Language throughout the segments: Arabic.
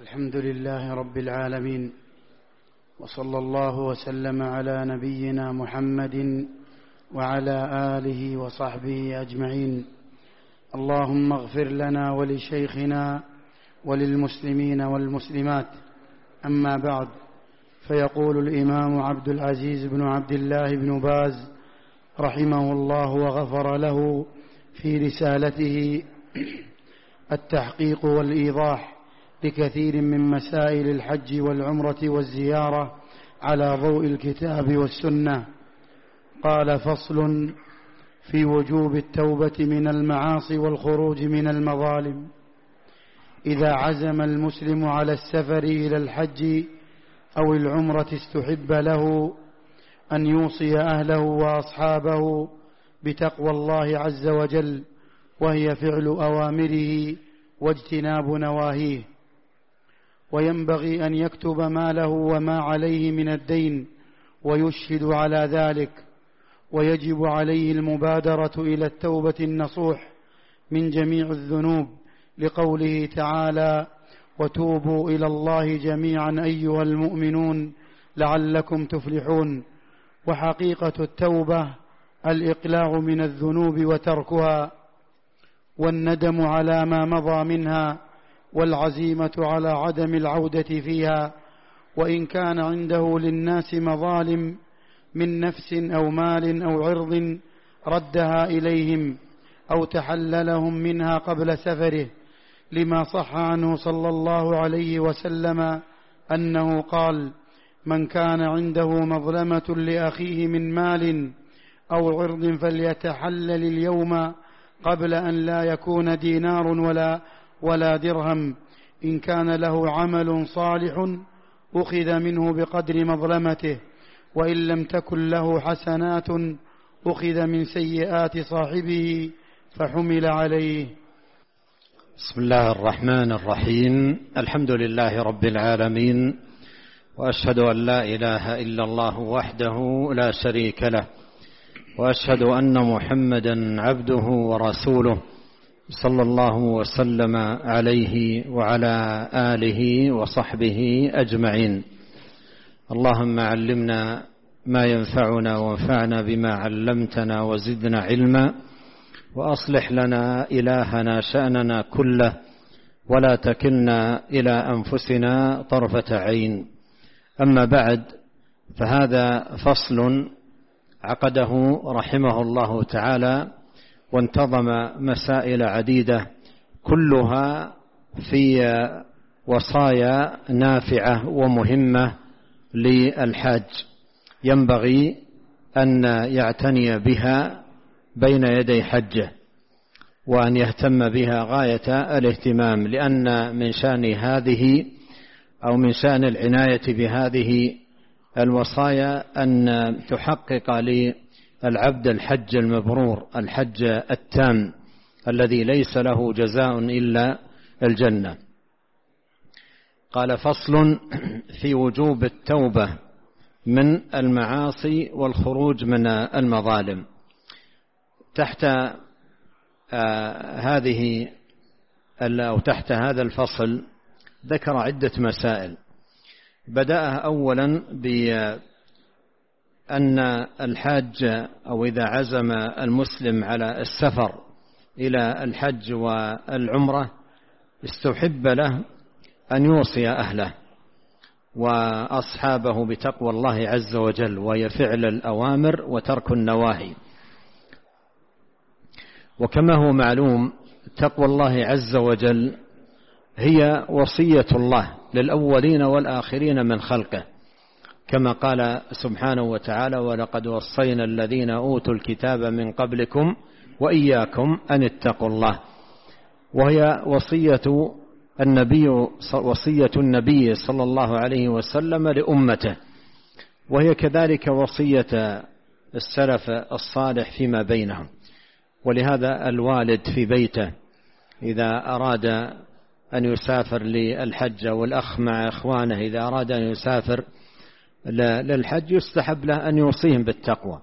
الحمد لله رب العالمين، وصلى الله وسلم على نبينا محمد وعلى آله وصحبه أجمعين. اللهم اغفر لنا ولشيخنا وللمسلمين والمسلمات. أما بعد، فيقول الإمام عبد العزيز بن عبد الله بن باز رحمه الله وغفر له في رسالته التحقيق والإيضاح لكثير من مسائل الحج والعمرة والزيارة على ضوء الكتاب والسنة. قال: فصل في وجوب التوبة من المعاصي والخروج من المظالم. إذا عزم المسلم على السفر إلى الحج أو العمرة استحب له أن يوصي أهله وأصحابه بتقوى الله عز وجل، وهي فعل أوامره واجتناب نواهيه، وينبغي أن يكتب ما له وما عليه من الدين ويشهد على ذلك، ويجب عليه المبادرة إلى التوبة النصوح من جميع الذنوب، لقوله تعالى: وتوبوا إلى الله جميعا أيها المؤمنون لعلكم تفلحون. وحقيقة التوبة الإقلاع من الذنوب وتركها، والندم على ما مضى منها، والعزيمة على عدم العودة فيها. وإن كان عنده للناس مظالم من نفس أو مال أو عرض ردها إليهم أو تحللهم منها قبل سفره، لما صح عنه صلى الله عليه وسلم أنه قال: من كان عنده مظلمة لأخيه من مال أو عرض فليتحلل اليوم قبل أن لا يكون دينار ولا درهم. إن كان له عمل صالح أخذ منه بقدر مظلمته، وإن لم تكن له حسنات أخذ من سيئات صاحبه فحمل عليه. بسم الله الرحمن الرحيم. الحمد لله رب العالمين، وأشهد أن لا إله إلا الله وحده لا شريك له، وأشهد أن محمدا عبده ورسوله، صلى الله وسلم عليه وعلى آله وصحبه أجمعين. اللهم علمنا ما ينفعنا وانفعنا بما علمتنا وزدنا علما، وأصلح لنا إلهنا شأننا كله، ولا تكلنا إلى أنفسنا طرفة عين. أما بعد، فهذا فصل عقده رحمه الله تعالى، وانتظم مسائل عديدة كلها في وصايا نافعة ومهمة للحاج، ينبغي أن يعتني بها بين يدي حجه، وأن يهتم بها غاية الاهتمام، لأن من شأن هذه أو من شأن العناية بهذه الوصايا أن تحقق للعبد الحج المبرور، الحج التام الذي ليس له جزاء إلا الجنة. قال: فصل في وجوب التوبة من المعاصي والخروج من المظالم. تحت تحت هذا الفصل ذكر عدة مسائل. بدأها أولا بأن الحاج أو إذا عزم المسلم على السفر إلى الحج والعمرة استحب له أن يوصي أهله وأصحابه بتقوى الله عز وجل، وهي فعل الأوامر وترك النواهي. وكما هو معلوم، تقوى الله عز وجل هي وصية الله للأولين والآخرين من خلقه، كما قال سبحانه وتعالى: ولقد وصينا الذين أوتوا الكتاب من قبلكم وإياكم أن اتقوا الله. وهي وصية النبي صلى الله عليه وسلم لأمته، وهي كذلك وصية السلف الصالح فيما بينهم. ولهذا الوالد في بيته إذا أراد أن يسافر للحج، والأخ مع إخوانه إذا أراد أن يسافر للحج يستحب له أن يوصيهم بالتقوى،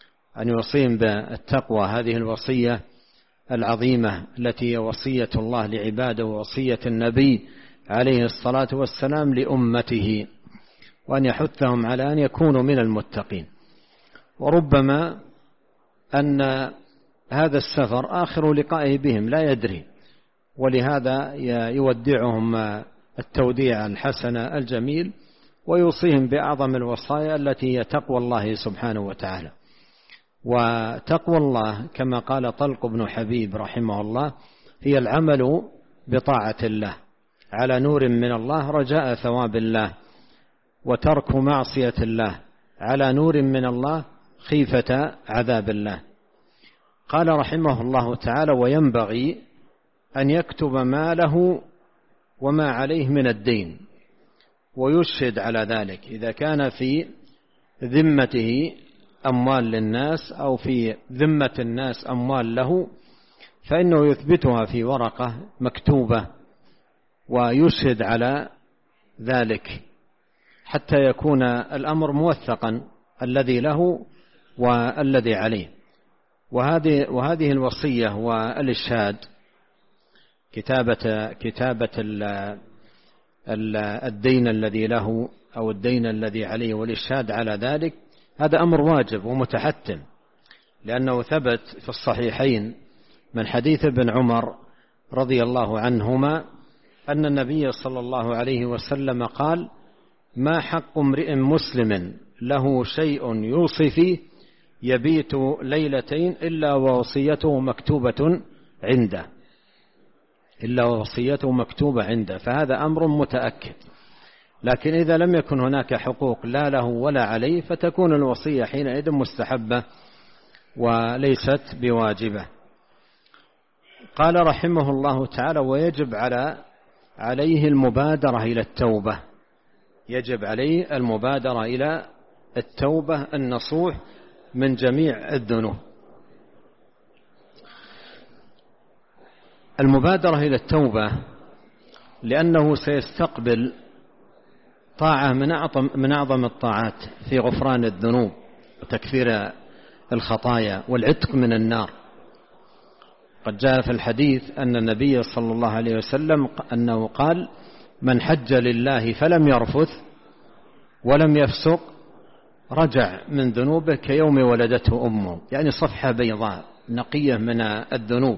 هذه الوصية العظيمة التي هي وصية الله لعباده ووصية النبي عليه الصلاة والسلام لأمته، وأن يحثهم على أن يكونوا من المتقين. وربما أن هذا السفر آخر لقائه بهم لا يدري، ولهذا يودعهم التوديع الحسن الجميل، ويوصيهم بأعظم الوصايا التي هي تقوى الله سبحانه وتعالى. وتقوى الله كما قال طلق بن حبيب رحمه الله هي العمل بطاعة الله على نور من الله رجاء ثواب الله، وترك معصية الله على نور من الله خيفة عذاب الله. قال رحمه الله تعالى: وينبغي أن يكتب ما له وما عليه من الدين، ويشهد على ذلك إذا كان في ذمته أموال للناس أو في ذمة الناس أموال له، فإنه يثبتها في ورقة مكتوبة ويشهد على ذلك حتى يكون الأمر موثقا الذي له والذي عليه. وهذه الوصية والإشهاد، كتابة الدين الذي له أو الدين الذي عليه والإشهاد على ذلك، هذا أمر واجب ومتحتم، لأنه ثبت في الصحيحين من حديث ابن عمر رضي الله عنهما أن النبي صلى الله عليه وسلم قال: ما حق امرئ مسلم له شيء يوصي فيه يبيت ليلتين إلا ووصيته مكتوبة عنده، فهذا أمر متأكد. لكن إذا لم يكن هناك حقوق لا له ولا عليه، فتكون الوصية حينئذ مستحبة وليست بواجبة. قال رحمه الله تعالى: ويجب عليه المبادرة إلى التوبة، يجب عليه المبادرة إلى التوبة النصوح من جميع الذنوب. المبادرة إلى التوبة لأنه سيستقبل طاعة من أعظم الطاعات في غفران الذنوب وتكفير الخطايا والعتق من النار. قد جاء في الحديث أن النبي صلى الله عليه وسلم أنه قال: من حج لله فلم يرفث ولم يفسق رجع من ذنوبه كيوم ولدته أمه، يعني صفحة بيضاء نقية من الذنوب.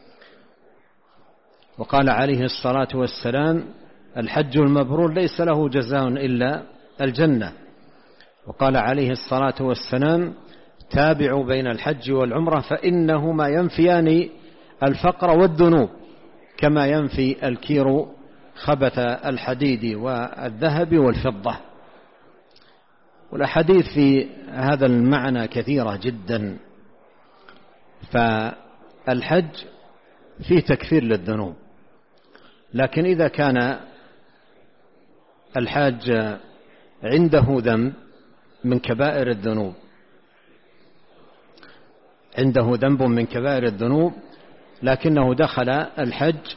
وقال عليه الصلاة والسلام: الحج المبرور ليس له جزاء إلا الجنة. وقال عليه الصلاة والسلام: تابعوا بين الحج والعمرة فإنهما ينفيان الفقر والذنوب كما ينفي الكير خبث الحديد والذهب والفضة. والأحاديث في هذا المعنى كثيرة جدا. فالحج فيه تكفير للذنوب، لكن إذا كان الحاج عنده ذنب من كبائر الذنوب، لكنه دخل الحج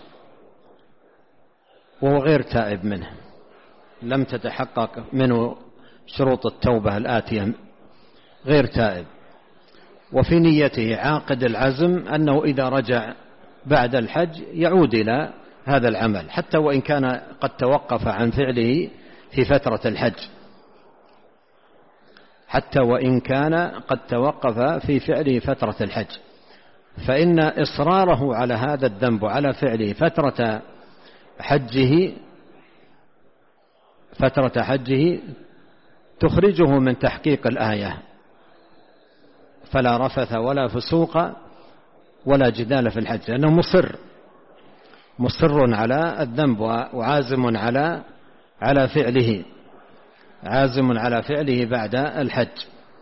وهو غير تائب منه، لم تتحقق منه شروط التوبة الآتية، غير تائب، وفي نيته عاقد العزم أنه إذا رجع بعد الحج يعود إلى هذا العمل حتى وإن كان قد توقف عن فعله في فترة الحج، فإن إصراره على هذا الذنب وعلى فعله فترة حجه تخرجه من تحقيق الآية: فلا رفث ولا فسوق ولا جدال في الحج، لأنه مصر على الذنب وعازم على فعله بعد الحج.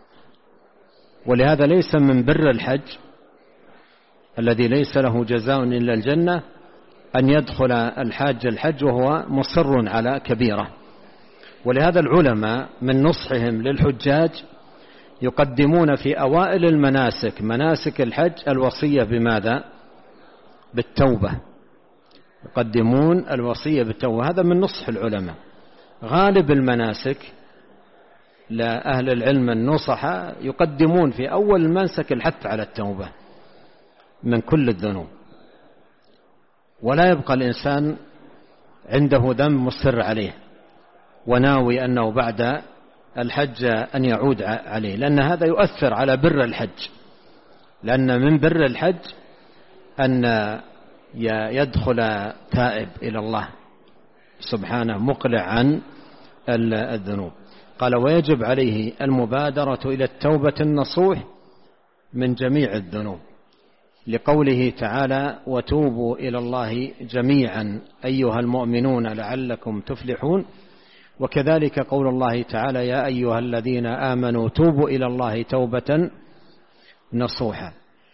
ولهذا ليس من بر الحج الذي ليس له جزاء إلا الجنة أن يدخل الحج وهو مصر على كبيرة. ولهذا العلماء من نصحهم للحجاج يقدمون في أوائل مناسك الحج الوصية بماذا؟ بالتوبة، يقدمون الوصية بالتوبة. هذا من نصح العلماء. غالب المناسك لأهل العلم النصحة يقدمون في أول المنسك الحث على التوبة من كل الذنوب، ولا يبقى الإنسان عنده ذنب مصر عليه وناوي أنه بعد الحج أن يعود عليه، لأن هذا يؤثر على بر الحج، لأن من بر الحج أن يدخل تائب إلى الله سبحانه مقلع عن الذنوب. قال ويجب عليه المبادرة إلى التوبة النصوح من جميع الذنوب، لقوله تعالى وتوبوا إلى الله جميعا أيها المؤمنون لعلكم تفلحون. وكذلك قول الله تعالى يا أيها الذين آمنوا توبوا إلى الله توبة نصوحا.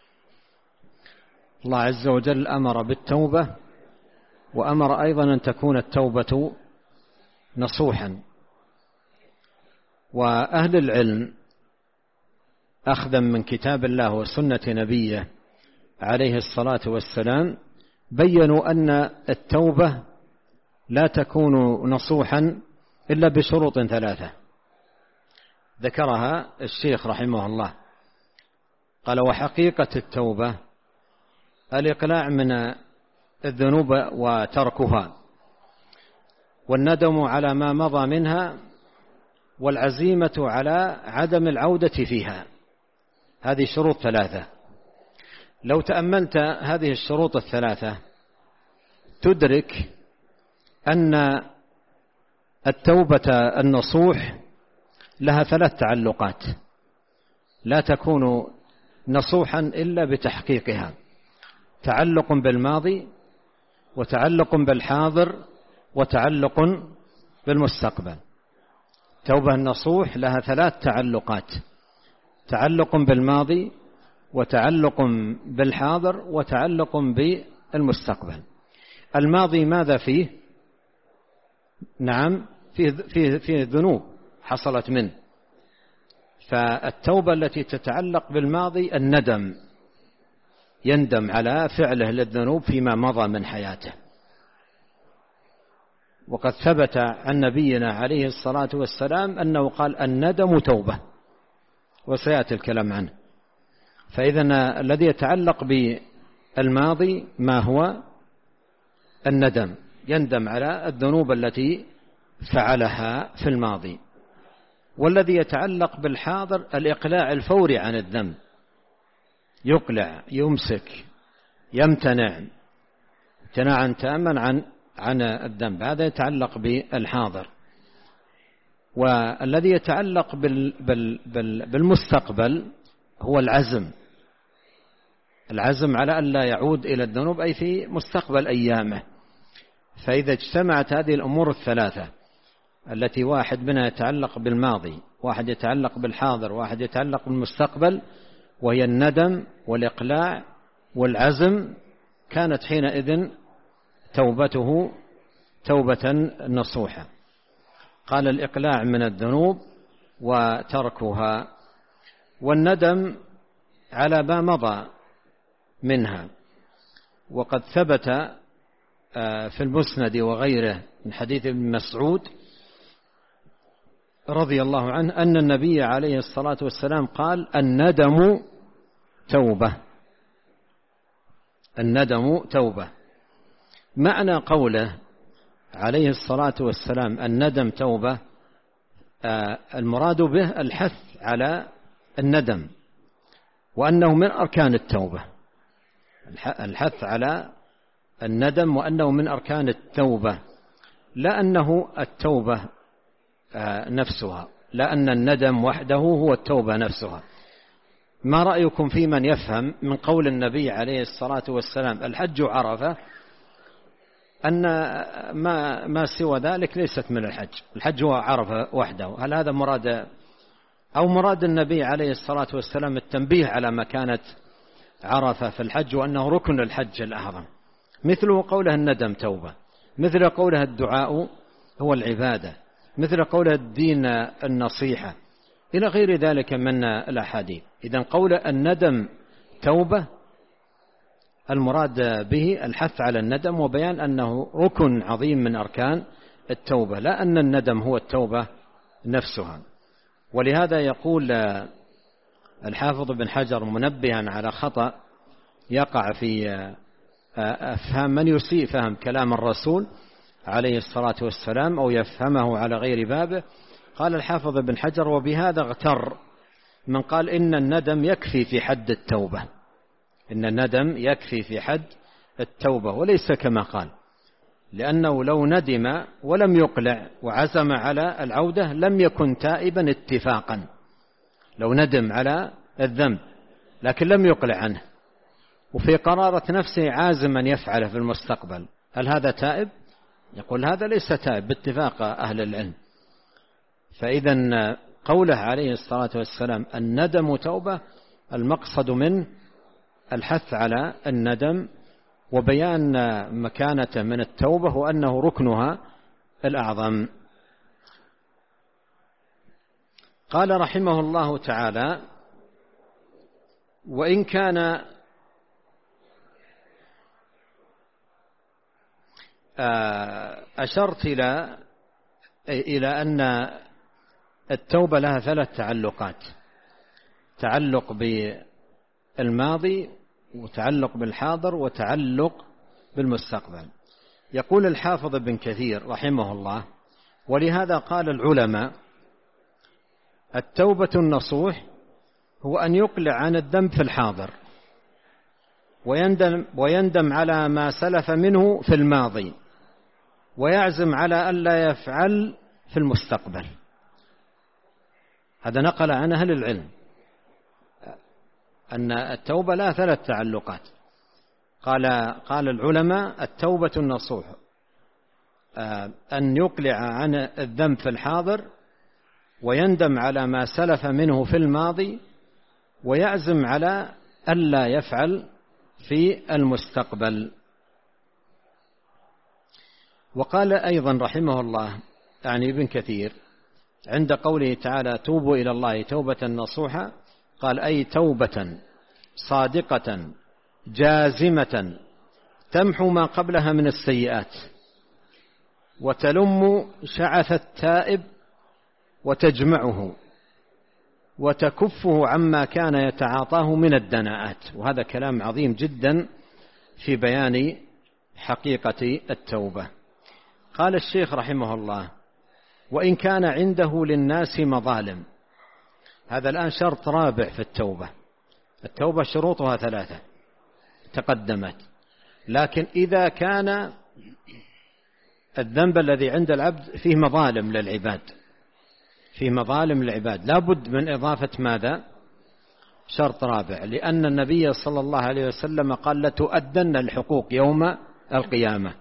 الله عز وجل أمر بالتوبة، وأمر أيضا أن تكون التوبة نصوحا. وأهل العلم أخذا من كتاب الله وسنة نبيه عليه الصلاة والسلام بيّنوا أن التوبة لا تكون نصوحا إلا بشروط 3 ذكرها الشيخ رحمه الله. قال وحقيقة التوبة الإقلاع من الذنوب وتركها، والندم على ما مضى منها، والعزيمة على عدم العودة فيها. هذه شروط 3. لو تأملت هذه الشروط 3 تدرك أن التوبة النصوح لها 3 تعلقات، لا تكون نصوحا إلا بتحقيقها: تعلق بالماضي، وتعلق بالحاضر، وتعلق بالمستقبل. توبة النصوح لها 3 تعلقات: تعلق بالماضي، وتعلق بالحاضر، وتعلق بالمستقبل. الماضي ماذا فيه؟ نعم فيه ذنوب حصلت منه، فالتوبة التي تتعلق بالماضي الندم، يندم على فعله للذنوب فيما مضى من حياته. وقد ثبت عن نبينا عليه الصلاة والسلام أنه قال الندم توبة، وسيأتي الكلام عنه. فإذا الذي يتعلق بالماضي ما هو؟ الندم، يندم على الذنوب التي فعلها في الماضي. والذي يتعلق بالحاضر الإقلاع الفوري عن الذنب، يقلع، يمسك، يمتنع امتناعا تاما عن الذنب. هذا يتعلق بالحاضر. والذي يتعلق بالمستقبل هو العزم على أن لا يعود إلى الذنوب، أي في مستقبل أيامه. فإذا اجتمعت هذه الأمور ال3 التي واحد منها يتعلق بالماضي، واحد يتعلق بالحاضر، واحد يتعلق بالمستقبل، وهي الندم والإقلاع والعزم، كانت حينئذ توبته توبة نصوحة. قال الإقلاع من الذنوب وتركها، والندم على ما مضى منها. وقد ثبت في المسند وغيره من حديث ابن مسعود رضي الله عنه أن النبي عليه الصلاة والسلام قال الندم توبة. الندم توبة. معنى قوله عليه الصلاة والسلام الندم توبة، المراد به الحث على الندم، وأنه من أركان التوبة. الحث على الندم وأنه من أركان التوبة، لا أنه التوبة نفسها، لا أن الندم وحده هو التوبة نفسها. ما رأيكم في من يفهم من قول النبي عليه الصلاة والسلام الحج عرفة أن ما سوى ذلك ليست من الحج هو عرفة وحده؟ هل هذا مراد، أو مراد النبي عليه الصلاة والسلام التنبيه على مكانة عرفة في الحج وأنه ركن الحج الأعظم؟ مثله قوله الندم توبة، مثل قوله الدعاء هو العبادة، مثل قوله الدين النصيحة، إلى غير ذلك من الأحاديث. إذن قول الندم توبة المراد به الحث على الندم وبيان أنه ركن عظيم من أركان التوبة، لا أن الندم هو التوبة نفسها. ولهذا يقول الحافظ بن حجر منبها على خطأ يقع في أفهام من يسيء فهم كلام الرسول، عليه الصلاة والسلام أو يفهمه على غير بابه. قال الحافظ ابن حجر: وبهذا اغتر من قال إن الندم يكفي في حد التوبة، إن الندم يكفي في حد التوبة، وليس كما قال، لأنه لو ندم ولم يقلع وعزم على العودة لم يكن تائبا اتفاقا. لو ندم على الذنب لكن لم يقلع عنه وفي قرارة نفسه عازما يفعله في المستقبل، هل هذا تائب؟ يقول هذا ليس تائب باتفاق أهل العلم. فإذا قوله عليه الصلاة والسلام الندم توبة، المقصد منه الحث على الندم وبيان مكانته من التوبة وأنه ركنها الأعظم. قال رحمه الله تعالى: وإن كان أشرت إلى أن التوبة لها 3 تعلقات: تعلق بالماضي وتعلق بالحاضر وتعلق بالمستقبل. يقول الحافظ ابن كثير رحمه الله: ولهذا قال العلماء: التوبة النصوح هو أن يقلع عن الذنب في الحاضر ويندم على ما سلف منه في الماضي ويعزم على ألا يفعل في المستقبل. هذا نقل عن أهل العلم أن التوبة لها 3 تعلقات. قال العلماء: التوبة النصوح أن يقلع عن الذنب في الحاضر ويندم على ما سلف منه في الماضي ويعزم على ألا يفعل في المستقبل. وقال أيضا رحمه الله يعني ابن كثير عند قوله تعالى: توبوا إلى الله توبة نصوحا، قال: أي توبة صادقة جازمة تمحو ما قبلها من السيئات وتلم شعث التائب وتجمعه وتكفه عما كان يتعاطاه من الدناءات. وهذا كلام عظيم جدا في بيان حقيقة التوبة. قال الشيخ رحمه الله: وإن كان عنده للناس مظالم. هذا الآن شرط رابع في التوبة. التوبة شروطها 3 تقدمت، لكن إذا كان الذنب الذي عند العبد فيه مظالم للعباد، فيه مظالم للعباد، لابد من إضافة ماذا؟ شرط رابع، لأن النبي صلى الله عليه وسلم قال: لتؤدن الحقوق يوم القيامة.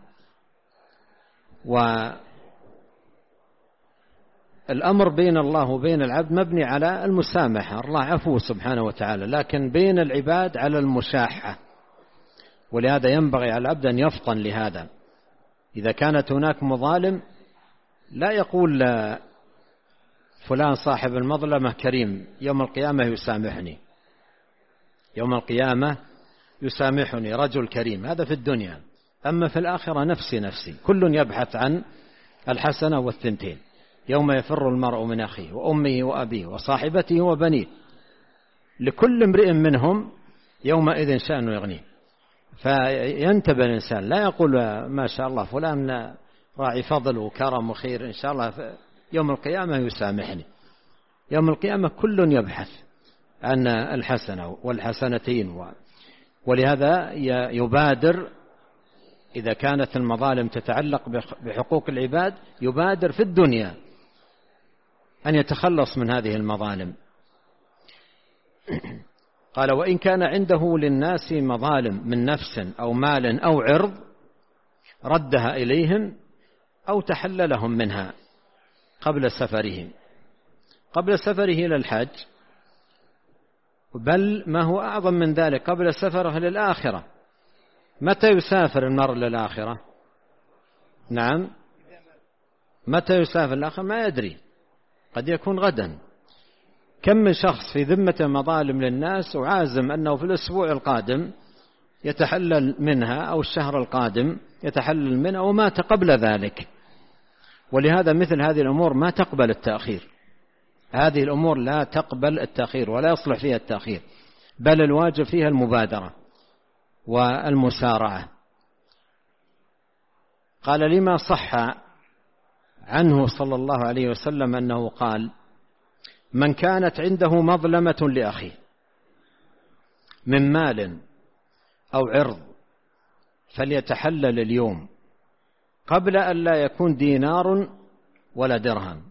والأمر بين الله وبين العبد مبني على المسامحة، الله عفو سبحانه وتعالى، لكن بين العباد على المشاحة، ولهذا ينبغي على العبد أن يفطن لهذا. إذا كانت هناك مظالم لا يقول فلان صاحب المظلمة كريم يوم القيامة يسامحني، يوم القيامة يسامحني رجل كريم، هذا في الدنيا. أما في الآخرة نفسي نفسي، كل يبحث عن الحسنة والثنتين. يوم يفر المرء من أخيه وأمه وأبيه وصاحبته وبنيه لكل امرئ منهم يومئذ شأن يغنيه. فينتبه الإنسان، لا يقول ما شاء الله فلان راعي فضل وكرم وخير إن شاء الله يوم القيامة يسامحني. يوم القيامة كل يبحث عن الحسنة والحسنتين، ولهذا يبادر إذا كانت المظالم تتعلق بحقوق العباد يبادر في الدنيا أن يتخلص من هذه المظالم. قال: وإن كان عنده للناس مظالم من نفس أو مال أو عرض ردها إليهم أو تحللهم منها قبل سفرهم، قبل سفره إلى الحج، بل ما هو أعظم من ذلك قبل سفره للآخرة. متى يسافر المرء للآخرة؟ نعم، متى يسافر للآخرة ما يدري، قد يكون غدا. كم من شخص في ذمة مظالم للناس وعازم أنه في الأسبوع القادم يتحلل منها أو الشهر القادم يتحلل منها ومات قبل ذلك. ولهذا مثل هذه الأمور ما تقبل التأخير، هذه الأمور لا تقبل التأخير ولا يصلح فيها التأخير، بل الواجب فيها المبادرة والمسارعة. قال لما صح عنه صلى الله عليه وسلم أنه قال: من كانت عنده مظلمة لأخيه من مال أو عرض فليتحلل اليوم قبل أن لا يكون دينار ولا درهم.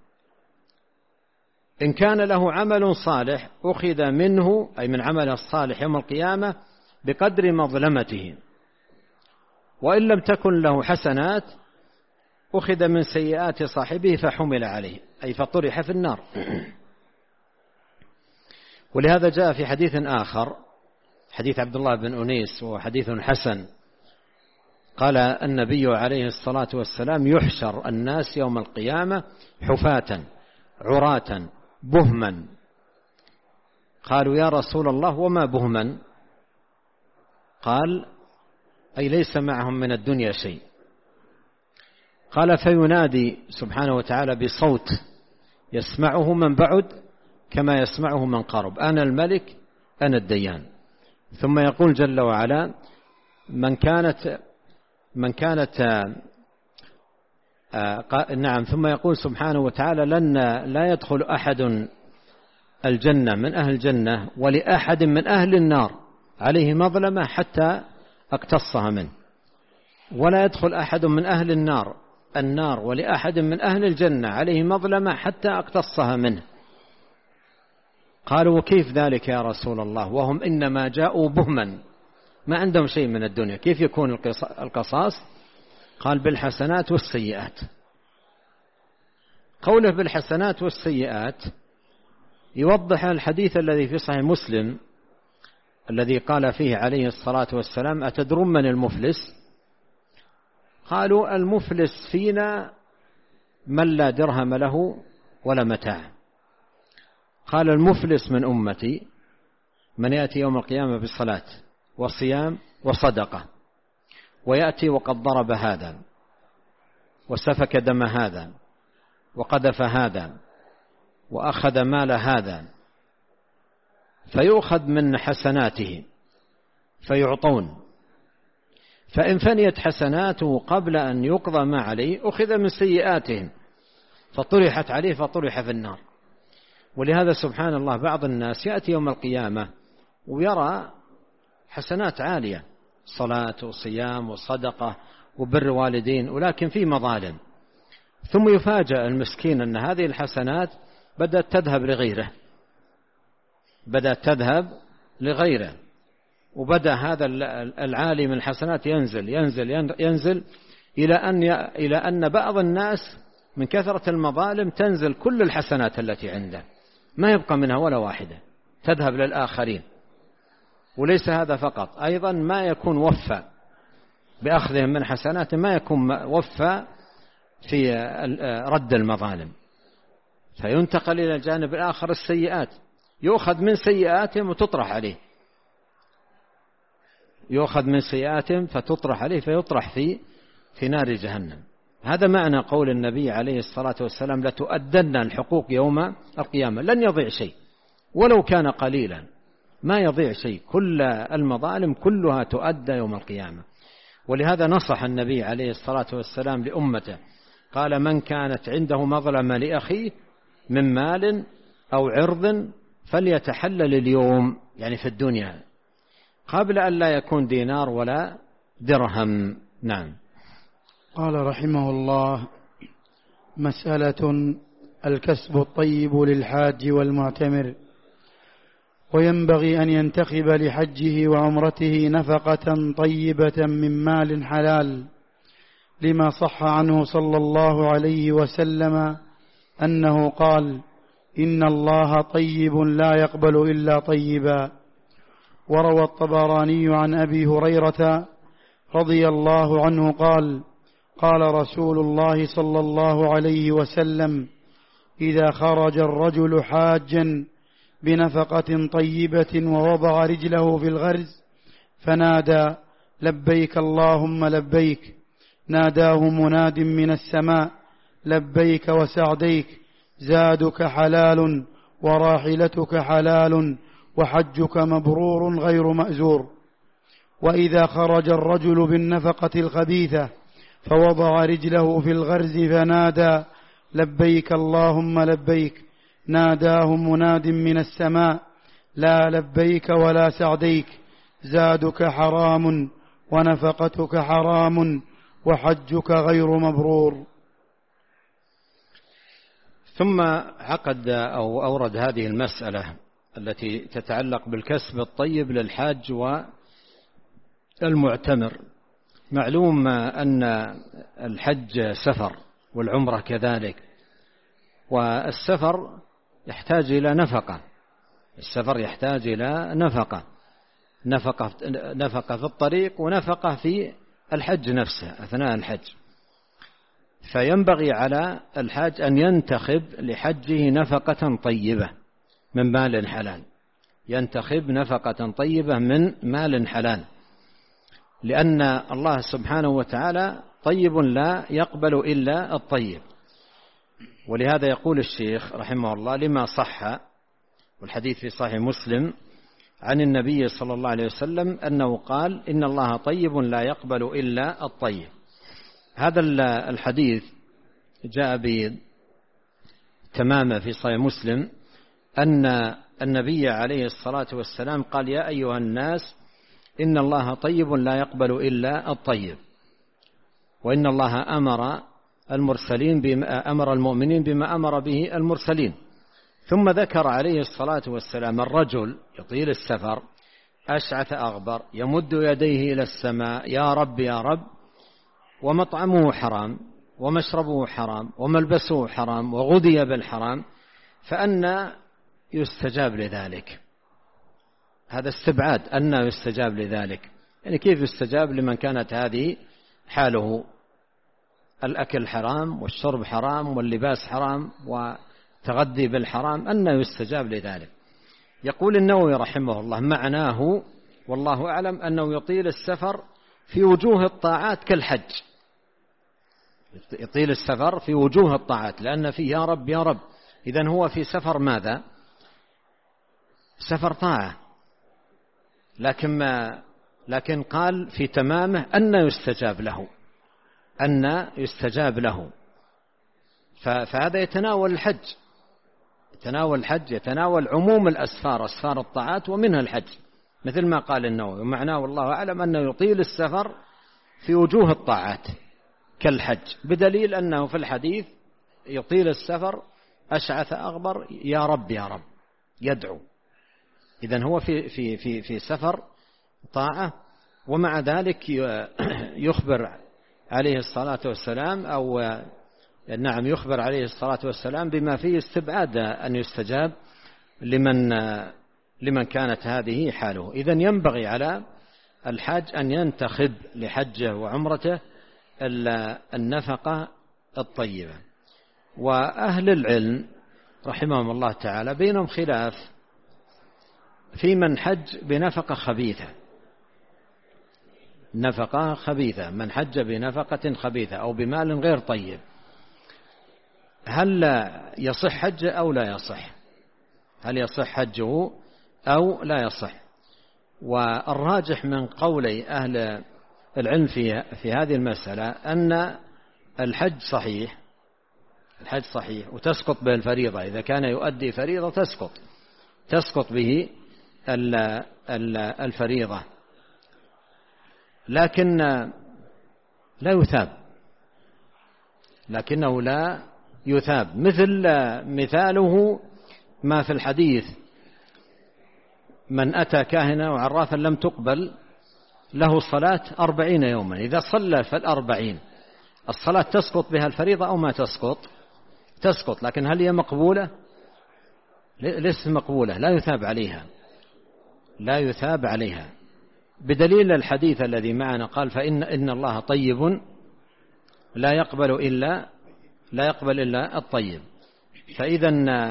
إن كان له عمل صالح أخذ منه، أي من عمل الصالح يوم القيامة، بقدر مظلمته، وإن لم تكن له حسنات أخذ من سيئات صاحبه فحمل عليه، أي فطرح في النار. ولهذا جاء في حديث آخر، حديث عبد الله بن أنيس، وحديث حسن، قال النبي عليه الصلاة والسلام: يحشر الناس يوم القيامة حفاة عراة بهما. قالوا: يا رسول الله وما بهما؟ قال: أي ليس معهم من الدنيا شيء. قال: فينادي سبحانه وتعالى بصوت يسمعه من بعد كما يسمعه من قرب: أنا الملك أنا الديان. ثم يقول جل وعلا: ثم يقول سبحانه وتعالى: لا يدخل أحد الجنة من أهل الجنة ولأحد من أهل النار عليه مظلمة حتى اقتصها منه، ولا يدخل أحد من أهل النار ولأحد من أهل الجنة عليه مظلمة حتى اقتصها منه. قالوا: وكيف ذلك يا رسول الله وهم إنما جاءوا بهما، ما عندهم شيء من الدنيا، كيف يكون القصاص؟ قال: بالحسنات والسيئات. قوله بالحسنات والسيئات يوضح الحديث الذي في صحيح مسلم الذي قال فيه عليه الصلاة والسلام: أتدرون من المفلس؟ قالوا: المفلس فينا من لا درهم له ولا متاع. قال: المفلس من أمتي من يأتي يوم القيامة بالصلاة وصيام وصدقة، ويأتي وقد ضرب هذا وسفك دم هذا وقذف هذا وأخذ مال هذا، فيؤخذ من حسناته فيعطون، فإن فنيت حسناته قبل أن يقضى ما عليه أخذ من سيئاتهم فطرحت عليه فطرح في النار. ولهذا سبحان الله بعض الناس يأتي يوم القيامة ويرى حسنات عالية، صلاة وصيام وصدقة وبر والدين، ولكن في مظالم، ثم يفاجأ المسكين أن هذه الحسنات بدأت تذهب لغيره، وبدأ هذا العالي من الحسنات ينزل إلى أن بعض الناس من كثرة المظالم تنزل كل الحسنات التي عنده، ما يبقى منها ولا واحدة، تذهب للآخرين. وليس هذا فقط، أيضا ما يكون وفى بأخذهم من حسنات، ما يكون وفى في رد المظالم، فينتقل إلى الجانب الآخر السيئات، يؤخذ من سيئاتهم وتطرح عليه، يؤخذ من سيئاتهم فتطرح عليه فيطرح في نار جهنم. هذا معنى قول النبي عليه الصلاة والسلام: لتؤدن الحقوق يوم القيامة. لن يضيع شيء ولو كان قليلا، ما يضيع شيء، كل المظالم كلها تؤدى يوم القيامة. ولهذا نصح النبي عليه الصلاة والسلام لأمته، قال: من كانت عنده مظلمة لأخيه من مال أو عرض فليتحلل اليوم، يعني في الدنيا، قبل أن لا يكون دينار ولا درهم. نعم. قال رحمه الله: مسألة الكسب الطيب للحاج والمعتمر، وينبغي أن ينتخب لحجه وعمرته نفقة طيبة من مال حلال، لما صح عنه صلى الله عليه وسلم أنه قال: إن الله طيب لا يقبل إلا طيبا. وروى الطبراني عن أبي هريرة رضي الله عنه قال: قال رسول الله صلى الله عليه وسلم: إذا خرج الرجل حاجا بنفقة طيبة ووضع رجله في الغرز فنادى: لبيك اللهم لبيك، ناداه مناد من السماء: لبيك وسعديك، زادك حلال وراحلتك حلال وحجك مبرور غير مأزور. وإذا خرج الرجل بالنفقة الخبيثة فوضع رجله في الغرز فنادى: لبيك اللهم لبيك. ناداه مناد من السماء: لا لبيك ولا سعديك، زادك حرام ونفقتك حرام وحجك غير مبرور. ثم عقد أو أورد هذه المسألة التي تتعلق بالكسب الطيب للحاج والمعتمر. معلوم أن الحج سفر والعمرة كذلك، والسفر يحتاج إلى نفقة. السفر يحتاج إلى نفقة في الطريق ونفقة في الحج نفسه أثناء الحج. فينبغي على الحاج أن ينتخب لحجه نفقة طيبة من مال حلال، ينتخب نفقة طيبة من مال حلال، لأن الله سبحانه وتعالى طيب لا يقبل إلا الطيب. ولهذا يقول الشيخ رحمه الله: لما صح، والحديث في صحيح مسلم عن النبي صلى الله عليه وسلم أنه قال: إن الله طيب لا يقبل إلا الطيب. هذا الحديث جاء بتمامه في صحيح مسلم أن النبي عليه الصلاة والسلام قال: يا أيها الناس إن الله طيب لا يقبل إلا الطيب، وإن الله أمر المؤمنين بما أمر به المرسلين. ثم ذكر عليه الصلاة والسلام الرجل يطيل السفر أشعث أغبر يمد يديه إلى السماء: يا رب يا رب، ومطعمه حرام ومشربه حرام وملبسه حرام وغذي بالحرام، فأنى يستجاب لذلك؟ هذا استبعاد، أنى يستجاب لذلك، يعني كيف يستجاب لمن كانت هذه حاله؟ الأكل حرام والشرب حرام واللباس حرام وتغذي بالحرام، أنى يستجاب لذلك؟ يقول النووي رحمه الله: معناه والله أعلم أنه يطيل السفر في وجوه الطاعات كالحج. يطيل السفر في وجوه الطاعات، لأن فيه يا رب يا رب. إذن هو في سفر ماذا؟ سفر طاعة. لكن قال في تمامه أن يستجاب له، أن يستجاب له. فهذا يتناول الحج، يتناول عموم الأسفار، أسفار الطاعات ومنها الحج، مثل ما قال النووي: ومعناه والله أعلم أنه يطيل السفر في وجوه الطاعات كالحج، بدليل أنه في الحديث يطيل السفر أشعث أغبر يا رب يا رب يدعو. إذن هو في سفر طاعة، ومع ذلك يخبر عليه الصلاة والسلام يخبر عليه الصلاة والسلام بما فيه استبعاد أن يستجاب لمن كانت هذه حاله. إذن ينبغي على الحاج أن ينتخب لحجه وعمرته النفقة الطيبة. وأهل العلم رحمهم الله تعالى بينهم خلاف في من حج بنفقة خبيثة، نفقة خبيثة، من حج بنفقة خبيثة أو بمال غير طيب، هل يصح حجه أو لا يصح؟ هل يصح حجه أو لا يصح؟ والراجح من قولي أهل العلم في هذه المسألة أن الحج صحيح، الحج صحيح وتسقط به الفريضة، إذا كان يؤدي فريضة تسقط به الفريضة، لكن لا يثاب، لكنه لا يثاب. مثاله ما في الحديث: من أتى كاهنا وعرافا لم تقبل له صلاة 40 يوما. إذا صلى فال40 الصلاة تسقط بها الفريضة أو ما تسقط؟ تسقط، لكن هل هي مقبولة؟ ليست مقبولة، لا يثاب عليها، لا يثاب عليها، بدليل الحديث الذي معنا قال: إن الله طيب لا يقبل إلا الطيب. فإذا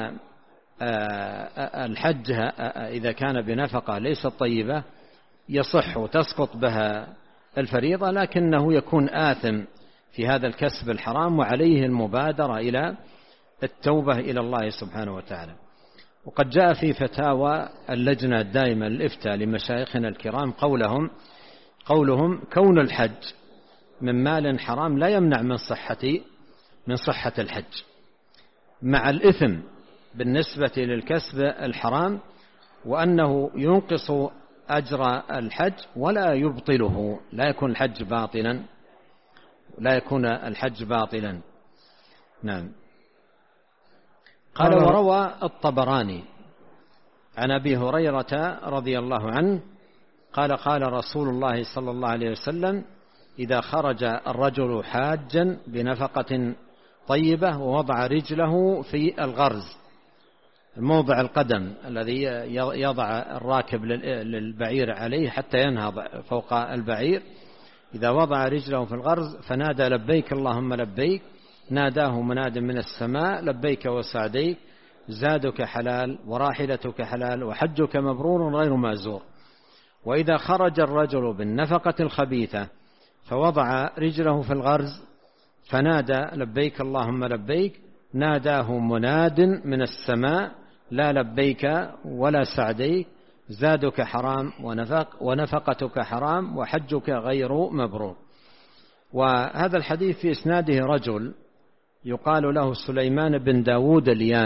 الحج إذا كان بنفقة ليست طيبة يصح وتسقط بها الفريضة، لكنه يكون آثم في هذا الكسب الحرام، وعليه المبادرة إلى التوبة إلى الله سبحانه وتعالى. وقد جاء في فتاوى اللجنة الدائمة للإفتاء لمشايخنا الكرام قولهم: كون الحج من مال حرام لا يمنع من صحة الحج، مع الإثم بالنسبة للكسب الحرام، وأنه ينقص أجر الحج ولا يبطله، لا يكون الحج باطلا. نعم. قال: وروى الطبراني عن أبي هريرة رضي الله عنه قال: قال رسول الله صلى الله عليه وسلم: إذا خرج الرجل حاجا بنفقة طيبة ووضع رجله في الغرز، موضع القدم الذي يضع الراكب للبعير عليه حتى ينهض فوق البعير، إذا وضع رجله في الغرز فنادى: لبيك اللهم لبيك، ناداه مناد من السماء: لبيك وسعديك، زادك حلال وراحلتك حلال وحجك مبرور غير مأزور. وإذا خرج الرجل بالنفقة الخبيثة فوضع رجله في الغرز فنادى: لبيك اللهم لبيك، ناداه مناد من السماء: لا لبيك ولا سعديك، زادك حرام ونفقتك حرام وحجك غير مبرور. وهذا الحديث في إسناده رجل يقال له سليمان بن داود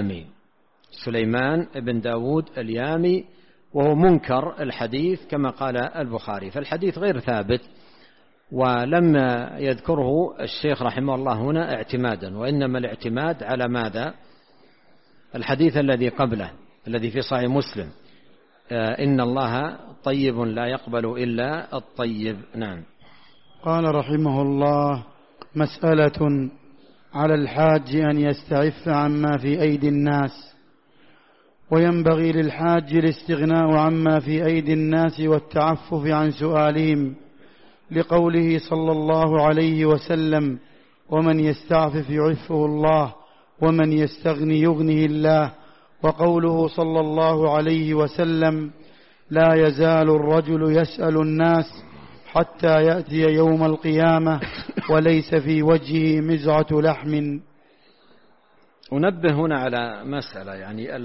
اليامي، وهو منكر الحديث كما قال البخاري، فالحديث غير ثابت، ولم يذكره الشيخ رحمه الله هنا اعتمادا، وإنما الاعتماد على ماذا؟ الحديث الذي قبله الذي في صحيح مسلم: إن الله طيب لا يقبل إلا الطيب. نعم. قال رحمه الله: مسألة: على الحاج أن يستعف عما في أيدي الناس، وينبغي للحاج الاستغناء عما في أيدي الناس والتعفف عن سؤالهم، لقوله صلى الله عليه وسلم: ومن يستعفف يعفه الله، ومن يستغني يغنه الله. وقوله صلى الله عليه وسلم: لا يزال الرجل يسأل الناس حتى يأتي يوم القيامة وليس في وجهه مزعة لحم. أنبه هنا على مسألة، يعني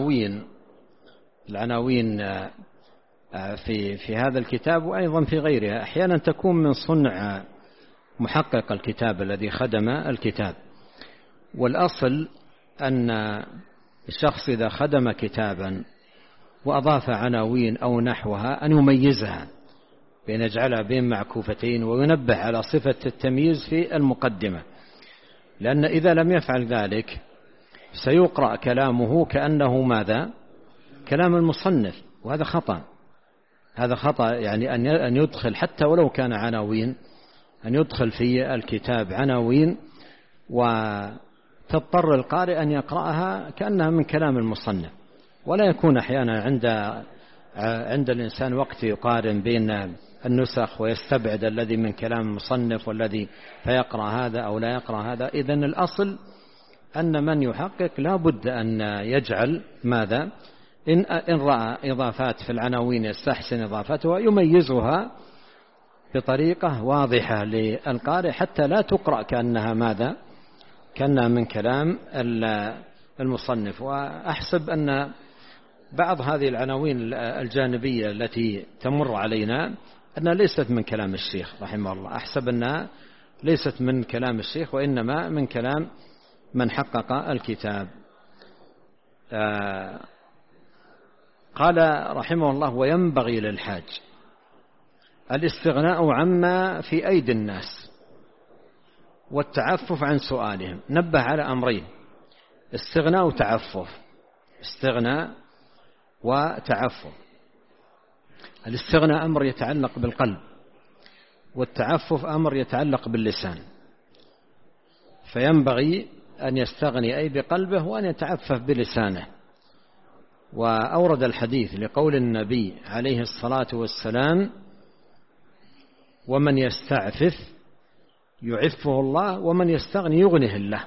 العناوين في هذا الكتاب وأيضا في غيرها أحيانا تكون من صنع محقق الكتاب الذي خدم الكتاب، والأصل أن الشخص إذا خدم كتابا وأضاف عناوين أو نحوها أن يميزها، بأن يجعلها بين معكوفتين، وينبه على صفة التمييز في المقدمة، لأن إذا لم يفعل ذلك سيقرأ كلامه كأنه ماذا؟ كلام المصنف، وهذا خطأ. هذا خطأ، يعني أن يدخل حتى ولو كان عناوين، أن يدخل في الكتاب عناوين وتضطر القارئ أن يقرأها كأنها من كلام المصنف، ولا يكون أحيانا عند الإنسان وقت يقارن بين النسخ ويستبعد الذي من كلام المصنف والذي فيقرأ هذا أو لا يقرأ هذا. إذن الأصل أن من يحقق لا بد أن يجعل ماذا؟ إن رأى إضافات في العناوين يستحسن إضافتها، يميزها بطريقة واضحة للقارئ حتى لا تقرأ كأنها ماذا؟ كأنها من كلام المصنف. وأحسب أن بعض هذه العناوين الجانبية التي تمر علينا أنها ليست من كلام الشيخ رحمه الله، أحسب أنها ليست من كلام الشيخ وإنما من كلام من حقق الكتاب. قال رحمه الله: وينبغي للحاج الاستغناء عما في أيدي الناس والتعفف عن سؤالهم. نبه على أمرين: استغناء وتعفف. استغناء وتعفف. الاستغناء أمر يتعلق بالقلب، والتعفف أمر يتعلق باللسان، فينبغي أن يستغني أي بقلبه وأن يتعفف بلسانه. وأورد الحديث لقول النبي عليه الصلاة والسلام: ومن يستعفف يعفه الله، ومن يستغني يغنه الله.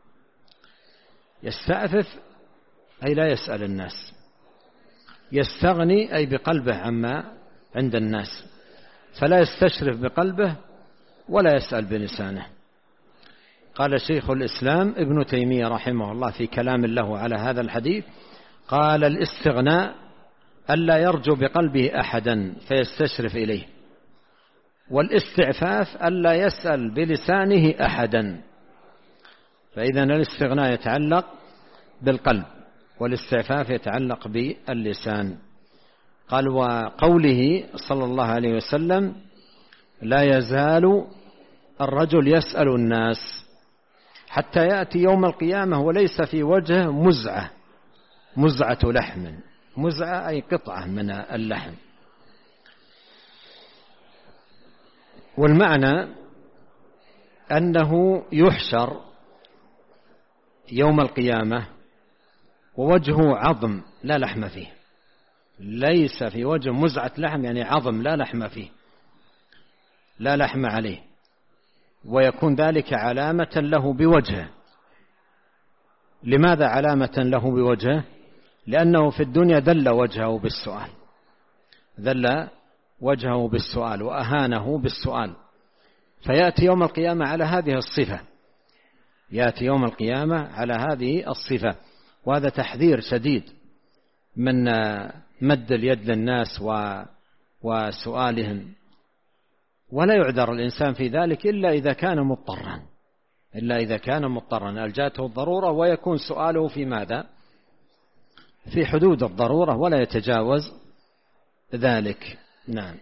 يستعفف أي لا يسأل الناس، يستغني أي بقلبه عما عند الناس، فلا يستشرف بقلبه ولا يسأل بلسانه. قال شيخ الإسلام ابن تيمية رحمه الله في كلام له على هذا الحديث: قال: الاستغناء ألا يرجو بقلبه أحدا فيستشرف إليه، والاستعفاف ألا يسأل بلسانه أحدا. فإذا الاستغناء يتعلق بالقلب والاستعفاف يتعلق باللسان. قال وقوله صلى الله عليه وسلم لا يزال الرجل يسأل الناس حتى يأتي يوم القيامة وليس في وجهه مزعة لحم، مزعة أي قطعة من اللحم. والمعنى أنه يحشر يوم القيامة ووجهه عظم لا لحم فيه، ليس في وجه مزعة لحم يعني عظم لا لحم فيه، لا لحم عليه، ويكون ذلك علامة له بوجهه. لماذا علامة له بوجهه؟ لأنه في الدنيا دل وجهه بالسؤال وأهانه بالسؤال، فيأتي يوم القيامة على هذه الصفة، يأتي يوم القيامة على هذه الصفة. وهذا تحذير شديد من مد اليد للناس وسؤالهم، ولا يعذر الإنسان في ذلك إلا إذا كان مضطرا ألجأته الضرورة، ويكون سؤاله في ماذا؟ في حدود الضرورة ولا يتجاوز ذلك. نعم.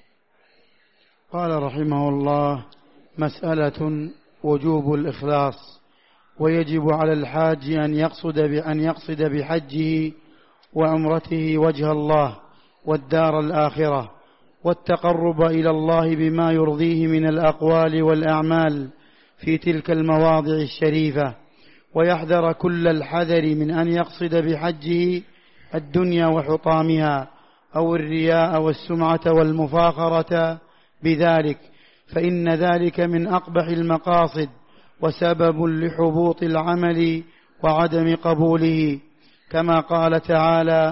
قال رحمه الله: مسألة وجوب الإخلاص. ويجب على الحاج أن يقصد بحجه وعمرته وجه الله والدار الآخرة، والتقرب إلى الله بما يرضيه من الأقوال والأعمال في تلك المواضع الشريفة، ويحذر كل الحذر من أن يقصد بحجه الدنيا وحطامها أو الرياء والسمعة والمفاخرة بذلك، فإن ذلك من أقبح المقاصد وسبب لحبوط العمل وعدم قبوله، كما قال تعالى: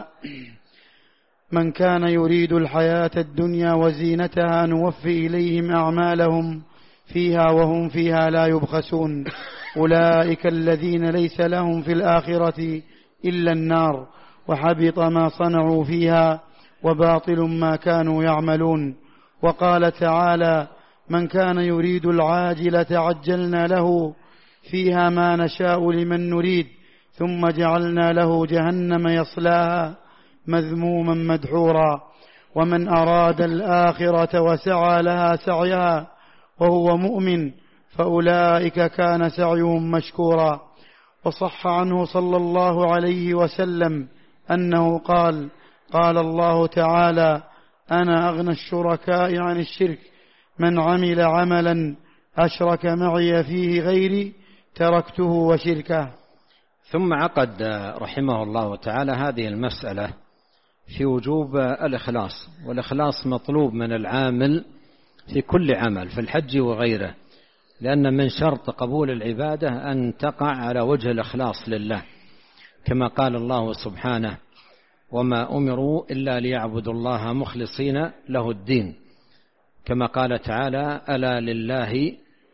من كان يريد الحياة الدنيا وزينتها نوفي إليهم أعمالهم فيها وهم فيها لا يبخسون، أولئك الذين ليس لهم في الآخرة إلا النار وحبط ما صنعوا فيها وباطل ما كانوا يعملون. وقال تعالى: من كان يريد العاجلة عجلنا له فيها ما نشاء لمن نريد ثم جعلنا له جهنم يصلاها مذموما مدحورا. ومن أراد الآخرة وسعى لها سعيها وهو مؤمن فأولئك كان سعيهم مشكورا. وصح عنه صلى الله عليه وسلم أنه قال: قال الله تعالى: أنا أغنى الشركاء عن الشرك، من عمل عملا أشرك معي فيه غيري تركته وشركه. ثم عقد رحمه الله تعالى هذه المسألة في وجوب الإخلاص، والإخلاص مطلوب من العامل في كل عمل في الحج وغيره، لأن من شرط قبول العبادة أن تقع على وجه الإخلاص لله، كما قال الله سبحانه: وما أمروا إلا ليعبدوا الله مخلصين له الدين، كما قال تعالى: ألا لله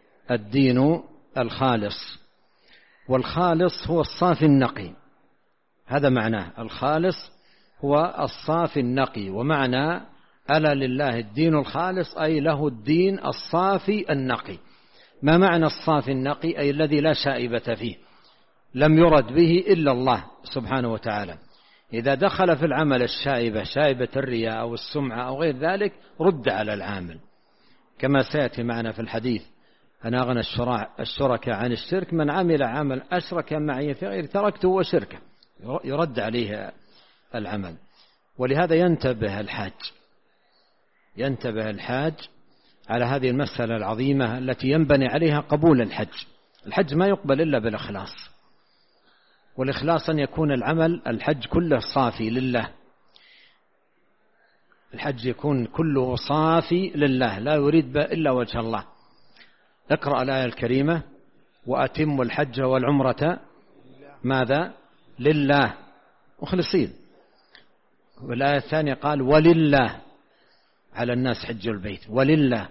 الدين الخالص. والخالص هو الصافي النقي، هذا معناه، الخالص هو الصافي النقي. ومعنى ألا لله الدين الخالص أي له الدين الصافي النقي. ما معنى الصافي النقي؟ أي الذي لا شائبة فيه، لم يرد به إلا الله سبحانه وتعالى. إذا دخل في العمل الشائبة، شائبة الرياء أو السمعة أو غير ذلك، رد على العامل، كما سيأتي معنا في الحديث: أنا أغنى الشركاء عن الشرك، من عمل عمل أشرك معي في غير تركته وشركه، يرد عليه العمل. ولهذا ينتبه الحاج على هذه المسألة العظيمة التي ينبني عليها قبول الحج. الحج ما يقبل إلا بالإخلاص، والإخلاص أن يكون الحج كله صافي لله، الحج يكون كله صافي لله لا يريد به إلا وجه الله. اقرأ الآية الكريمة: وأتموا الحج والعمرة ماذا؟ لله مخلصين. والآية الثانية قال: ولله على الناس حج البيت، ولله.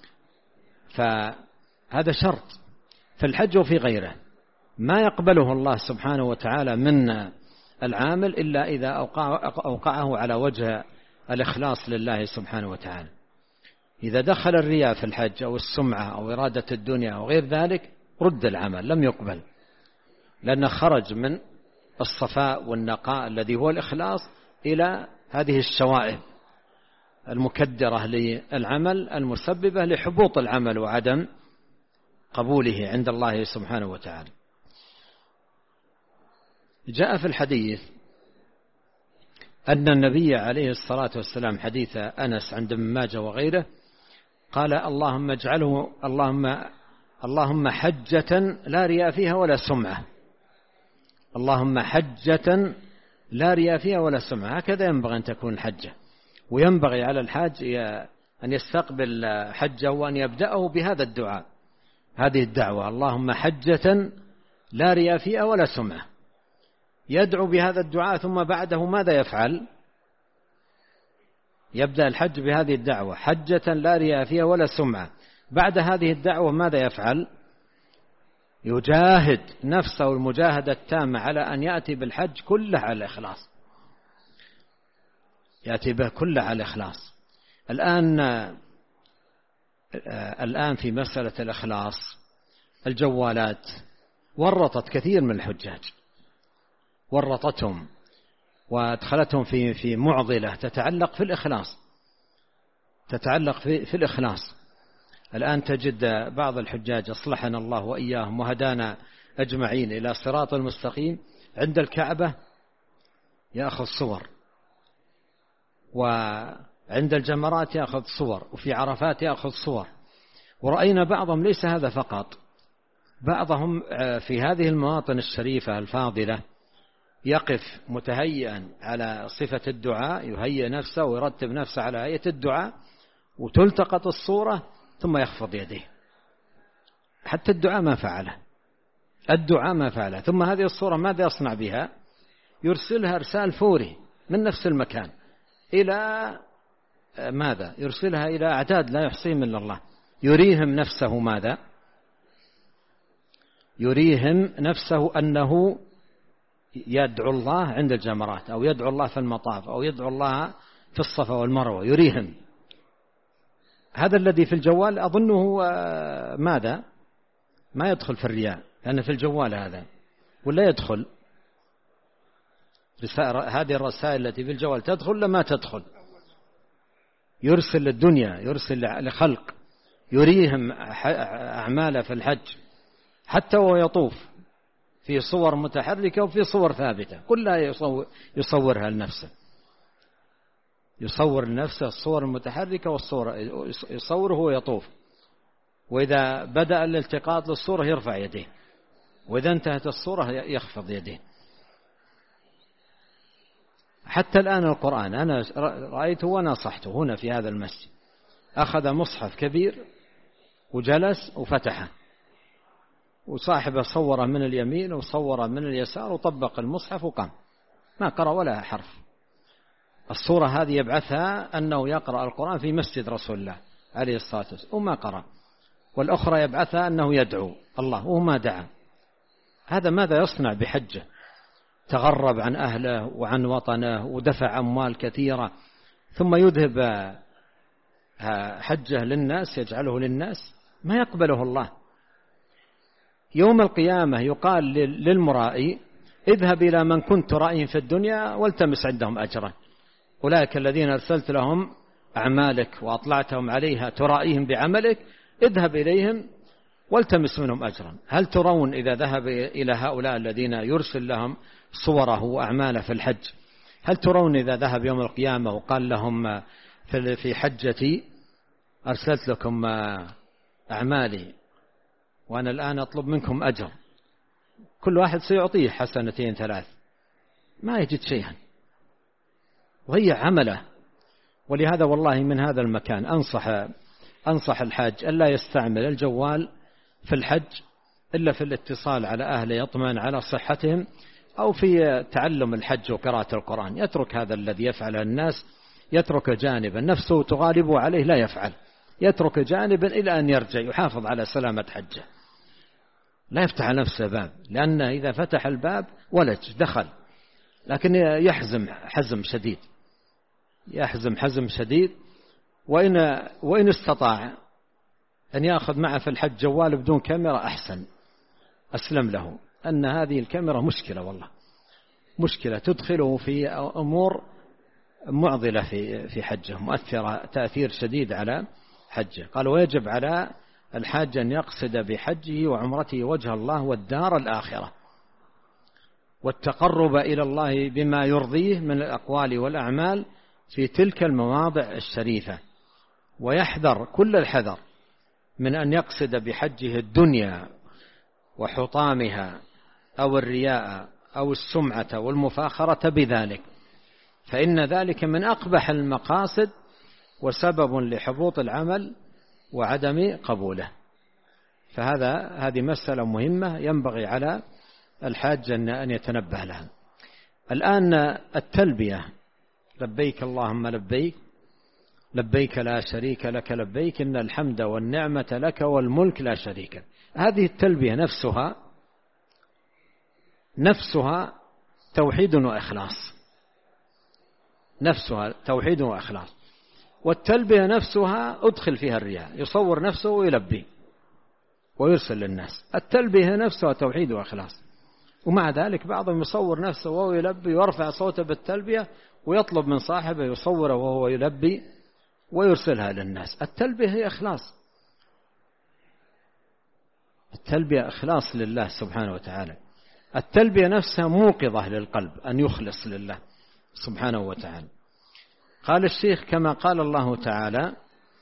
فهذا شرط في الحج وفي غيره، ما يقبله الله سبحانه وتعالى من العامل إلا إذا أوقعه على وجه الإخلاص لله سبحانه وتعالى. إذا دخل الرياء في الحج أو السمعة أو إرادة الدنيا أو غير ذلك رد العمل، لم يقبل، لأنه خرج من الصفاء والنقاء الذي هو الإخلاص إلى هذه الشوائب المكدرة للعمل المسببة لحبوط العمل وعدم قبوله عند الله سبحانه وتعالى. جاء في الحديث أن النبي عليه الصلاة والسلام، حديث أنس عند ابن ماجه وغيره، قال اللهم اجعله اللهم حجة لا رياء فيها ولا سمعة، اللهم حجة لا رياء فيها ولا سمعة. هكذا ينبغي أن تكون الحجة، وينبغي على الحاج أن يستقبل حجه وأن يبدأه بهذا الدعاء، هذه الدعوة، اللهم حجة لا رياء فيها ولا سمعة. يدعو بهذا الدعاء، ثم بعده ماذا يفعل؟ يبدأ الحج بهذه الدعوة، حجة لا رياء فيها ولا سمعة. بعد هذه الدعوة ماذا يفعل؟ يجاهد نفسه المجاهدة التامة على أن يأتي بالحج كله على الإخلاص، يأتي به كله على الإخلاص. الآن في مسألة الإخلاص الجوالات ورطت كثير من الحجاج، ورطتهم وادخلتهم في معضلة تتعلق في الإخلاص، تتعلق في الإخلاص. الآن تجد بعض الحجاج أصلحنا الله وإياهم وهدانا أجمعين إلى صراط المستقيم، عند الكعبة يأخذ صور، وعند الجمرات يأخذ صور، وفي عرفات يأخذ صور. ورأينا بعضهم ليس هذا فقط، بعضهم في هذه المواطن الشريفة الفاضلة يقف متهيئا على صفة الدعاء، يهيئ نفسه ويرتب نفسه على هيئة الدعاء، وتلتقط الصورة ثم يخفض يديه، حتى الدعاء ما فعله، الدعاء ما فعله. ثم هذه الصورة ماذا يصنع بها؟ يرسلها إرسال فوري من نفس المكان إلى ماذا؟ يرسلها إلى أعداد لا يحصيهم إلا الله، يريهم نفسه ماذا؟ يريهم نفسه أنه يدعو الله عند الجمرات، أو يدعو الله في المطاف، أو يدعو الله في الصفا والمروة، يريهم. هذا الذي في الجوال أظنه ماذا؟ ما يدخل في الرياء، لأن في الجوال هذا، ولا يدخل؟ هذه الرسائل التي في الجوال تدخل لما تدخل؟ يرسل للدنيا، يرسل لخلق، يريهم أعماله في الحج، حتى وهو يطوف في صور متحركة وفي صور ثابتة، كلها يصورها لنفسه، يصور لنفسه الصور المتحركة والصور، يصوره وهو يطوف، وإذا بدأ الالتقاط للصورة يرفع يديه، وإذا انتهت الصورة يخفض يديه. حتى الآن القرآن أنا رأيته ونصحته هنا في هذا المسجد، أخذ مصحف كبير وجلس وفتحه، وصاحبه صوره من اليمين وصوره من اليسار وطبق المصحف وقام، ما قرأ ولا حرف. الصورة هذه يبعثها أنه يقرأ القرآن في مسجد رسول الله عليه الصلاة والسلام وما قرأ، والأخرى يبعثها أنه يدعو الله وما دعا. هذا ماذا يصنع بحجه؟ تغرب عن أهله وعن وطنه ودفع أموال كثيرة، ثم يذهب حجه للناس، يجعله للناس، ما يقبله الله. يوم القيامة يقال للمرائي اذهب إلى من كنت ترائيهم في الدنيا والتمس عندهم أجرا، أولئك الذين أرسلت لهم أعمالك وأطلعتهم عليها ترائيهم بعملك، اذهب إليهم والتمس منهم أجرا. هل ترون إذا ذهب إلى هؤلاء الذين يرسل لهم صوره وأعماله في الحج، هل ترون إذا ذهب يوم القيامة وقال لهم في حجتي أرسلت لكم أعمالي وأنا الآن أطلب منكم أجر، كل واحد سيعطيه حسنتين ثلاث؟ ما يجد شيئا، وهي عمله. ولهذا والله من هذا المكان أنصح الحاج ألا يستعمل الجوال في الحج إلا في الاتصال على أهله يطمئن على صحتهم، أو في تعلم الحج وقراءة القرآن. يترك هذا الذي يفعله الناس، يترك جانبا نفسه تغالبه عليه لا يفعل، يترك جانبا إلى أن يرجع يحافظ على سلامة حجه، لا يفتح نفسه باب، لأنه إذا فتح الباب ولج دخل، لكن يحزم حزم شديد، يحزم حزم شديد وإن استطاع أن يأخذ معه في الحج جوال بدون كاميرا أحسن، أسلم له، أن هذه الكاميرا مشكلة، والله مشكلة تدخله في أمور معضلة في حجه، مؤثرة تأثير شديد على حجه. قال ويجب على الحاج أن يقصد بحجه وعمرته وجه الله والدار الآخرة والتقرب إلى الله بما يرضيه من الأقوال والأعمال في تلك المواضع الشريفة، ويحذر كل الحذر من أن يقصد بحجه الدنيا وحطامها أو الرياء أو السمعة والمفاخرة بذلك، فإن ذلك من أقبح المقاصد وسبب لحبوط العمل وعدم قبوله. هذه مسألة مهمة ينبغي على الحاج أن يتنبه لها. الآن التلبية، لبيك اللهم لبيك، لبيك لا شريك لك لبيك، إن الحمد والنعمة لك والملك لا شريك. هذه التلبية نفسها توحيد وإخلاص، نفسها توحيد وإخلاص. والتلبية نفسها أدخل فيها الرياء، يصور نفسه ويلبي ويرسل للناس. التلبية نفسها توحيد وإخلاص، ومع ذلك بعضهم يصور نفسه وهو يلبي ويرفع صوته بالتلبية ويطلب من صاحبه يصوره وهو يلبي ويرسلها للناس. التلبية هي إخلاص، التلبية إخلاص لله سبحانه وتعالى. التلبية نفسها موقظة للقلب أن يخلص لله سبحانه وتعالى. قال الشيخ كما قال الله تعالى: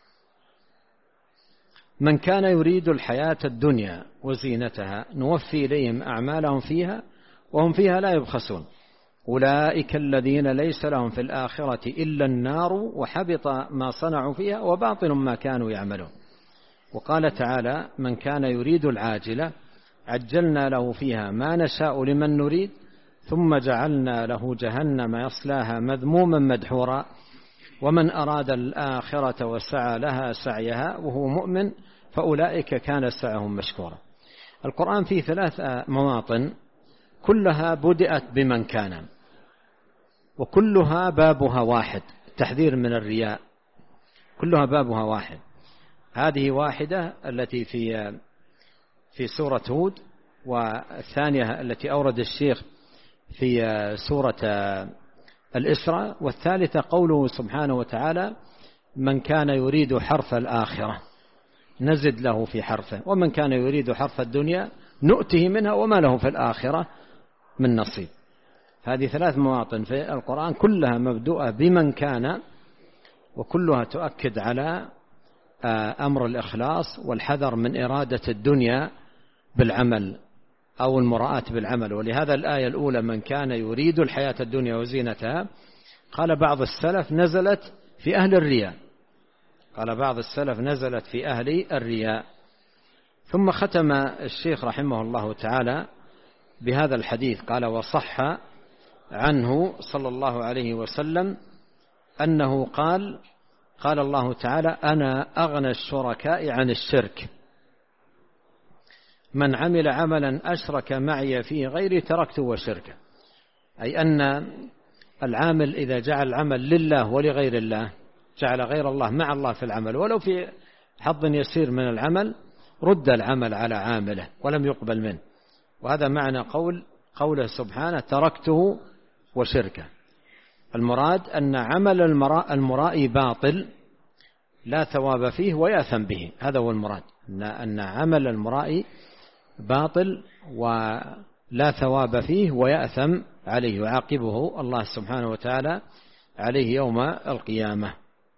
من كان يريد الحياة الدنيا وزينتها نوفي إليهم أعمالهم فيها وهم فيها لا يبخسون، أولئك الذين ليس لهم في الآخرة إلا النار وحبط ما صنعوا فيها وباطل ما كانوا يعملون. وقال تعالى: من كان يريد العاجلة عجلنا له فيها ما نشاء لمن نريد ثم جعلنا له جهنم يصلاها مذموما مدحورا ومن أراد الآخرة وسعى لها سعيها وهو مؤمن فأولئك كان سعيهم مشكورا. القرآن فيه 3 مواطن كلها بدأت بمن كان، وكلها بابها واحد، التحذير من الرياء، كلها بابها واحد. هذه واحدة التي في سورة هود، والثانية التي أورد الشيخ في سورة الإسراء، والثالثة قوله سبحانه وتعالى: من كان يريد حرث الآخرة نزد له في حرثه ومن كان يريد حرث الدنيا نؤته منها وما له في الآخرة من نصيب. هذه 3 مواطن في القرآن كلها مبدوءة بمن كان، وكلها تؤكد على أمر الإخلاص والحذر من إرادة الدنيا بالعمل أو المراءة بالعمل. ولهذا الآية الأولى: من كان يريد الحياة الدنيا وزينتها، قال بعض السلف نزلت في أهل الرياء، قال بعض السلف نزلت في أهل الرياء. ثم ختم الشيخ رحمه الله تعالى بهذا الحديث، قال: وصح عنه صلى الله عليه وسلم أنه قال الله تعالى: أنا أغنى الشركاء عن الشرك، من عمل عملا أشرك معي فيه غيري تركته وشركه. أي أن العامل إذا جعل العمل لله ولغير الله، جعل غير الله مع الله في العمل ولو في حظ يسير من العمل، رد العمل على عامله ولم يقبل منه. وهذا معنى قوله سبحانه: تركته وشركه. المراد أن عمل المرائي باطل لا ثواب فيه ويأثم به، هذا هو المراد، أن عمل المرائي باطل ولا ثواب فيه ويأثم عليه ويعاقبه الله سبحانه وتعالى عليه يوم القيامة.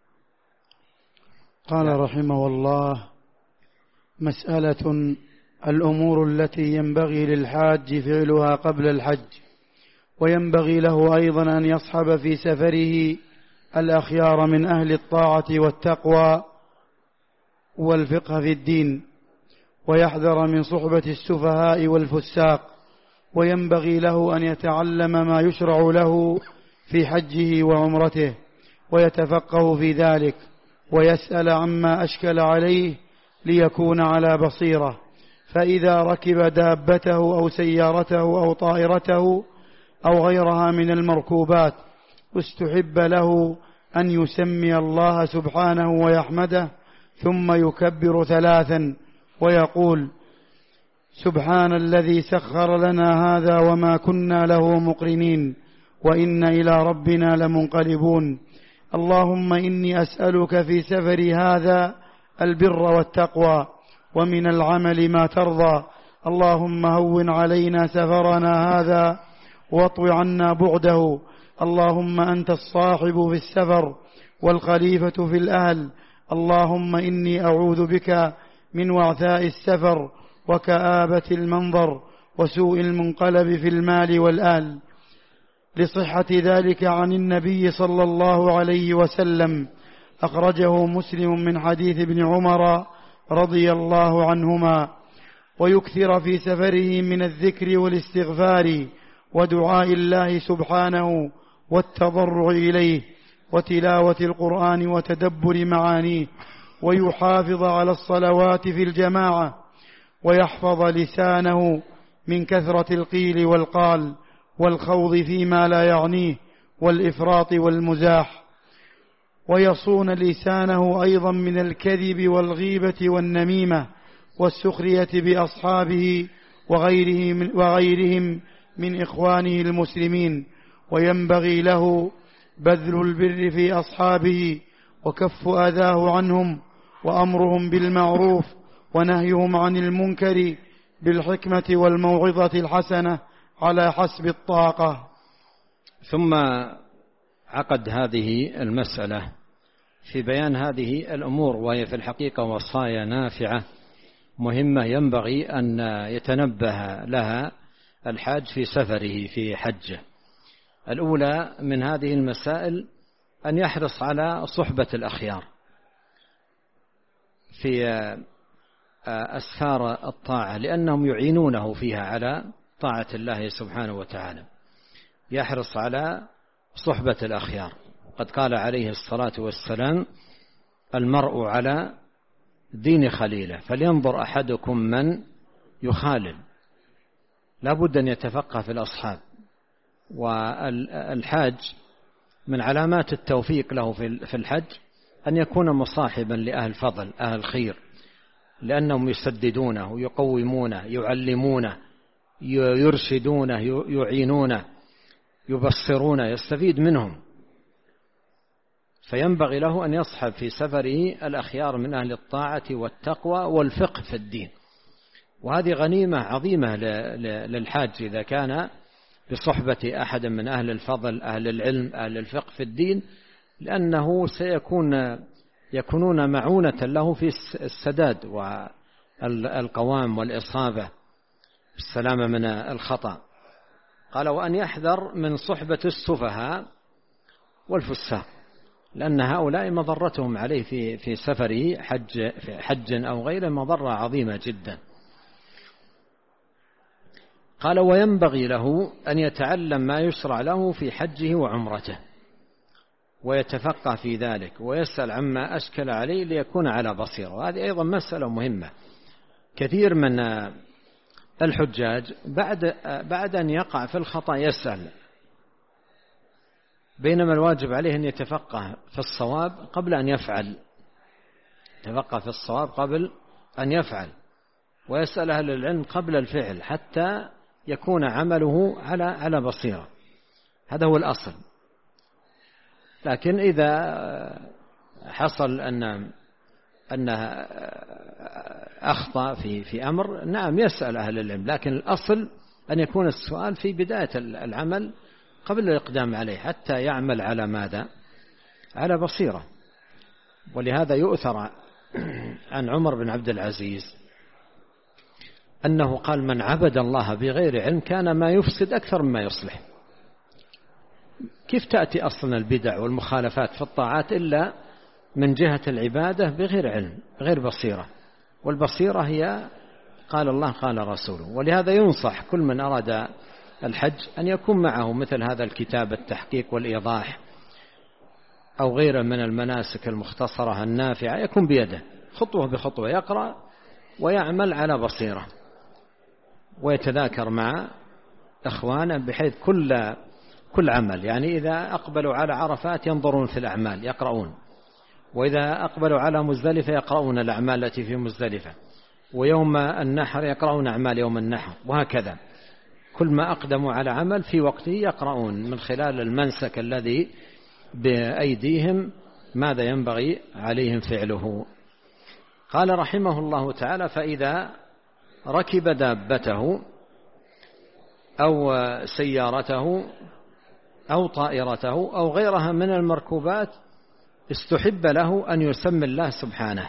قال رحمه الله: مسألة: الأمور التي ينبغي للحاج فعلها قبل الحج، وينبغي له أيضا أن يصحب في سفره الأخيار من أهل الطاعة والتقوى والفقه في الدين، ويحذر من صحبة السفهاء والفساق، وينبغي له أن يتعلم ما يشرع له في حجه وعمرته ويتفقه في ذلك، ويسأل عما أشكل عليه ليكون على بصيرة. فإذا ركب دابته أو سيارته أو طائرته أو غيرها من المركوبات استحب له أن يسمي الله سبحانه ويحمده ثم يكبر 3 ويقول: سبحان الذي سخر لنا هذا وما كنا له مقرنين وإن إلى ربنا لمنقلبون. اللهم إني أسألك في سفري هذا البر والتقوى ومن العمل ما ترضى. اللهم هون علينا سفرنا هذا واطو عنا بعده. اللهم أنت الصاحب في السفر والخليفة في الأهل. اللهم إني أعوذ بك من وعثاء السفر وكآبة المنظر وسوء المنقلب في المال والآل. لصحة ذلك عن النبي صلى الله عليه وسلم، أخرجه مسلم من حديث ابن عمر رضي الله عنهما. ويكثر في سفره من الذكر والاستغفار ودعاء الله سبحانه والتضرع إليه وتلاوة القرآن وتدبر معانيه، ويحافظ على الصلوات في الجماعة، ويحفظ لسانه من كثرة القيل والقال والخوض فيما لا يعنيه والإفراط والمزاح، ويصون لسانه أيضا من الكذب والغيبة والنميمة والسخرية بأصحابه وغيرهم من إخوانه المسلمين. وينبغي له بذل البر في أصحابه وكف أذاه عنهم وأمرهم بالمعروف ونهيهم عن المنكر بالحكمة والموعظة الحسنة على حسب الطاقة. ثم عقد هذه المسألة في بيان هذه الأمور، وهي في الحقيقة وصايا نافعة مهمة ينبغي أن يتنبه لها الحاج في سفره في حجه. الأولى من هذه المسائل أن يحرص على صحبة الأخيار في أسفار الطاعة، لأنهم يعينونه فيها على طاعة الله سبحانه وتعالى. يحرص على صحبة الأخيار. قد قال عليه الصلاة والسلام: المرء على دين خليله فلينظر أحدكم من يخالل. لا بد أن يتفقه في الأصحاب. والحاج من علامات التوفيق له في الحج أن يكون مصاحبا لأهل فضل أهل خير، لأنهم يسددونه يقومونه يعلمونه يرشدونه يعينونه يبصرونه، يستفيد منهم. فينبغي له أن يصحب في سفره الأخيار من أهل الطاعة والتقوى والفقه في الدين. وهذه غنيمة عظيمة للحاج إذا كان بصحبة أحد من أهل الفضل أهل العلم أهل الفقه في الدين، لأنه يكونون معونة له في السداد والقوام والإصابة بالسلامة من الخطأ. قال: وأن يحذر من صحبة السفهاء والفساق، لأن هؤلاء مضرتهم عليه في سفره حج أو غيره مضرة عظيمة جدا. قال: وينبغي له أن يتعلم ما يشرع له في حجه وعمرته ويتفقه في ذلك ويسأل عما أشكل عليه ليكون على بصيرة. وهذه أيضا مسألة مهمة. كثير من الحجاج بعد أن يقع في الخطأ يسأل، بينما الواجب عليه أن يتفقه في الصواب قبل أن يفعل. يتفقه في الصواب قبل أن يفعل، ويسأل أهل العلم قبل الفعل حتى يكون عمله على بصيرة. هذا هو الأصل. لكن إذا حصل أنه أخطأ في أمر، نعم يسأل أهل العلم، لكن الأصل أن يكون السؤال في بداية العمل قبل الإقدام عليه حتى يعمل على ماذا؟ على بصيرة. ولهذا يؤثر عن عمر بن عبد العزيز أنه قال: من عبد الله بغير علم كان ما يفسد أكثر مما يصلح. كيف تأتي أصلا البدع والمخالفات في الطاعات إلا من جهة العبادة بغير علم غير بصيرة؟ والبصيرة هي قال الله قال رسوله. ولهذا ينصح كل من أراد الحج أن يكون معه مثل هذا الكتاب التحقيق والإيضاح أو غيره من المناسك المختصرة النافعة، يكون بيده خطوة بخطوة يقرأ ويعمل على بصيرة ويتذاكر مع إخوانه، بحيث كل كل عمل، يعني إذا أقبلوا على عرفات ينظرون في الأعمال يقرؤون، وإذا أقبلوا على مزدلفة يقرؤون الأعمال التي في مزدلفة، ويوم النحر يقرؤون أعمال يوم النحر، وهكذا كل ما أقدموا على عمل في وقته يقرؤون من خلال المنسك الذي بأيديهم ماذا ينبغي عليهم فعله. قال رحمه الله تعالى: فإذا ركب دابته أو سيارته أو طائرته أو غيرها من المركوبات استحب له أن يسمي الله سبحانه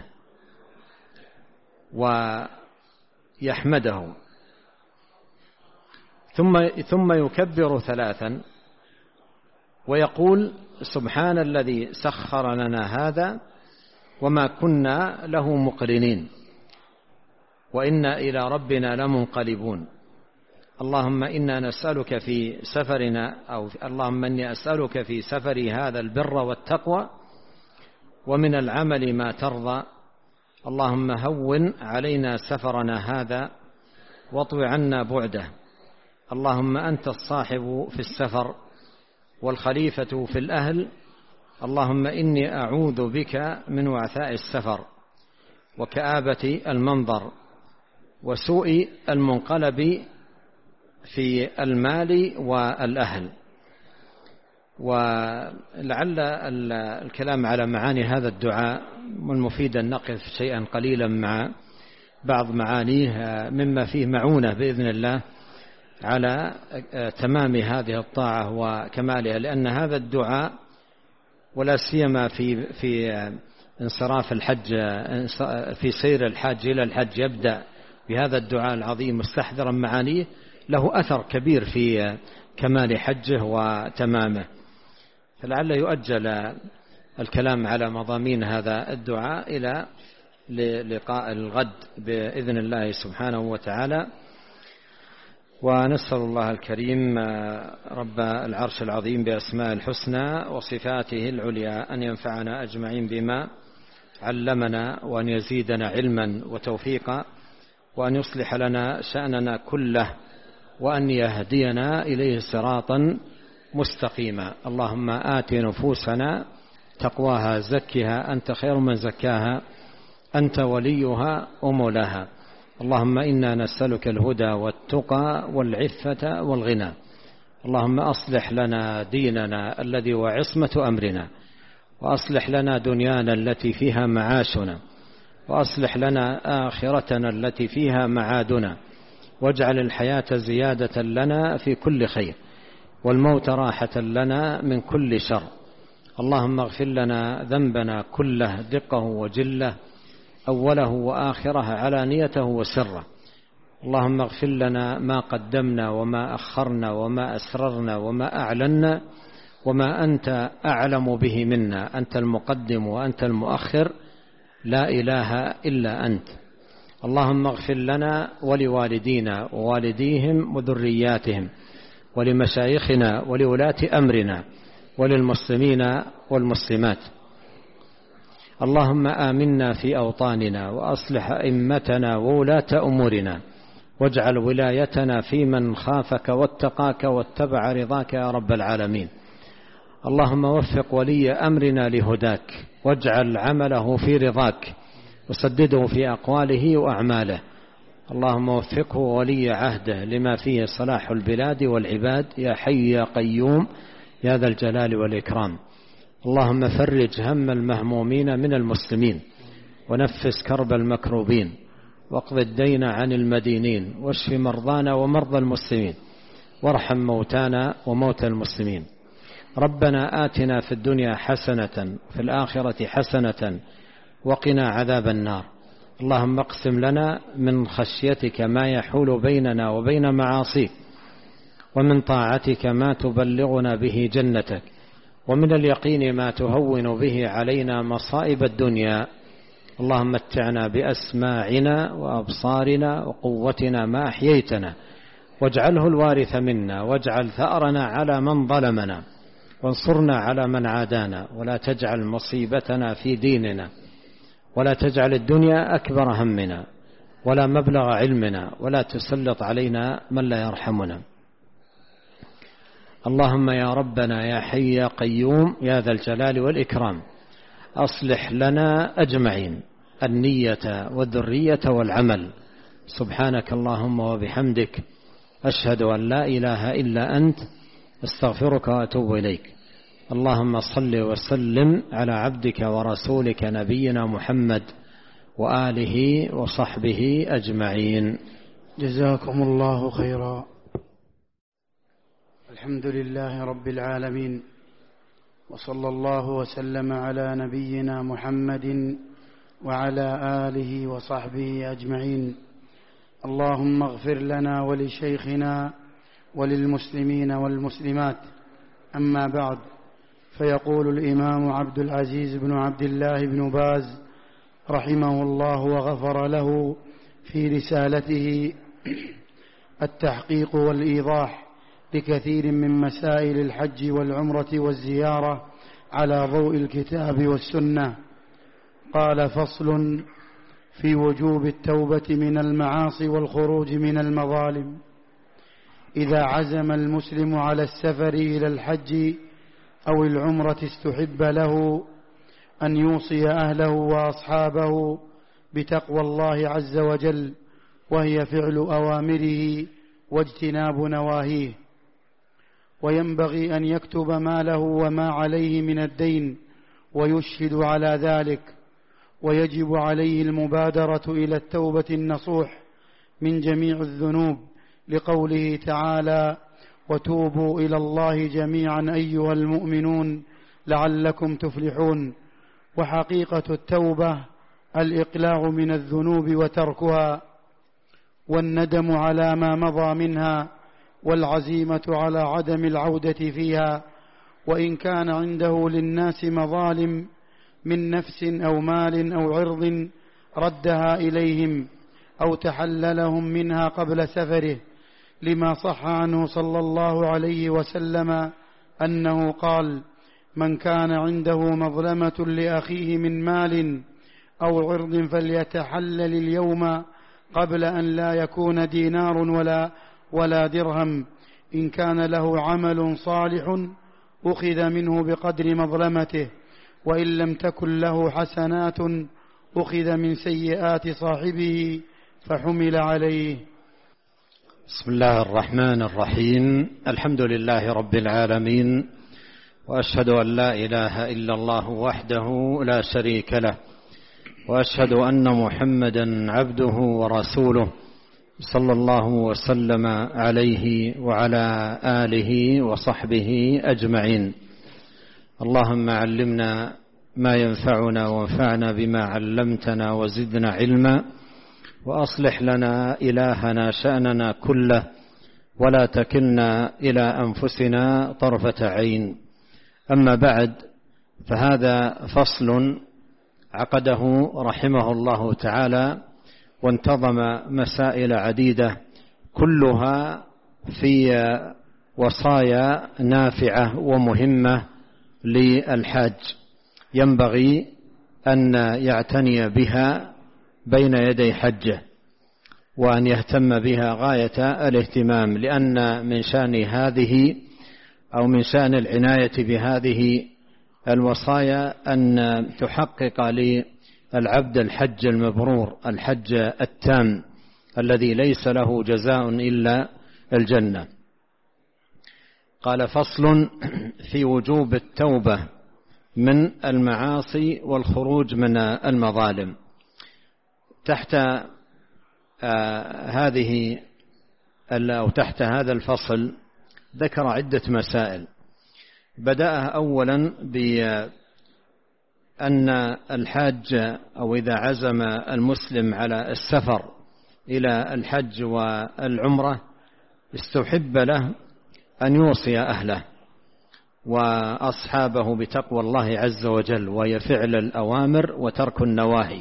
ويحمده، ثم يكبر 3 ويقول: سبحان الذي سخر لنا هذا وما كنا له مقرنين وإنا إلى ربنا لمنقلبون. اللهم إنا نسألك في سفرنا، أو اللهم إني أسألك في سفري هذا البر والتقوى ومن العمل ما ترضى. اللهم هون علينا سفرنا هذا واطو عنا بعده. اللهم أنت الصاحب في السفر والخليفة في الأهل. اللهم إني أعوذ بك من وعثاء السفر وكآبة المنظر وسوء المنقلب في المال والأهل. ولعل الكلام على معاني هذا الدعاء والمفيد أن نقف شيئا قليلا مع بعض معانيه مما فيه معونة بإذن الله على تمام هذه الطاعة وكمالها، لأن هذا الدعاء ولا سيما في انصراف الحج، في سير الحاج إلى الحج يبدأ بهذا الدعاء العظيم مستحضرا معانيه، له أثر كبير في كمال حجه وتمامه. فلعل يؤجل الكلام على مضامين هذا الدعاء إلى لقاء الغد بإذن الله سبحانه وتعالى. ونسأل الله الكريم رب العرش العظيم بأسماء الحسنى وصفاته العليا أن ينفعنا أجمعين بما علمنا، وأن يزيدنا علما وتوفيقا، وأن يصلح لنا شأننا كله، وأن يهدينا إليه صراطا مستقيما. اللهم آت نفوسنا تقواها زكها أنت خير من زكاها أنت وليها ومولاها. اللهم إنا نسألك الهدى والتقى والعفة والغنى. اللهم أصلح لنا ديننا الذي هو عصمة أمرنا، وأصلح لنا دنيانا التي فيها معاشنا، وأصلح لنا آخرتنا التي فيها معادنا، واجعل الحياة زيادة لنا في كل خير، والموت راحة لنا من كل شر. اللهم اغفر لنا ذنبنا كله دقه وجله، أوله وآخره علانيته وسره. اللهم اغفر لنا ما قدمنا وما أخرنا وما أسررنا وما أعلنا وما أنت أعلم به منا. أنت المقدم وأنت المؤخر، لا إله إلا أنت. اللهم اغفر لنا ولوالدينا ووالديهم وذرياتهم ولمشايخنا ولولاة أمرنا وللمسلمين والمسلمات. اللهم آمنا في أوطاننا وأصلح أئمتنا وولاة أمورنا، واجعل ولايتنا في من خافك واتقاك واتبع رضاك يا رب العالمين. اللهم وفق ولي أمرنا لهداك، واجعل عمله في رضاك، وسدده في أقواله وأعماله. اللهم وفقه ولي عهده لما فيه صلاح البلاد والعباد، يا حي يا قيوم يا ذا الجلال والإكرام. اللهم فرج هم المهمومين من المسلمين، ونفس كرب المكروبين، واقض الدين عن المدينين، واشف مرضانا ومرضى المسلمين، وارحم موتانا وموتى المسلمين. ربنا آتنا في الدنيا حسنة وفي الآخرة حسنة وقنا عذاب النار. اللهم اقسم لنا من خشيتك ما يحول بيننا وبين معاصيك، ومن طاعتك ما تبلغنا به جنتك، ومن اليقين ما تهون به علينا مصائب الدنيا. اللهم متعنا بأسماعنا وأبصارنا وقوتنا ما أحييتنا، واجعله الوارث منا، واجعل ثأرنا على من ظلمنا، وانصرنا على من عادانا، ولا تجعل مصيبتنا في ديننا، ولا تجعل الدنيا أكبر همنا ولا مبلغ علمنا، ولا تسلط علينا من لا يرحمنا. اللهم يا ربنا يا حي يا قيوم يا ذا الجلال والإكرام أصلح لنا أجمعين النية والذرية والعمل. سبحانك اللهم وبحمدك أشهد أن لا إله إلا أنت استغفرك وأتوب إليك. اللهم صل وسلم على عبدك ورسولك نبينا محمد وآله وصحبه أجمعين. جزاكم الله خيرا. الحمد لله رب العالمين، وصلى الله وسلم على نبينا محمد وعلى آله وصحبه أجمعين. اللهم اغفر لنا ولشيخنا وللمسلمين والمسلمات. أما بعد، فيقول الإمام عبد العزيز بن عبد الله بن باز رحمه الله وغفر له في رسالته التحقيق والإيضاح لكثير من مسائل الحج والعمرة والزيارة على ضوء الكتاب والسنة، قال: فصل في وجوب التوبة من المعاصي والخروج من المظالم. إذا عزم المسلم على السفر إلى الحج أو العمرة استحب له أن يوصي أهله وأصحابه بتقوى الله عز وجل، وهي فعل أوامره واجتناب نواهيه، وينبغي أن يكتب ما له وما عليه من الدين ويشهد على ذلك، ويجب عليه المبادرة إلى التوبة النصوح من جميع الذنوب، لقوله تعالى: وتوبوا إلى الله جميعا أيها المؤمنون لعلكم تفلحون. وحقيقة التوبة الإقلاع من الذنوب وتركها، والندم على ما مضى منها، والعزيمة على عدم العودة فيها، وإن كان عنده للناس مظالم من نفس أو مال أو عرض ردها إليهم أو تحللهم منها قبل سفره، لما صح عنه صلى الله عليه وسلم أنه قال: من كان عنده مظلمة لأخيه من مال أو عرض فليتحلل اليوم قبل أن لا يكون دينار ولا درهم. إن كان له عمل صالح أخذ منه بقدر مظلمته، وإن لم تكن له حسنات أخذ من سيئات صاحبه فحمل عليه. بسم الله الرحمن الرحيم. الحمد لله رب العالمين، وأشهد أن لا إله إلا الله وحده لا شريك له، وأشهد أن محمدا عبده ورسوله صلى الله وسلم عليه وعلى آله وصحبه أجمعين. اللهم علمنا ما ينفعنا وانفعنا بما علمتنا وزدنا علما، وأصلح لنا إلهنا شأننا كله، ولا تكلنا إلى أنفسنا طرفة عين. أما بعد، فهذا فصل عقده رحمه الله تعالى، وانتظم مسائل عديدة كلها في وصايا نافعة ومهمة للحاج، ينبغي أن يعتني بها بين يدي حجه، وأن يهتم بها غاية الاهتمام، لأن من شأن هذه أو من شأن العناية بهذه الوصايا أن تحقق للعبد الحج المبرور، الحج التام الذي ليس له جزاء إلا الجنة. قال: فصل في وجوب التوبة من المعاصي والخروج من المظالم. تحت تحت هذا الفصل ذكر عدة مسائل. بدأها أولا بأن الحاج أو إذا عزم المسلم على السفر إلى الحج والعمرة استحب له أن يوصي أهله وأصحابه بتقوى الله عز وجل، وهي فعل الأوامر وترك النواهي.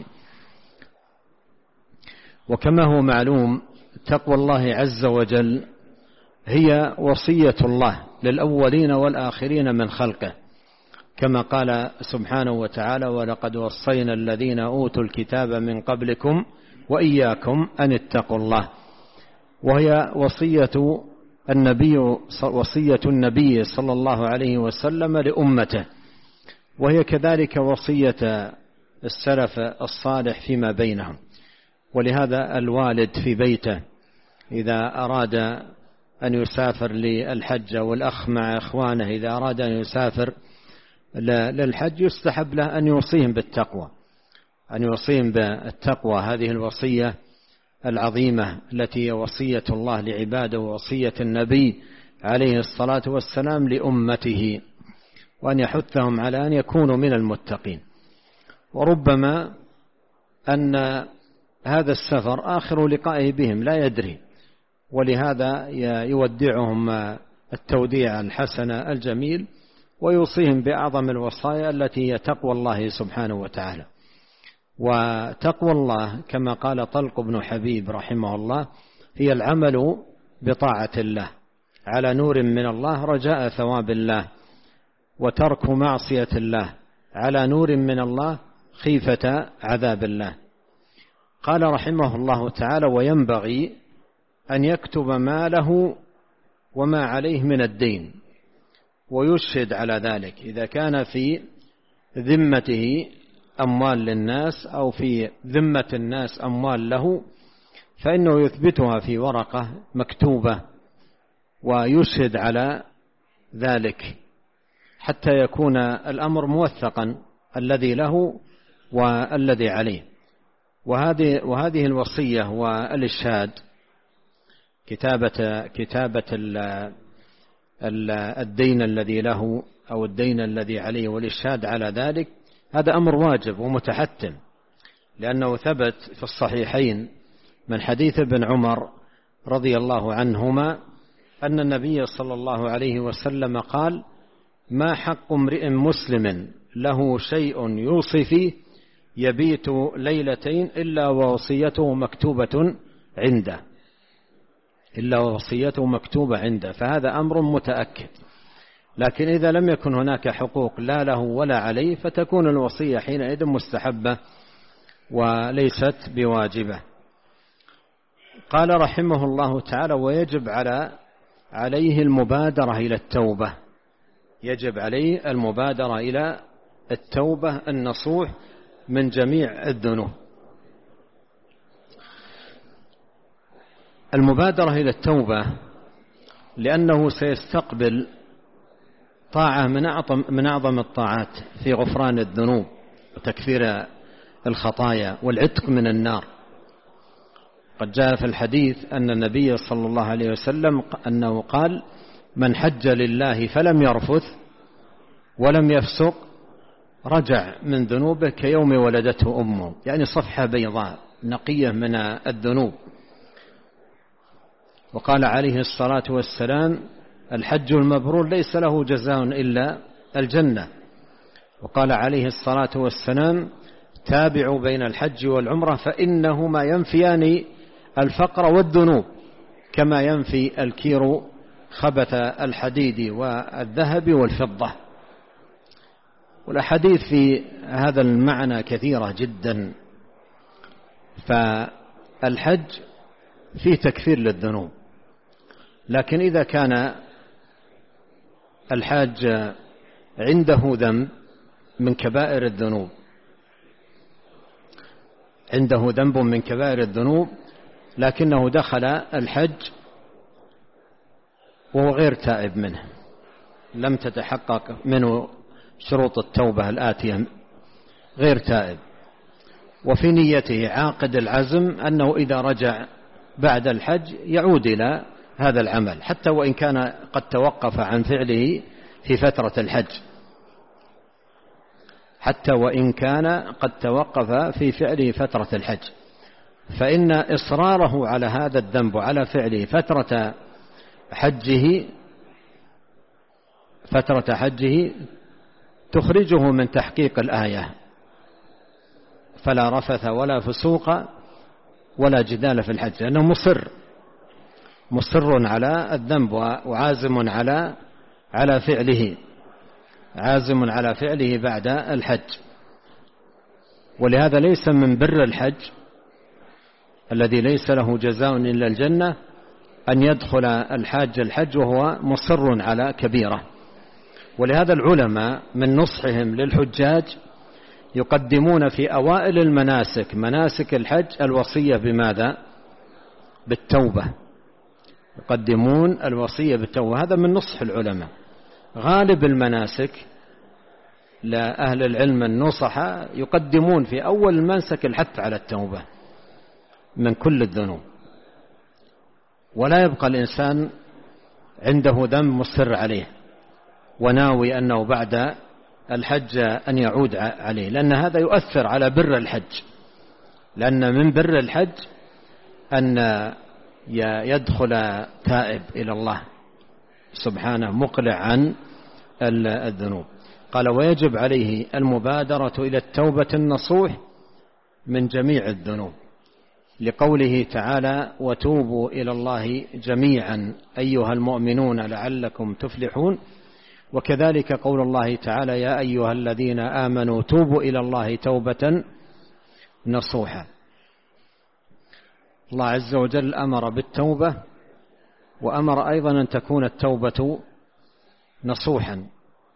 وكما هو معلوم، تقوى الله عز وجل هي وصية الله للأولين والآخرين من خلقه، كما قال سبحانه وتعالى: ولقد وصينا الذين أوتوا الكتاب من قبلكم وإياكم أن اتقوا الله. وهي وصية وصية النبي صلى الله عليه وسلم لأمته، وهي كذلك وصية السلف الصالح فيما بينهم. ولهذا الوالد في بيته إذا أراد أن يسافر للحج، والأخ مع إخوانه إذا أراد أن يسافر للحج يستحب له أن يوصيهم بالتقوى، هذه الوصية العظيمة التي هي وصية الله لعباده ووصية النبي عليه الصلاة والسلام لأمته، وأن يحثهم على أن يكونوا من المتقين. وربما أن هذا السفر آخر لقائه بهم لا يدري، ولهذا يودعهم التوديع الحسن الجميل ويوصيهم بأعظم الوصايا التي هي تقوى الله سبحانه وتعالى. وتقوى الله كما قال طلق بن حبيب رحمه الله هي العمل بطاعة الله على نور من الله رجاء ثواب الله، وترك معصية الله على نور من الله خيفة عذاب الله. قال رحمه الله تعالى: وينبغي أن يكتب ما له وما عليه من الدين، ويشهد على ذلك إذا كان في ذمته أموال للناس أو في ذمة الناس أموال له، فإنه يثبتها في ورقة مكتوبة ويشهد على ذلك حتى يكون الأمر موثقا الذي له والذي عليه. وهذه الوصية والإشهاد كتابة الدين الذي له أو الدين الذي عليه والإشهاد على ذلك، هذا أمر واجب ومتحتم، لأنه ثبت في الصحيحين من حديث ابن عمر رضي الله عنهما أن النبي صلى الله عليه وسلم قال: ما حق امرئ مسلم له شيء يوصي فيه يبيت ليلتين إلا ووصيته مكتوبة عنده، فهذا أمر متأكد. لكن إذا لم يكن هناك حقوق لا له ولا عليه فتكون الوصية حينئذ مستحبة وليست بواجبة. قال رحمه الله تعالى: ويجب عليه المبادرة إلى التوبة، يجب عليه المبادرة إلى التوبة النصوح من جميع الذنوب. المبادرة إلى التوبة لأنه سيستقبل طاعة من أعظم الطاعات في غفران الذنوب وتكفير الخطايا والعتق من النار. قد جاء في الحديث أن النبي صلى الله عليه وسلم أنه قال: من حج لله فلم يرفث ولم يفسق رجع من ذنوبه كيوم ولدته أمه، يعني صفحة بيضاء نقية من الذنوب. وقال عليه الصلاة والسلام: الحج المبرور ليس له جزاء إلا الجنة. وقال عليه الصلاة والسلام: تابعوا بين الحج والعمرة فإنهما ينفيان الفقر والذنوب كما ينفي الكير خبث الحديد والذهب والفضة. والأحاديث في هذا المعنى كثيرة جدا. فالحج فيه تكفير للذنوب، لكن إذا كان الحاج عنده ذنب من كبائر الذنوب، لكنه دخل الحج وهو غير تائب منه، لم تتحقق منه شروط التوبة الآتية، غير تائب، وفي نيته عاقد العزم أنه إذا رجع بعد الحج يعود إلى هذا العمل حتى وإن كان قد توقف عن فعله في فترة الحج، فإن إصراره على هذا الذنب وعلى فعله فترة حجه تخرجه من تحقيق الآية: فلا رفث ولا فسوق ولا جدال في الحج، لأنه مصر على الذنب وعازم على فعله بعد الحج. ولهذا ليس من بر الحج الذي ليس له جزاء إلا الجنة أن يدخل الحاج الحج وهو مصر على كبيرة. ولهذا العلماء من نصحهم للحجاج يقدمون في أوائل المناسك مناسك الحج الوصية بماذا؟ بالتوبة. يقدمون الوصية بالتوبة، هذا من نصح العلماء. غالب المناسك لأهل العلم النصحة يقدمون في أول المنسك الحث على التوبة من كل الذنوب، ولا يبقى الإنسان عنده ذنب مصر عليه وناوي أنه بعد الحج أن يعود عليه، لأن هذا يؤثر على بر الحج، لأن من بر الحج أن يدخل تائب إلى الله سبحانه مقلع عن الذنوب. قال ويجب عليه المبادرة إلى التوبة النصوح من جميع الذنوب، لقوله تعالى وتوبوا إلى الله جميعا أيها المؤمنون لعلكم تفلحون. وكذلك قول الله تعالى يا أيها الذين آمنوا توبوا إلى الله توبة نصوحا. الله عز وجل أمر بالتوبة، وأمر أيضا أن تكون التوبة نصوحا.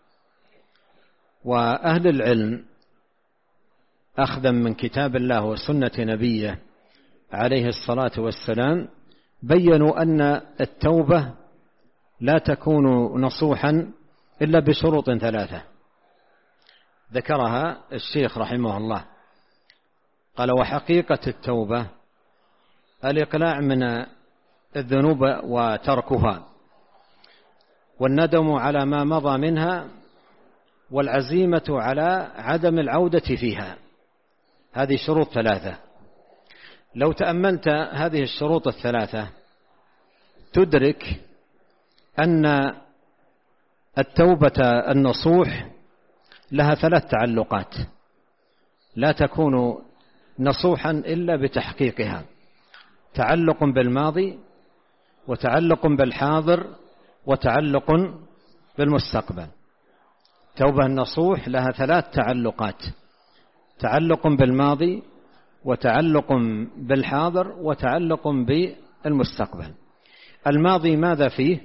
وأهل العلم أخذا من كتاب الله وسنة نبيه عليه الصلاة والسلام بيّنوا أن التوبة لا تكون نصوحا إلا بشروط ثلاثة ذكرها الشيخ رحمه الله. قال وحقيقة التوبة الإقلاع من الذنوب وتركها، والندم على ما مضى منها، والعزيمة على عدم العودة فيها. هذه شروط ثلاثة. لو تأملت هذه الشروط الثلاثة تدرك أن التوبة النصوح لها ثلاث تعلقات، لا تكون نصوحا إلا بتحقيقها: تعلق بالماضي، وتعلق بالحاضر، وتعلق بالمستقبل. توبة النصوح لها ثلاث تعلقات: تعلق بالماضي، وتعلق بالحاضر، وتعلق بالمستقبل. الماضي ماذا فيه؟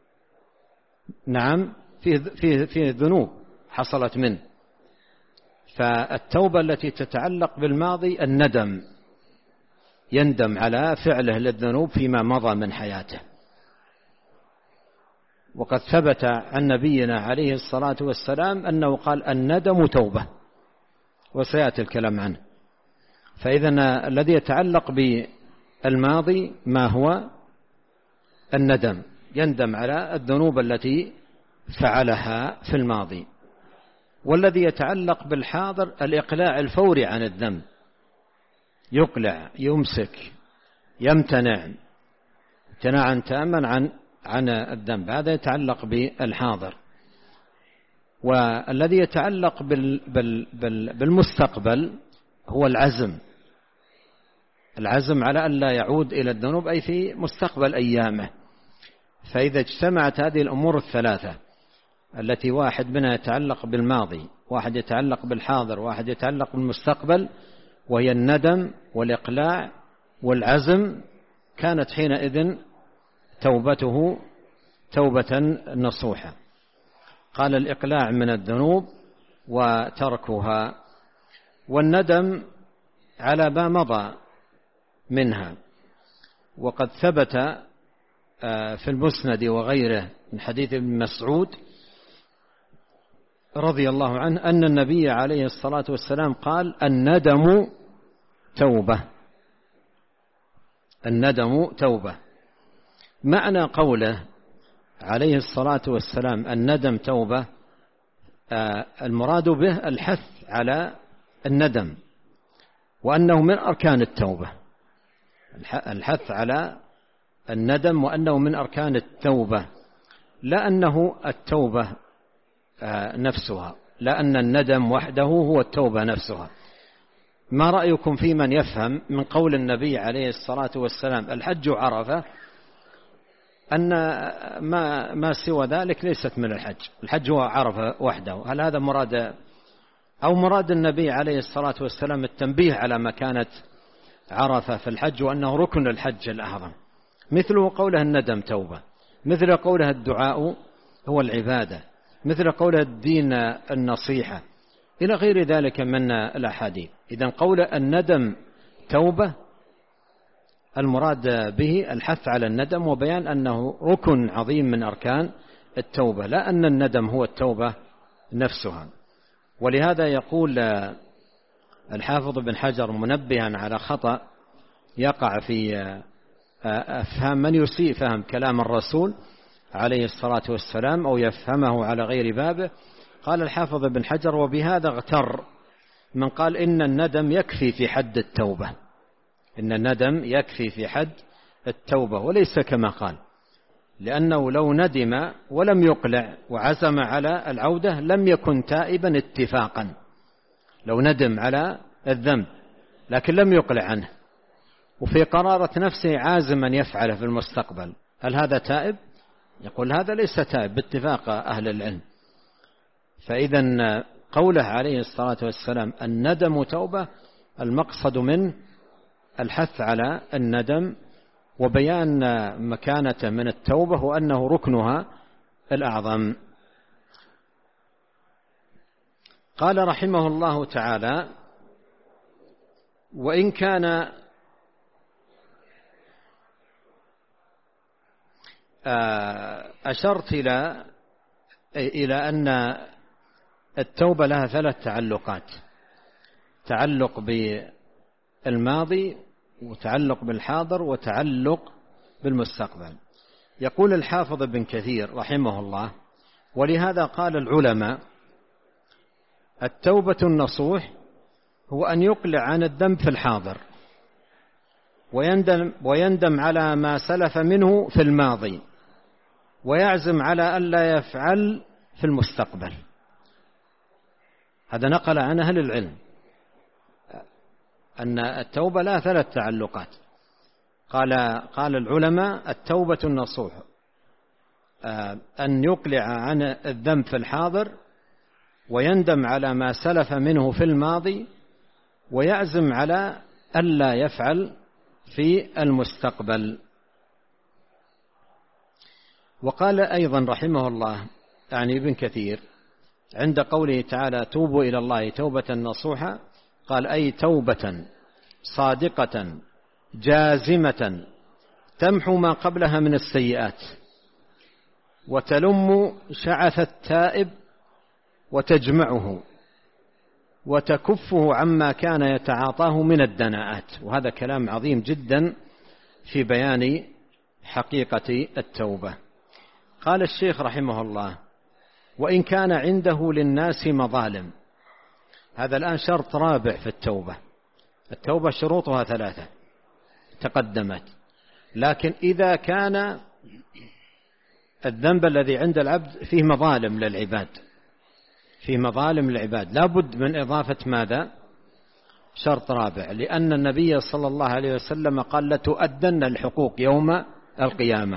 نعم فيه ذنوب حصلت منه، فالتوبة التي تتعلق بالماضي الندم، يندم على فعله للذنوب فيما مضى من حياته. وقد ثبت عن نبينا عليه الصلاة والسلام أنه قال الندم توبة، وسيأتي الكلام عنه. فإذا الذي يتعلق بالماضي ما هو؟ الندم، يندم على الذنوب التي فعلها في الماضي. والذي يتعلق بالحاضر الإقلاع الفوري عن الذنب، يقلع، يمسك، يمتنع امتناعا تاما عن الذنب، هذا يتعلق بالحاضر. والذي يتعلق بالمستقبل هو العزم على أن لا يعود إلى الذنوب، أي في مستقبل أيامه. فإذا اجتمعت هذه الأمور الثلاثة التي واحد منها يتعلق بالماضي، واحد يتعلق بالحاضر، واحد يتعلق بالمستقبل، وهي الندم والإقلاع والعزم، كانت حينئذ توبته توبة نصوحة. قال الإقلاع من الذنوب وتركها، والندم على ما مضى منها. وقد ثبت في المسند وغيره من حديث ابن مسعود رضي الله عنه أن النبي عليه الصلاة والسلام قال الندم توبة. الندم توبة. معنى قوله عليه الصلاة والسلام الندم توبة، المراد به الحث على الندم، وأنه من أركان التوبة. الحث على الندم وأنه من أركان التوبة، لا أنه التوبة نفسها، لا أن الندم وحده هو التوبة نفسها. ما رأيكم في من يفهم من قول النبي عليه الصلاة والسلام الحج عرفة أن ما سوى ذلك ليست من الحج، الحج هو عرفة وحده؟ هل هذا مراد، أو مراد النبي عليه الصلاة والسلام التنبيه على مكانة عرفة في الحج وأنه ركن الحج الأعظم؟ مثله قوله الندم توبة، مثل قوله الدعاء هو العبادة، مثل قوله الدين النصيحة، إلى غير ذلك من الأحاديث. إذن قول الندم توبة المراد به الحث على الندم وبيان أنه ركن عظيم من أركان التوبة، لا أن الندم هو التوبة نفسها. ولهذا يقول الحافظ بن حجر منبها على خطأ يقع في أفهام من يسيء فهم كلام الرسول عليه الصلاة والسلام أو يفهمه على غير بابه. قال الحافظ بن حجر: وبهذا اغتر من قال إن الندم يكفي في حد التوبة، إن الندم يكفي في حد التوبة، وليس كما قال، لأنه لو ندم ولم يقلع وعزم على العودة لم يكن تائبا اتفاقا. لو ندم على الذنب لكن لم يقلع عنه وفي قرارة نفسه عازما يفعله في المستقبل، هل هذا تائب؟ يقول هذا ليس تائب باتفاق أهل العلم. فإذا قوله عليه الصلاة والسلام الندم توبة، المقصد منه الحث على الندم وبيان مكانته من التوبة وأنه ركنها الأعظم. قال رحمه الله تعالى: وإن كان أشرت إلى أن التوبة لها 3 تعلقات: تعلق بالماضي وتعلق بالحاضر وتعلق بالمستقبل. يقول الحافظ ابن كثير رحمه الله: ولهذا قال العلماء: التوبة النصوح هو أن يقلع عن الذنب في الحاضر ويندم على ما سلف منه في الماضي ويعزم على ألا يفعل في المستقبل. هذا نقل عن أهل العلم أن التوبة لها 3 تعلقات. قال العلماء: التوبة النصوح أن يقلع عن الذنب في الحاضر ويندم على ما سلف منه في الماضي ويعزم على ألا يفعل في المستقبل. وقال أيضا رحمه الله يعني ابن كثير عند قوله تعالى: توبوا إلى الله توبة نصوحا، قال: أي توبة صادقة جازمة تمحو ما قبلها من السيئات وتلم شعث التائب وتجمعه وتكفه عما كان يتعاطاه من الدناءات. وهذا كلام عظيم جدا في بيان حقيقة التوبة. قال الشيخ رحمه الله: وإن كان عنده للناس مظالم. هذا الآن شرط رابع في التوبة. التوبة شروطها 3 تقدمت، لكن إذا كان الذنب الذي عند العبد فيه مظالم للعباد، فيه مظالم للعباد، لا بد من إضافة ماذا؟ شرط رابع، لأن النبي صلى الله عليه وسلم قال: لتؤدن الحقوق يوم القيامة.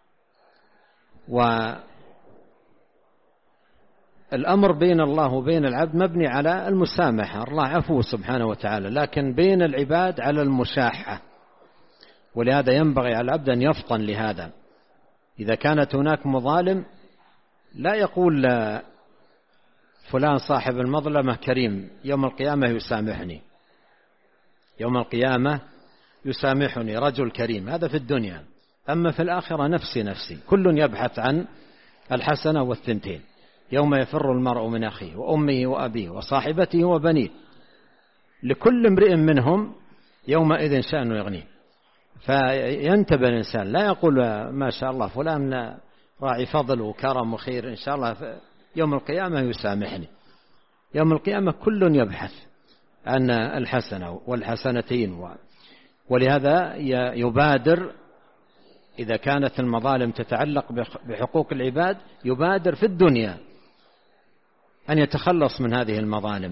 والأمر بين الله وبين العبد مبني على المسامحة، الله عفو سبحانه وتعالى، لكن بين العباد على المشاحة. ولهذا ينبغي على العبد أن يفطن لهذا. إذا كانت هناك مظالم لا يقول فلان صاحب المظلمة كريم يوم القيامة يسامحني، يوم القيامة يسامحني رجل كريم، هذا في الدنيا. أما في الآخرة نفسي نفسي، كل يبحث عن الحسنة والثنتين. يوم يفر المرء من أخيه وأمه وأبيه وصاحبته وبنيه لكل امرئ منهم يومئذ شأن يغنيه. فينتبه الإنسان، لا يقول ما شاء الله فلان راعي فضل وكرم وخير إن شاء الله يوم القيامة يسامحني. يوم القيامة كل يبحث عن الحسنة والحسنتين. ولهذا يبادر إذا كانت المظالم تتعلق بحقوق العباد يبادر في الدنيا أن يتخلص من هذه المظالم.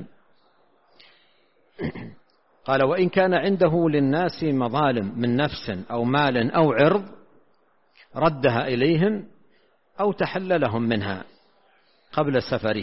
قال: وإن كان عنده للناس مظالم من نفس أو مال أو عرض ردها إليهم أو تحللهم منها قبل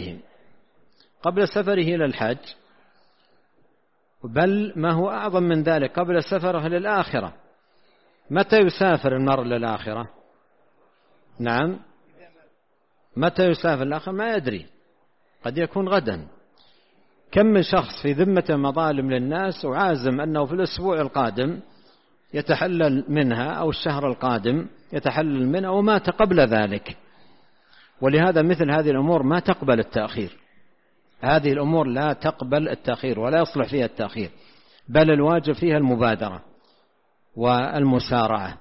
سفره إلى الحج، بل ما هو أعظم من ذلك قبل سفره للآخرة. متى يسافر المرء للآخرة؟ نعم، متى يسافر للآخرة ما يدري، قد يكون غدا. كم من شخص في ذمة مظالم للناس وعازم أنه في الأسبوع القادم يتحلل منها أو الشهر القادم يتحلل منها ومات قبل ذلك. ولهذا مثل هذه الأمور ما تقبل التأخير، هذه الأمور لا تقبل التأخير ولا يصلح فيها التأخير، بل الواجب فيها المبادرة والمسارعة.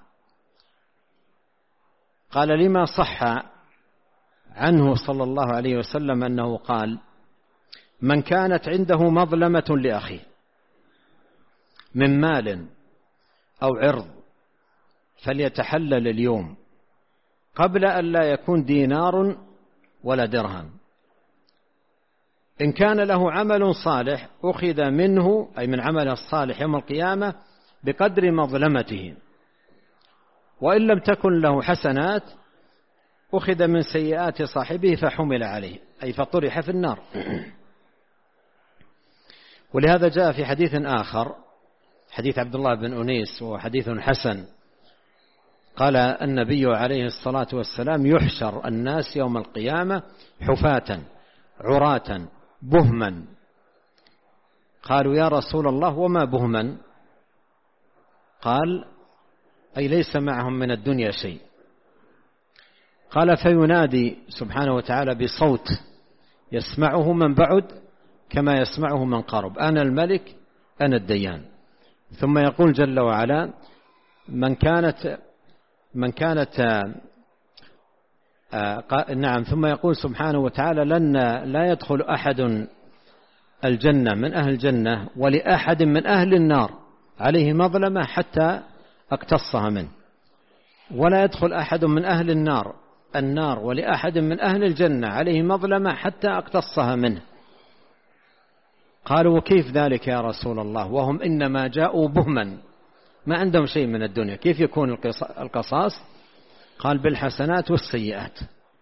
قال لما صح عنه صلى الله عليه وسلم أنه قال: من كانت عنده مظلمة لأخيه من مال أو عرض فليتحلل اليوم قبل أن لا يكون دينار ولا درهم. إن كان له عمل صالح أخذ منه، أي من عمله الصالح يوم القيامة، بقدر مظلمته، وإن لم تكن له حسنات أخذ من سيئات صاحبه فحمل عليه، أي فطرح في النار. ولهذا جاء في حديث آخر، حديث عبد الله بن أنيس، وحديث حسن، قال النبي عليه الصلاة والسلام: يحشر الناس يوم القيامة حفاة عراة بهما. قالوا: يا رسول الله وما بهما؟ قال: أي ليس معهم من الدنيا شيء. قال: فينادي سبحانه وتعالى بصوت يسمعه من بعد كما يسمعه من قرب: أنا الملك أنا الديان. ثم يقول جل وعلا: نعم، ثم يقول سبحانه وتعالى: لا يدخل أحد الجنة من أهل الجنة ولأحد من أهل النار عليه مظلمة حتى أقتصها منه، ولا يدخل أحد من أهل النار ولأحد من أهل الجنة عليه مظلمة حتى أقتصها منه. قالوا: وكيف ذلك يا رسول الله وهم إنما جاءوا بهما، ما عندهم شيء من الدنيا، كيف يكون القصاص؟ قال: بالحسنات والسيئات.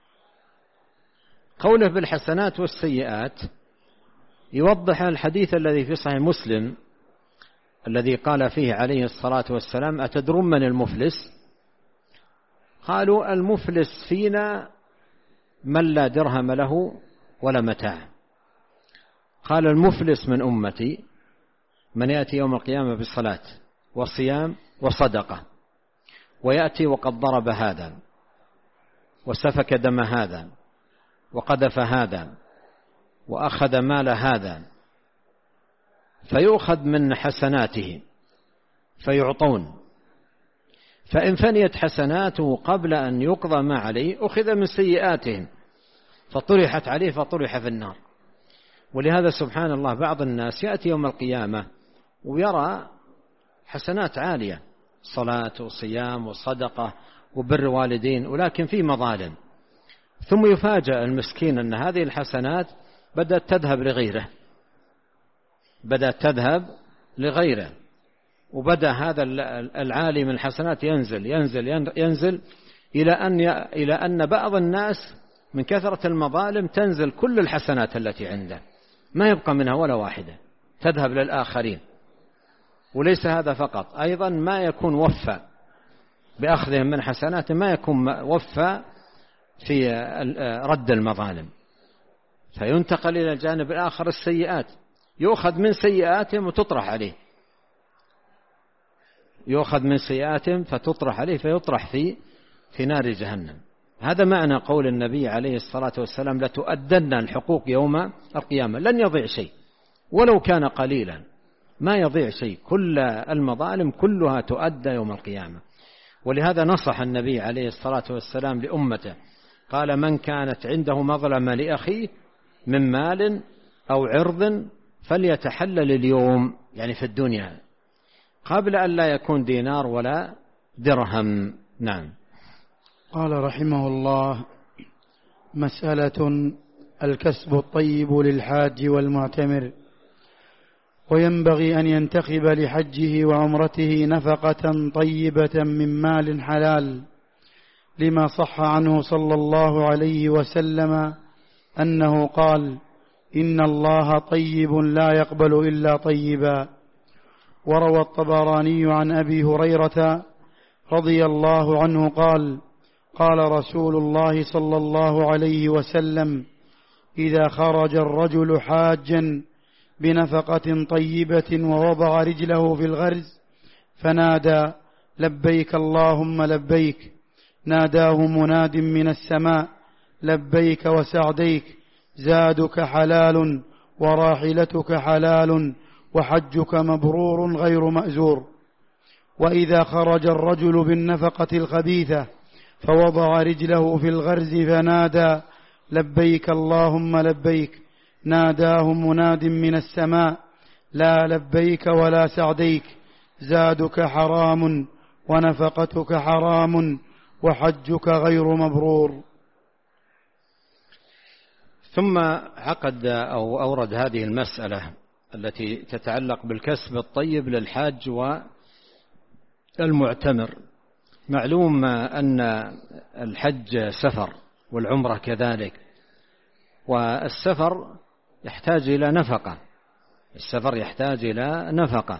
قوله بالحسنات والسيئات يوضح الحديث الذي في صحيح مسلم الذي قال فيه عليه الصلاة والسلام: أتدرون من المفلس؟ قالوا: المفلس فينا من لا درهم له ولا متاع. قال: المفلس من أمتي من يأتي يوم القيامة بالصلاة وصيام وصدقة، ويأتي وقد ضرب هذا وسفك دم هذا وقذف هذا وأخذ مال هذا، فيؤخذ من حسناته فيعطون، فإن فنيت حسناته قبل أن يقضى ما عليه أخذ من سيئاتهم فطرحت عليه فطرح في النار. ولهذا سبحان الله بعض الناس يأتي يوم القيامة ويرى حسنات عالية، صلاة وصيام وصدقة وبر والدين، ولكن في مظالم، ثم يفاجأ المسكين أن هذه الحسنات بدأت تذهب لغيره، وبدأ هذا العالي من الحسنات ينزل إلى أن بعض الناس من كثرة المظالم تنزل كل الحسنات التي عنده، ما يبقى منها ولا واحدة، تذهب للآخرين. وليس هذا فقط، أيضا ما يكون وفى بأخذهم من حسنات، ما يكون وفى في رد المظالم، فينتقل إلى الجانب الآخر السيئات، يؤخذ من سيئاتهم وتطرح عليه، يؤخذ من سيئاتهم فتطرح عليه فيطرح في نار جهنم. هذا معنى قول النبي عليه الصلاة والسلام: لتؤدن الحقوق يوم القيامة. لن يضيع شيء ولو كان قليلا، ما يضيع شيء، كل المظالم كلها تؤدى يوم القيامة. ولهذا نصح النبي عليه الصلاة والسلام لأمته، قال: من كانت عنده مظلمة لأخيه من مال أو عرض فليتحلل اليوم، يعني في الدنيا، قبل أن لا يكون دينار ولا درهم. نعم. قال رحمه الله: مسألة: الكسب الطيب للحاج والمعتمر، وينبغي أن ينتخب لحجه وعمرته نفقة طيبة من مال حلال، لما صح عنه صلى الله عليه وسلم أنه قال: إن الله طيب لا يقبل إلا طيبا. وروى الطبراني عن أبي هريرة رضي الله عنه قال: قال رسول الله صلى الله عليه وسلم: إذا خرج الرجل حاجا بنفقة طيبة ووضع رجله في الغرز فنادى: لبيك اللهم لبيك، ناداه مناد من السماء: لبيك وسعديك، زادك حلال وراحلتك حلال وحجك مبرور غير مأزور. وإذا خرج الرجل بالنفقة الخبيثة فوضع رجله في الغرز فنادى: لبيك اللهم لبيك، ناداه مناد من السماء: لا لبيك ولا سعديك، زادك حرام ونفقتك حرام وحجك غير مبرور. ثم عقد أو أورد هذه المسألة التي تتعلق بالكسب الطيب للحاج والمعتمر. معلوم أن الحج سفر والعمرة كذلك، والسفر يحتاج إلى نفقة. السفر يحتاج إلى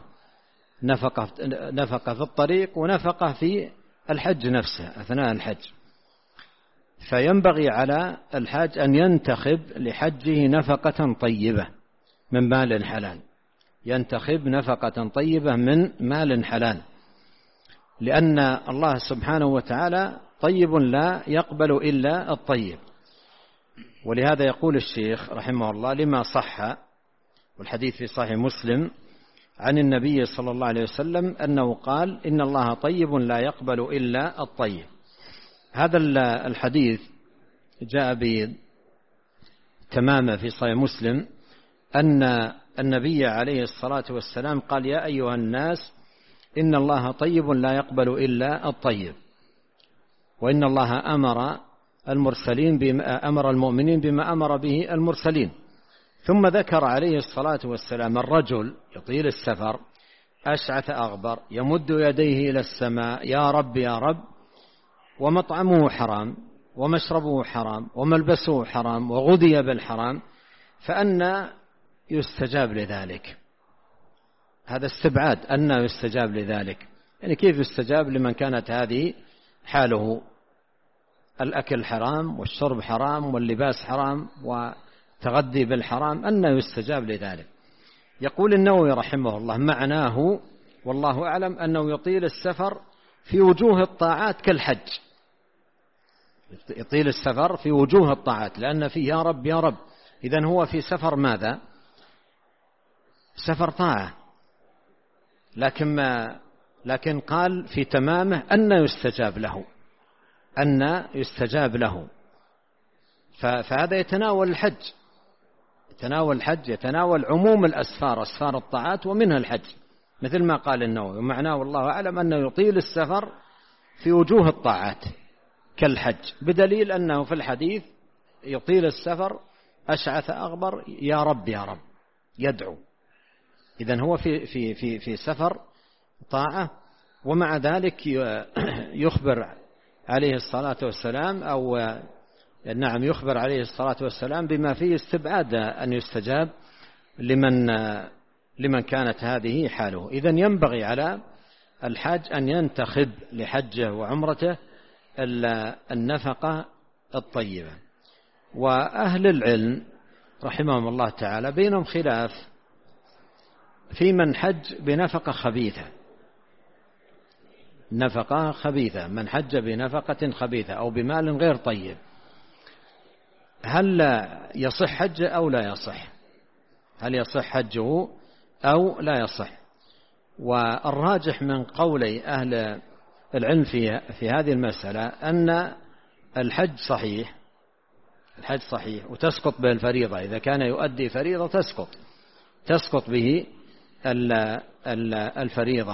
نفقة في الطريق ونفقة في الحج نفسه أثناء الحج. فينبغي على الحاج أن ينتخب لحجه نفقة طيبة من مال حلال، ينتخب نفقة طيبة من مال حلال، لأن الله سبحانه وتعالى طيب لا يقبل إلا الطيب. ولهذا يقول الشيخ رحمه الله: لما صح، والحديث في صحيح مسلم عن النبي صلى الله عليه وسلم أنه قال: إن الله طيب لا يقبل إلا الطيب. هذا الحديث جاء بتمامه في صحيح مسلم أن النبي عليه الصلاة والسلام قال: يا أيها الناس إن الله طيب لا يقبل إلا الطيب، وإن الله أمر المؤمنين بما أمر به المرسلين. ثم ذكر عليه الصلاة والسلام الرجل يطيل السفر أشعث أغبر يمد يديه إلى السماء: يا رب يا رب، ومطعمه حرام ومشربه حرام وملبسه حرام وغذي بالحرام، فأنى يستجاب لذلك؟ هذا استبعاد، أنى يستجاب لذلك، يعني كيف يستجاب لمن كانت هذه حاله؟ الأكل حرام والشرب حرام واللباس حرام وتغذي بالحرام، أنى يستجاب لذلك؟ يقول النووي رحمه الله: معناه والله أعلم أنه يطيل السفر في وجوه الطاعات كالحج، يطيل السفر في وجوه الطاعات، لأن فيه يا رب يا رب. إذن هو في سفر ماذا؟ سفر طاعة، لكن قال في تمامه أن يستجاب له، أن يستجاب له. فهذا يتناول الحج، يتناول عموم الأسفار، أسفار الطاعات ومنها الحج، مثل ما قال النووي: معناه والله أعلم أنه يطيل السفر في وجوه الطاعات كالحج، بدليل أنه في الحديث يطيل السفر أشعث أغبر يا رب يا رب يدعو. إذن هو في سفر طاعة، ومع ذلك يخبر عليه الصلاة والسلام يخبر عليه الصلاة والسلام بما فيه استبعاد أن يستجاب لمن كانت هذه حاله. إذن ينبغي على الحاج أن ينتخب لحجه وعمرته النفقة الطيبة. وأهل العلم رحمهم الله تعالى بينهم خلاف في من حج بنفقة خبيثة، نفقة خبيثة، من حج بنفقة خبيثة أو بمال غير طيب، هل يصح حجه أو لا يصح؟ هل يصح حجه أو لا يصح؟ والراجح من قولي أهل العلم في هذه المسألة أن الحج صحيح، الحج صحيح وتسقط به الفريضة، إذا كان يؤدي فريضة تسقط به الفريضة،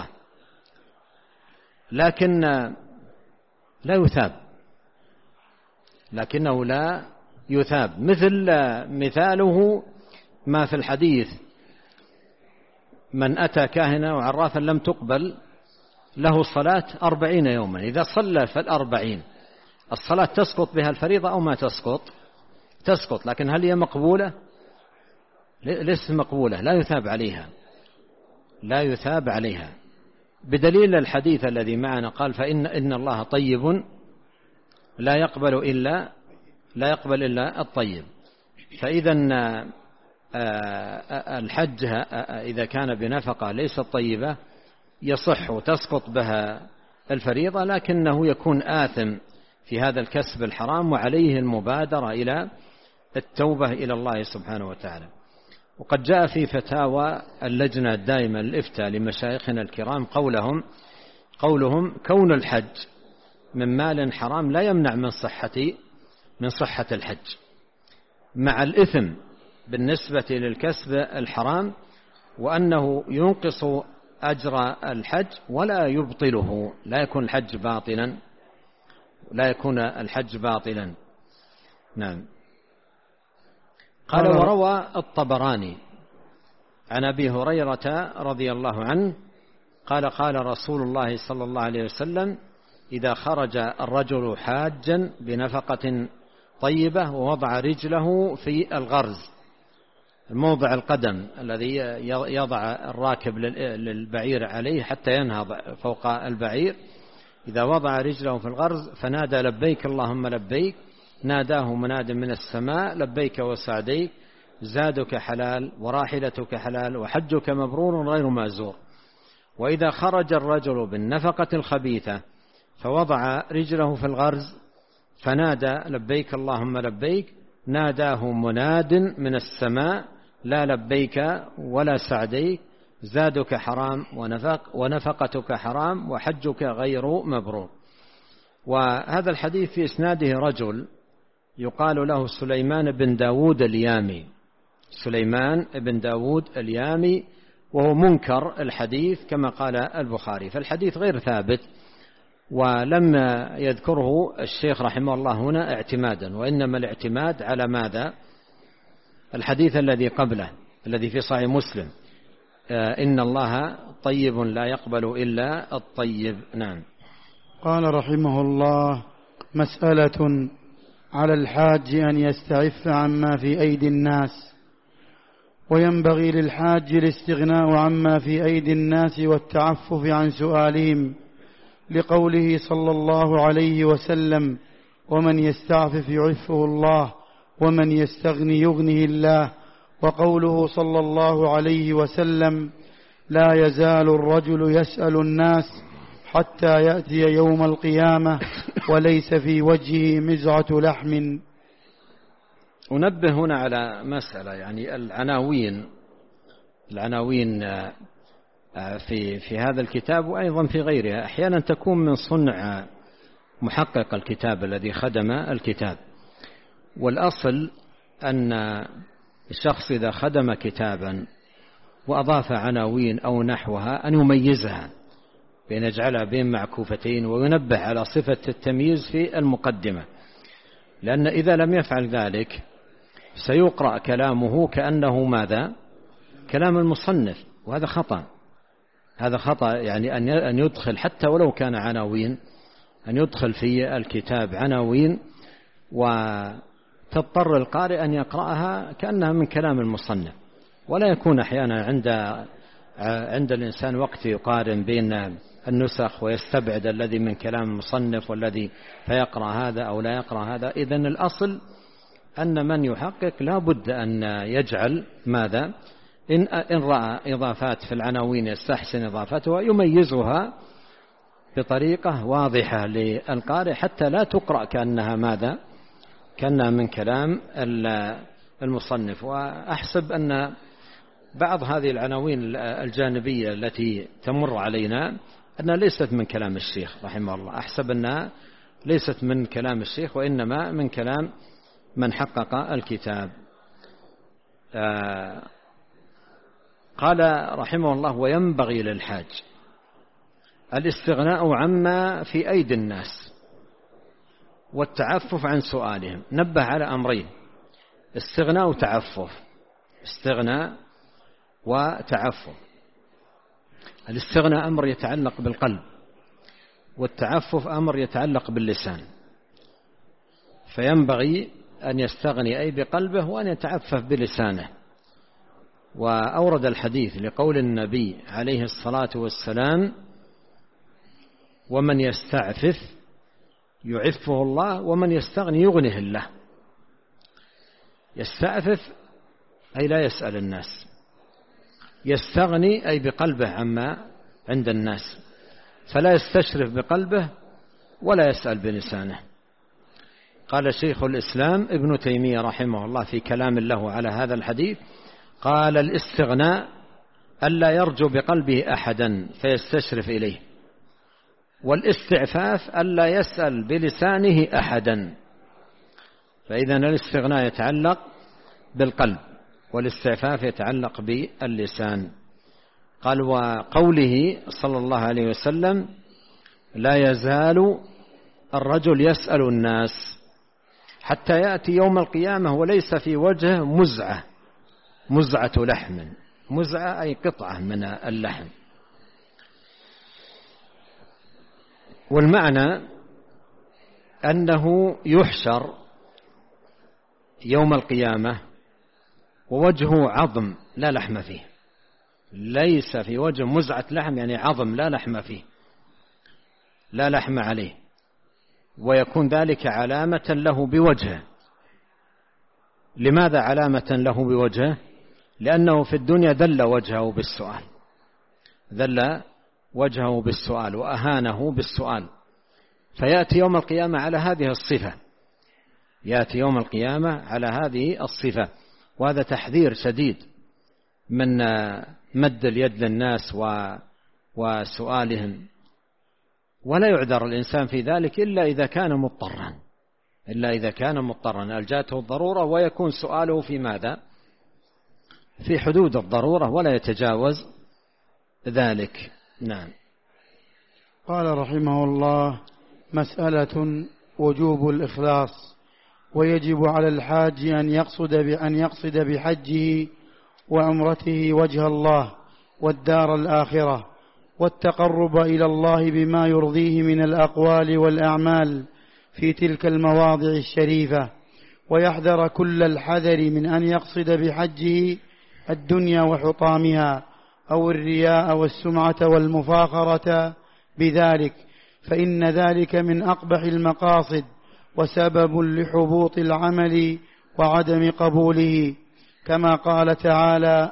لكن لا يثاب، لكنه لا يثاب. مثاله ما في الحديث: من أتى كاهنا وعرافا لم تقبل له صلاة 40 يوما. إذا صلى فال40 الصلاة تسقط بها الفريضة أو ما تسقط؟ تسقط، لكن هل هي مقبولة؟ ليست مقبولة، لا يثاب عليها، لا يثاب عليها. بدليل الحديث الذي معنا قال إن الله طيب لا يقبل إلا الطيب. فإذا الحج إذا كان بنفقة ليست طيبة يصح وتسقط بها الفريضة، لكنه يكون آثم في هذا الكسب الحرام، وعليه المبادرة إلى التوبة إلى الله سبحانه وتعالى. وقد جاء في فتاوى اللجنة الدائمة للإفتاء لمشايخنا الكرام قولهم كون الحج من مال حرام لا يمنع من صحة الحج، مع الإثم بالنسبة للكسب الحرام، وأنه ينقص أجر الحج ولا يبطله، لا يكون الحج باطلا. نعم. قال وروى الطبراني عن أبي هريرة رضي الله عنه قال قال رسول الله صلى الله عليه وسلم إذا خرج الرجل حاجا بنفقة طيبة ووضع رجله في الغرز، موضع القدم الذي يضع الراكب للبعير عليه حتى ينهض فوق البعير، إذا وضع رجله في الغرز فنادى لبيك اللهم لبيك، ناداه مناد من السماء لبيك وسعديك، زادك حلال وراحلتك حلال وحجك مبرور غير مأزور. وإذا خرج الرجل بالنفقة الخبيثة فوضع رجله في الغرز فنادى لبيك اللهم لبيك، ناداه مناد من السماء لا لبيك ولا سعديك، زادك حرام ونفقتك حرام وحجك غير مبرور. وهذا الحديث في إسناده رجل يقال له سليمان بن داود اليامي، وهو منكر الحديث كما قال البخاري، فالحديث غير ثابت، ولم يذكره الشيخ رحمه الله هنا اعتمادا، وإنما الاعتماد على ماذا؟ الحديث الذي قبله الذي في صحيح مسلم إن الله طيب لا يقبل إلا الطيب. نعم. قال رحمه الله: مسألة على الحاج أن يستعف عما في أيدي الناس، وينبغي للحاج الاستغناء عما في أيدي الناس والتعفف عن سؤالهم، لقوله صلى الله عليه وسلم: ومن يستعفف يعفه الله، ومن يستغني يغنه الله. وقوله صلى الله عليه وسلم: لا يزال الرجل يسأل الناس حتى يأتي يوم القيامة وليس في وجهه مزعة لحم. أنبه هنا على مسألة، يعني العناوين في هذا الكتاب وأيضا في غيرها أحيانا تكون من صنع محقق الكتاب الذي خدم الكتاب، والأصل أن الشخص إذا خدم كتابا وأضاف عناوين أو نحوها أن يميزها، بأن يجعلها بين معكوفتين، وينبه على صفة التمييز في المقدمة، لأن إذا لم يفعل ذلك سيقرأ كلامه كأنه ماذا؟ كلام المصنف، وهذا خطأ. يعني أن يدخل حتى ولو كان عناوين، أن يدخل في الكتاب عناوين وتضطر القارئ أن يقرأها كأنها من كلام المصنف، ولا يكون أحيانا عند الإنسان وقت يقارن بين النسخ ويستبعد الذي من كلام المصنف والذي فيقرأ هذا أو لا يقرأ هذا. إذن الأصل أن من يحقق لا بد أن يجعل ماذا؟ إن رأى إضافات في العناوين يستحسن إضافتها، يميزها بطريقة واضحة للقارئ حتى لا تقرأ كأنها ماذا؟ كأنها من كلام المصنف. وأحسب أن بعض هذه العناوين الجانبية التي تمر علينا أنها ليست من كلام الشيخ رحمه الله، أحسب أنها ليست من كلام الشيخ وإنما من كلام من حقق الكتاب. قال رحمه الله: وينبغي للحاج الاستغناء عما في أيدي الناس والتعفف عن سؤالهم. نبه على أمرين: استغناء وتعفف. استغناء وتعفف. الاستغناء أمر يتعلق بالقلب، والتعفف أمر يتعلق باللسان، فينبغي أن يستغني أي بقلبه وأن يتعفف بلسانه. وأورد الحديث لقول النبي عليه الصلاة والسلام: ومن يستعفف يعفه الله، ومن يستغني يغنه الله. يستعفف أي لا يسأل الناس، يستغني أي بقلبه عما عند الناس، فلا يستشرف بقلبه ولا يسأل بلسانه. قال شيخ الإسلام ابن تيمية رحمه الله في كلام له على هذا الحديث، قال الاستغناء ألا يرجو بقلبه أحدا فيستشرف إليه، والاستعفاف ألا يسأل بلسانه أحدا. فإذا الاستغناء يتعلق بالقلب، والاستعفاف يتعلق باللسان. قال وقوله صلى الله عليه وسلم لا يزال الرجل يسأل الناس حتى يأتي يوم القيامة وليس في وجهه مزعة لحم، مزعة أي قطعة من اللحم. والمعنى أنه يحشر يوم القيامة ووجهه عظم لا لحم فيه، ليس في وجه مزعة لحم يعني عظم لا لحم فيه، لا لحم عليه، ويكون ذلك علامة له بوجهه. لماذا علامة له بوجهه؟ لأنه في الدنيا ذل وجهه بالسؤال، ذل وجهه بالسؤال وأهانه بالسؤال، فيأتي يوم القيامة على هذه الصفة، يأتي يوم القيامة على هذه الصفة. وهذا تحذير شديد من مد اليد للناس وسؤالهم، ولا يعذر الإنسان في ذلك إلا إذا كان مضطرا ألجأته الضرورة، ويكون سؤاله في ماذا؟ في حدود الضرورة ولا يتجاوز ذلك. نعم. قال رحمه الله: مسألة وجوب الإخلاص. ويجب على الحاج أن يقصد بحجه وعمرته وجه الله والدار الآخرة، والتقرب إلى الله بما يرضيه من الأقوال والأعمال في تلك المواضع الشريفة، ويحذر كل الحذر من أن يقصد بحجه الدنيا وحطامها أو الرياء والسمعة والمفاخرة بذلك، فإن ذلك من أقبح المقاصد وسبب لحبوط العمل وعدم قبوله، كما قال تعالى: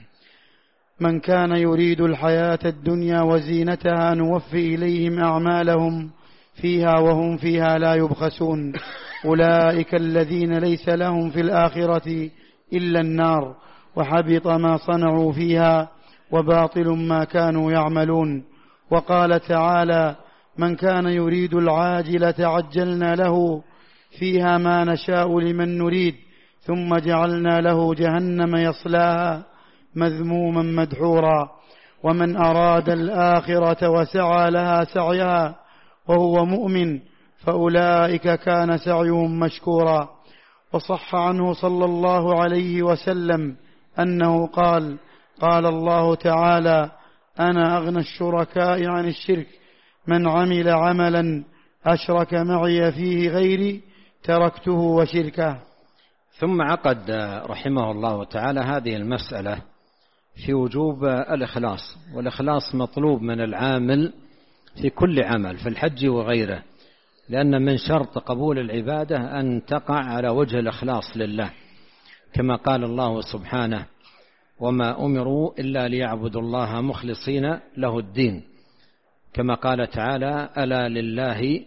من كان يريد الحياة الدنيا وزينتها نوفي إليهم أعمالهم فيها وهم فيها لا يبخسون، أولئك الذين ليس لهم في الآخرة إلا النار وحبط ما صنعوا فيها وباطل ما كانوا يعملون. وقال تعالى: من كان يريد العاجلة عجلنا له فيها ما نشاء لمن نريد ثم جعلنا له جهنم يصلاها مذموما مدحورا. ومن أراد الآخرة وسعى لها سعيها وهو مؤمن فأولئك كان سعيهم مشكورا. وصح عنه صلى الله عليه وسلم أنه قال: قال الله تعالى: أنا أغنى الشركاء عن الشرك، من عمل عملا أشرك معي فيه غيري تركته وشركه. ثم عقد رحمه الله تعالى هذه المسألة في وجوب الإخلاص، والإخلاص مطلوب من العامل في كل عمل في الحج وغيره، لأن من شرط قبول العبادة أن تقع على وجه الإخلاص لله، كما قال الله سبحانه: وما أمروا إلا ليعبدوا الله مخلصين له الدين، كما قال تعالى: ألا لله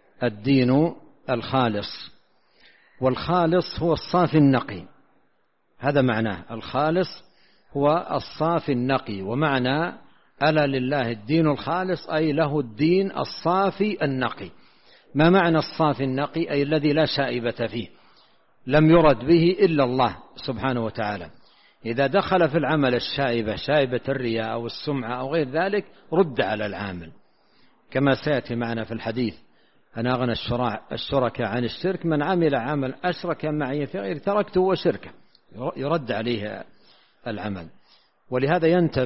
الدين الخالص. والخالص هو الصافي النقي، هذا معناه، الخالص هو الصافي النقي. ومعنى ألا لله الدين الخالص أي له الدين الصافي النقي. ما معنى الصافي النقي؟ أي الذي لا شائبة فيه، لم يرد به إلا الله سبحانه وتعالى. إذا دخل في العمل الشائبة، شائبة الرياء أو السمعة أو غير ذلك، رد على العامل، كما سيأتي معنا في الحديث: أنا أغنى الشركاء عن الشرك، من عمل عمل أشرك معي في غير تركته وشركه، يرد عليه العمل. ولهذا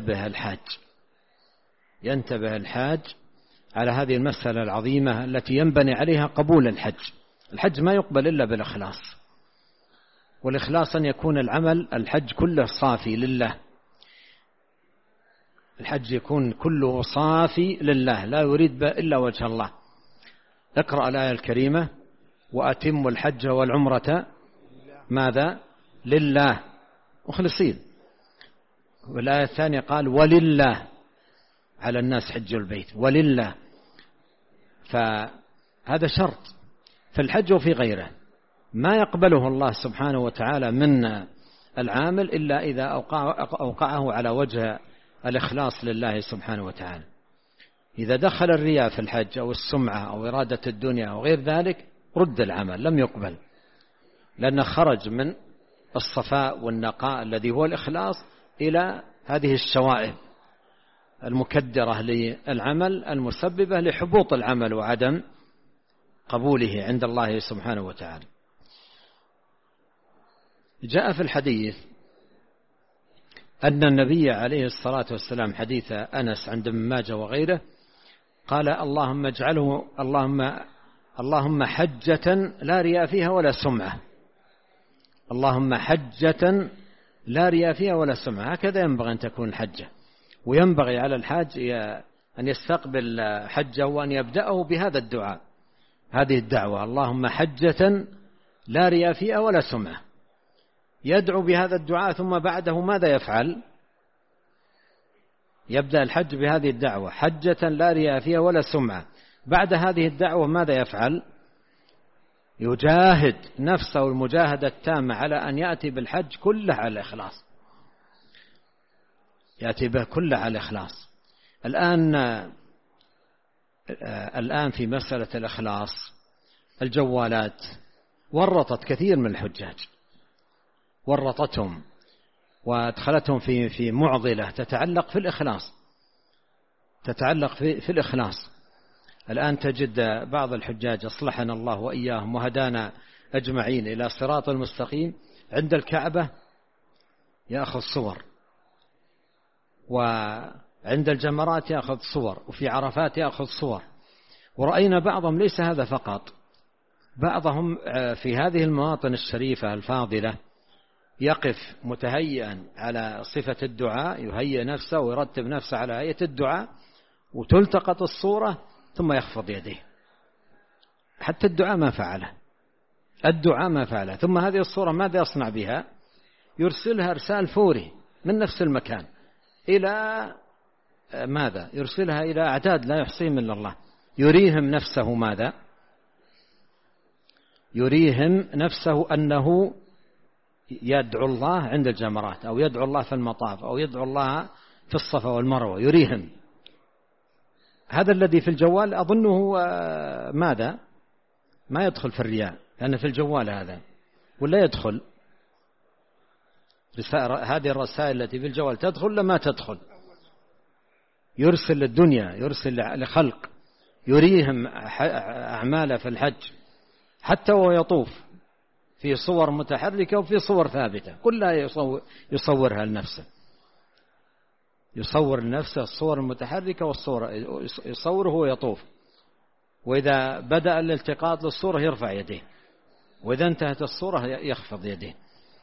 ينتبه الحاج على هذه المسألة العظيمة التي ينبني عليها قبول الحج. الحج ما يقبل إلا بالإخلاص، والإخلاص أن يكون العمل الحج كله صافي لله. الحج يكون كله صافي لله لا يريد به إلا وجه الله. اقرأ الآية الكريمة وأتموا الحج والعمرة ماذا؟ لله مخلصين. والآية الثانية قال ولله على الناس حج البيت ولله. فهذا شرط في الحج وفي غيره، ما يقبله الله سبحانه وتعالى من العامل إلا إذا أوقعه على وجه الإخلاص لله سبحانه وتعالى. إذا دخل الرياء في الحج أو السمعة أو إرادة الدنيا أو غير ذلك رد العمل لم يقبل، لأنه خرج من الصفاء والنقاء الذي هو الإخلاص إلى هذه الشوائب المكدرة للعمل المسببة لحبوط العمل وعدم قبوله عند الله سبحانه وتعالى. جاء في الحديث أن النبي عليه الصلاة والسلام حديث أنس عند ابن ماجه وغيره قال اللهم اجعله اللهم حجة لا رياء فيها ولا سمعة، اللهم حجة لا رياء فيها ولا سمعة. هكذا ينبغي أن تكون الحجة، وينبغي على الحاج أن يستقبل حجه وأن يبدأه بهذا الدعاء، هذه الدعوة اللهم حجة لا رياء فيها ولا سمعة. يدعو بهذا الدعاء ثم بعده ماذا يفعل؟ يبدأ الحج بهذه الدعوة حجة لا رياء فيها ولا سمعة. بعد هذه الدعوة ماذا يفعل؟ يجاهد نفسه المجاهدة التامة على أن يأتي بالحج كله على الإخلاص، يأتي به كله على الإخلاص. الآن في مسألة الإخلاص الجوالات ورطت كثير من الحجاج، ورطتهم وادخلتهم في معضلة تتعلق في الإخلاص، تتعلق في الإخلاص. الآن تجد بعض الحجاج أصلحنا الله وإياهم وهدانا أجمعين إلى صراط المستقيم عند الكعبة يأخذ صور، وعند الجمرات يأخذ صور، وفي عرفات يأخذ صور. ورأينا بعضهم ليس هذا فقط، بعضهم في هذه المواطن الشريفة الفاضلة يقف متهيئا على صفة الدعاء، يهيئ نفسه ويرتب نفسه على هيئة الدعاء، وتلتقط الصورة ثم يخفض يديه، حتى الدعاء ما فعله، الدعاء ما فعله. ثم هذه الصورة ماذا يصنع بها؟ يرسلها إرسال فوري من نفس المكان إلى ماذا؟ يرسلها إلى أعداد لا يحصيهم إلا الله، يريهم نفسه ماذا؟ يريهم نفسه أنه يدعو الله عند الجمرات، أو يدعو الله في المطاف، أو يدعو الله في الصفا والمروة، يريهم. هذا الذي في الجوال أظنه ماذا؟ ما يدخل في الرياء، لأن في الجوال هذا ولا يدخل؟ هذه الرسائل التي في الجوال تدخل لما تدخل؟ يرسل للدنيا، يرسل لخلق، يريهم أعماله في الحج، حتى وهو يطوف في صور متحركة وفي صور ثابتة، كلها يصورها لنفسه، يصور لنفسه الصور المتحركة والصور، يصوره وهو يطوف. وإذا بدأ الالتقاط للصورة يرفع يديه، وإذا انتهت الصورة يخفض يديه.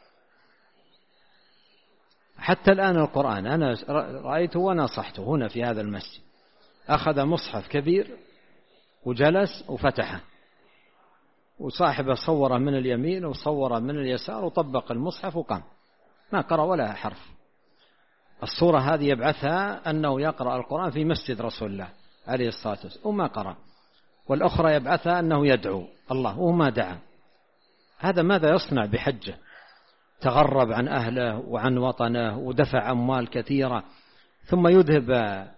حتى الآن القرآن أنا رأيته ونصحته هنا في هذا المسجد، أخذ مصحف كبير وجلس وفتحه، وصاحبه صوره من اليمين وصوره من اليسار وطبق المصحف وقام، ما قرأ ولا حرف. الصورة هذه يبعثها أنه يقرأ القرآن في مسجد رسول الله عليه الصلاة والسلام وما قرأ، والأخرى يبعثها أنه يدعو الله وما دعا. هذا ماذا يصنع بحجه؟ تغرب عن أهله وعن وطنه ودفع أموال كثيرة، ثم يذهب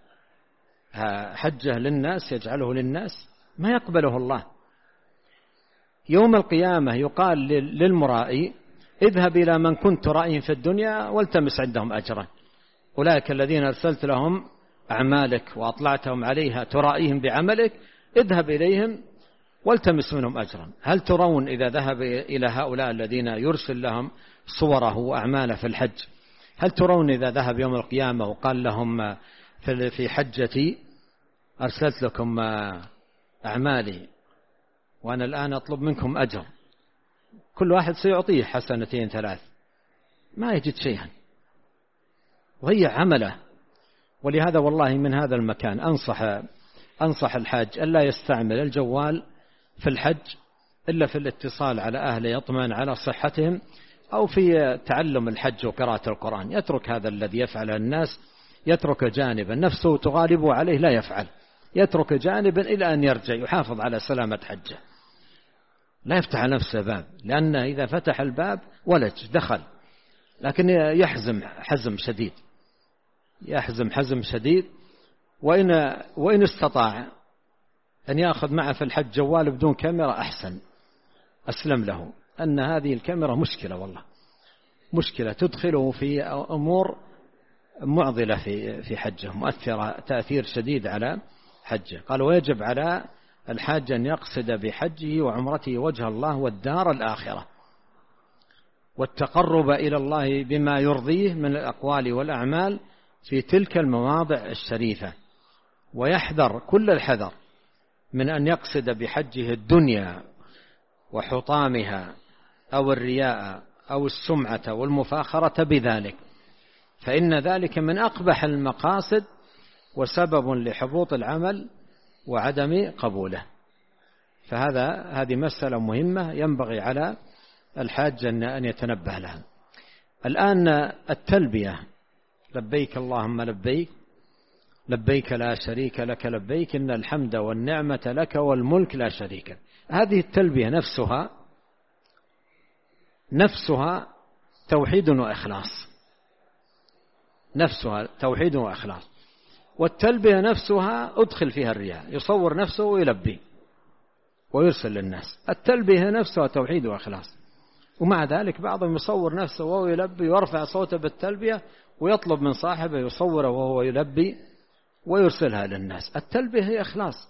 حجه للناس، يجعله للناس، ما يقبله الله. يوم القيامة يقال للمرائي اذهب إلى من كنت رأيهم في الدنيا والتمس عندهم أجرا، أولئك الذين أرسلت لهم أعمالك وأطلعتهم عليها ترائيهم بعملك، اذهب إليهم والتمس منهم أجرا. هل ترون إذا ذهب إلى هؤلاء الذين يرسل لهم صوره وأعماله في الحج، هل ترون إذا ذهب يوم القيامة وقال لهم في حجتي أرسلت لكم أعمالي وأنا الآن أطلب منكم أجر، كل واحد سيعطيه حسنتين ثلاث؟ ما يجد شيئا، وهي عمله ولهذا والله من هذا المكان أنصح الحاج ألا يستعمل الجوال في الحج إلا في الاتصال على أهله يطمئن على صحتهم، أو في تعلم الحج وقراءة القرآن. يترك هذا الذي يفعله الناس، يترك جانبا نفسه تغالبه عليه لا يفعل، يترك جانبا إلى أن يرجع يحافظ على سلامة حجه، لا يفتح نفسه باب، لأنه إذا فتح الباب ولج دخل، لكن يحزم حزم شديد. وإن استطاع أن يأخذ معه في الحج جوال بدون كاميرا أحسن، أسلم له، أن هذه الكاميرا مشكلة، والله مشكلة تدخله في أمور معضلة في حجه، مؤثرة تأثير شديد على حجه. قال ويجب على الحاج أن يقصد بحجه وعمرته وجه الله والدار الآخرة والتقرب إلى الله بما يرضيه من الأقوال والأعمال في تلك المواضع الشريفة، ويحذر كل الحذر من أن يقصد بحجه الدنيا وحطامها أو الرياء أو السمعة والمفاخرة بذلك، فإن ذلك من أقبح المقاصد وسبب لحبوط العمل وعدم قبوله. هذه مسألة مهمة ينبغي على الحاج أن يتنبه لها. الآن التلبية، لبيك اللهم لبيك، لبيك لا شريك لك لبيك، إن الحمد والنعمة لك والملك لا شريك. هذه التلبية نفسها توحيد وإخلاص، نفسها توحيد وإخلاص. والتلبية نفسها أدخل فيها الرياء، يصور نفسه ويلبي ويرسل للناس. التلبية نفسها توحيد وإخلاص، ومع ذلك بعضهم يصور نفسه وهو يلبي ويرفع صوته بالتلبية ويطلب من صاحبه يصوره وهو يلبي ويرسلها للناس. التلبية هي إخلاص،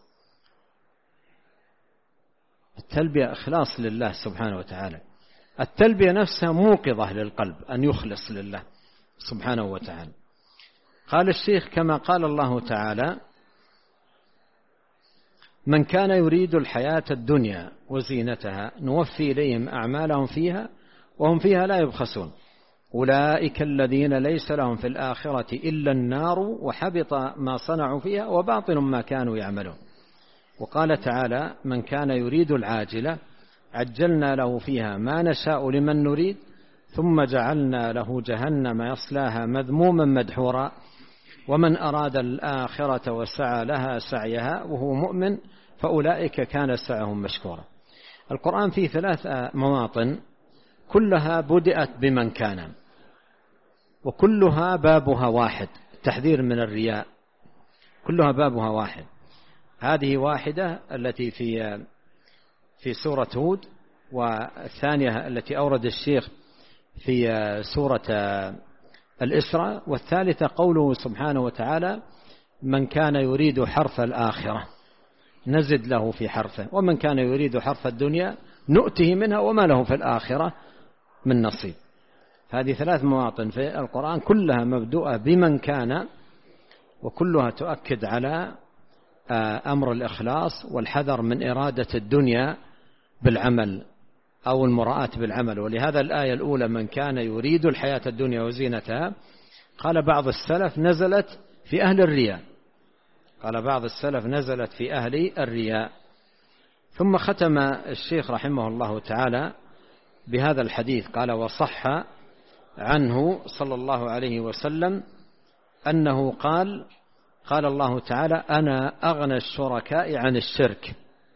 التلبية إخلاص لله سبحانه وتعالى. التلبية نفسها موقظة للقلب أن يخلص لله سبحانه وتعالى. قال الشيخ كما قال الله تعالى: من كان يريد الحياة الدنيا وزينتها نوفي إليهم أعمالهم فيها وهم فيها لا يبخسون، أولئك الذين ليس لهم في الآخرة إلا النار وحبط ما صنعوا فيها وباطل ما كانوا يعملون. وقال تعالى: من كان يريد العاجلة عجلنا له فيها ما نشاء لمن نريد ثم جعلنا له جهنم يصلاها مذموما مدحورا ومن أراد الآخرة وسعى لها سعيها وهو مؤمن فأولئك كان سعيهم مشكورا. القرآن فيه 3 مواطن كلها بدأت بمن كان، وكلها بابها واحد، التحذير من الرياء، كلها بابها واحد. هذه واحدة التي في سورة هود، والثانية التي أورد الشيخ في سورة الإسراء، والثالثة قوله سبحانه وتعالى: من كان يريد حرث الآخرة نزد له في حرثه ومن كان يريد حرث الدنيا نؤته منها وما له في الآخرة من نصيب. هذه 3 مواطن في القرآن كلها مبدوءة بمن كان، وكلها تؤكد على أمر الإخلاص والحذر من إرادة الدنيا بالعمل أو المراءة بالعمل. ولهذا الآية الأولى: من كان يريد الحياة الدنيا وزينتها، قال بعض السلف نزلت في أهل الرياء، قال بعض السلف نزلت في أهل الرياء. ثم ختم الشيخ رحمه الله تعالى بهذا الحديث، قال: وصح عنه صلى الله عليه وسلم أنه قال الله تعالى: أنا أغنى الشركاء عن الشرك،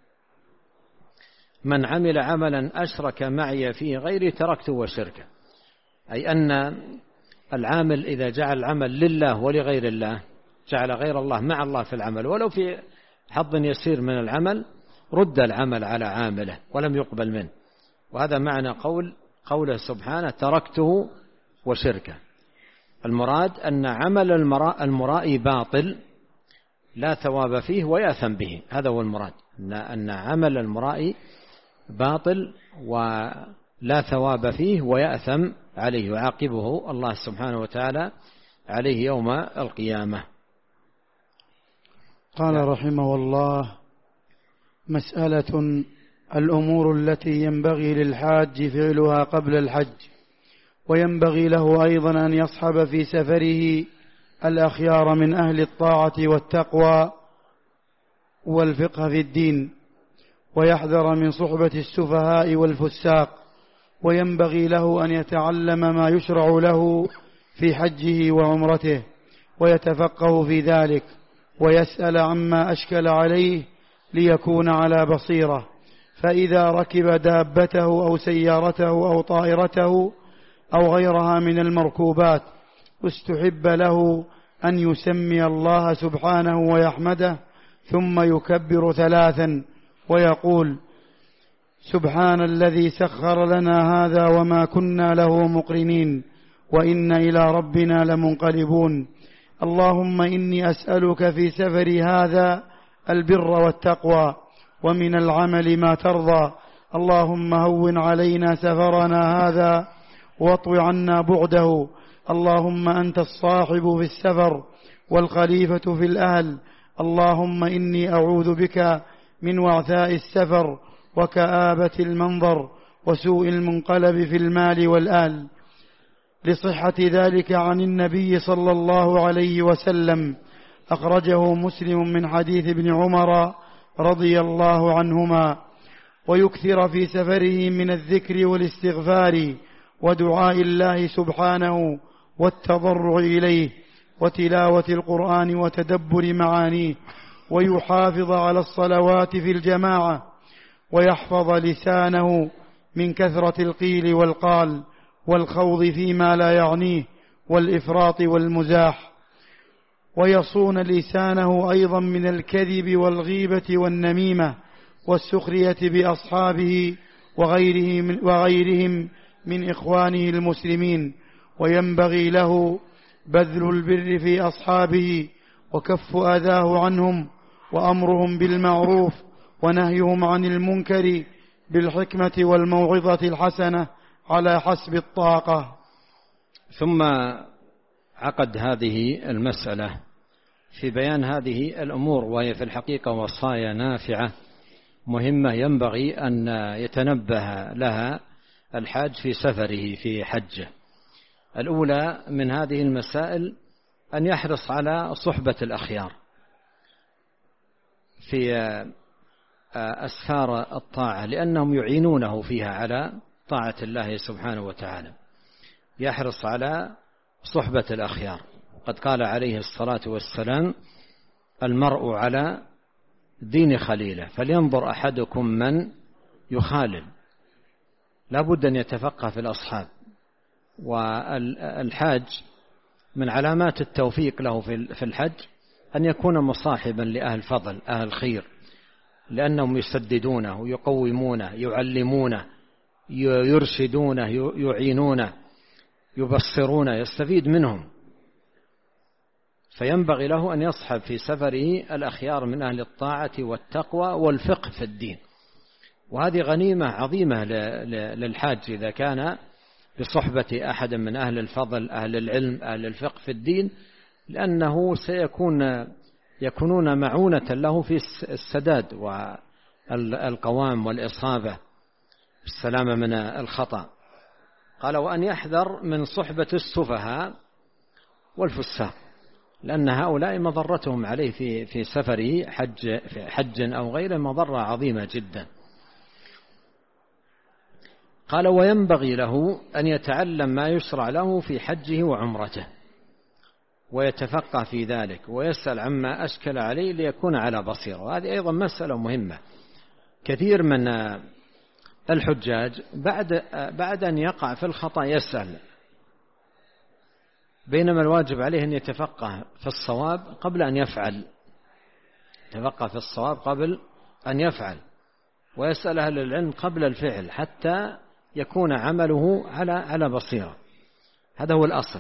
من عمل عملا أشرك معي فيه غيري تركته وشركه. أي أن العامل إذا جعل العمل لله ولغير الله، جعل غير الله مع الله في العمل ولو في حظ يسير من العمل، رد العمل على عامله ولم يقبل منه. وهذا معنى قوله سبحانه: تركته وشركه. المراد أن عمل المرائي باطل لا ثواب فيه ويأثم به، هذا هو المراد، أن عمل المرائي باطل ولا ثواب فيه ويأثم عليه ويعاقبه الله سبحانه وتعالى عليه يوم القيامة. قال رحمه الله: مسألة: الأمور التي ينبغي للحاج فعلها قبل الحج، وينبغي له أيضا أن يصحب في سفره الأخيار من أهل الطاعة والتقوى والفقه في الدين، ويحذر من صحبة السفهاء والفساق، وينبغي له أن يتعلم ما يشرع له في حجه وعمرته ويتفقه في ذلك، ويسأل عما أشكل عليه ليكون على بصيرة. فإذا ركب دابته أو سيارته أو طائرته أو غيرها من المركوبات استحب له أن يسمي الله سبحانه ويحمده، ثم يكبر 3 ويقول: سبحان الذي سخر لنا هذا وما كنا له مقرنين وإن إلى ربنا لمنقلبون. اللهم إني أسألك في سفري هذا البر والتقوى ومن العمل ما ترضى. اللهم هون علينا سفرنا هذا واطو عنا بعده. اللهم أنت الصاحب في السفر والخليفة في الأهل. اللهم إني أعوذ بك من وعثاء السفر وكآبة المنظر وسوء المنقلب في المال والآل. لصحة ذلك عن النبي صلى الله عليه وسلم، أخرجه مسلم من حديث ابن عمر رضي الله عنهما. ويكثر في سفره من الذكر والاستغفار ودعاء الله سبحانه والتضرع إليه وتلاوة القرآن وتدبر معانيه، ويحافظ على الصلوات في الجماعة، ويحفظ لسانه من كثرة القيل والقال والخوض فيما لا يعنيه والإفراط والمزاح، ويصون لسانه أيضا من الكذب والغيبة والنميمة والسخرية بأصحابه وغيرهم من إخوانه المسلمين. وينبغي له بذل البر في أصحابه وكف أذاه عنهم وأمرهم بالمعروف ونهيهم عن المنكر بالحكمة والموعظة الحسنة على حسب الطاقة. ثم عقد هذه المسألة في بيان هذه الأمور، وهي في الحقيقة وصايا نافعة مهمة ينبغي أن يتنبه لها الحاج في سفره في حجه. الأولى من هذه المسائل أن يحرص على صحبة الأخيار في أسفار الطاعة، لأنهم يعينونه فيها على طاعة الله سبحانه وتعالى. يحرص على صحبة الأخيار. قد قال عليه الصلاة والسلام: المرء على دين خليله، فلينظر أحدكم من يخالل. لا بد أن يتفقه في الأصحاب. والحاج من علامات التوفيق له في الحج أن يكون مصاحبا لأهل فضل أهل خير، لأنهم يسددونه يقومونه يعلمونه يرشدونه يعينونه يبصرونه، يستفيد منهم. فينبغي له أن يصحب في سفره الأخيار من أهل الطاعة والتقوى والفقه في الدين. وهذه غنيمة عظيمة للحاج إذا كان بصحبة أحد من أهل الفضل أهل العلم أهل الفقه في الدين، لأنه يكونون معونة له في السداد والقوام والإصابة السلامة من الخطأ. قال: وأن يحذر من صحبة السفهاء والفساق، لأن هؤلاء مضرتهم عليه في سفره حج أو غيره مضرة عظيمة جدا. قال: وينبغي له أن يتعلم ما يشرع له في حجه وعمرته ويتفقه في ذلك ويسأل عما أشكل عليه ليكون على بصيرة. وهذه أيضا مسألة مهمة. كثير من الحجاج بعد أن يقع في الخطأ يسأل، بينما الواجب عليه أن يتفقه في الصواب قبل أن يفعل. يتفقه في الصواب قبل أن يفعل، ويسأل أهل العلم قبل الفعل حتى يكون عمله على بصيرة. هذا هو الأصل.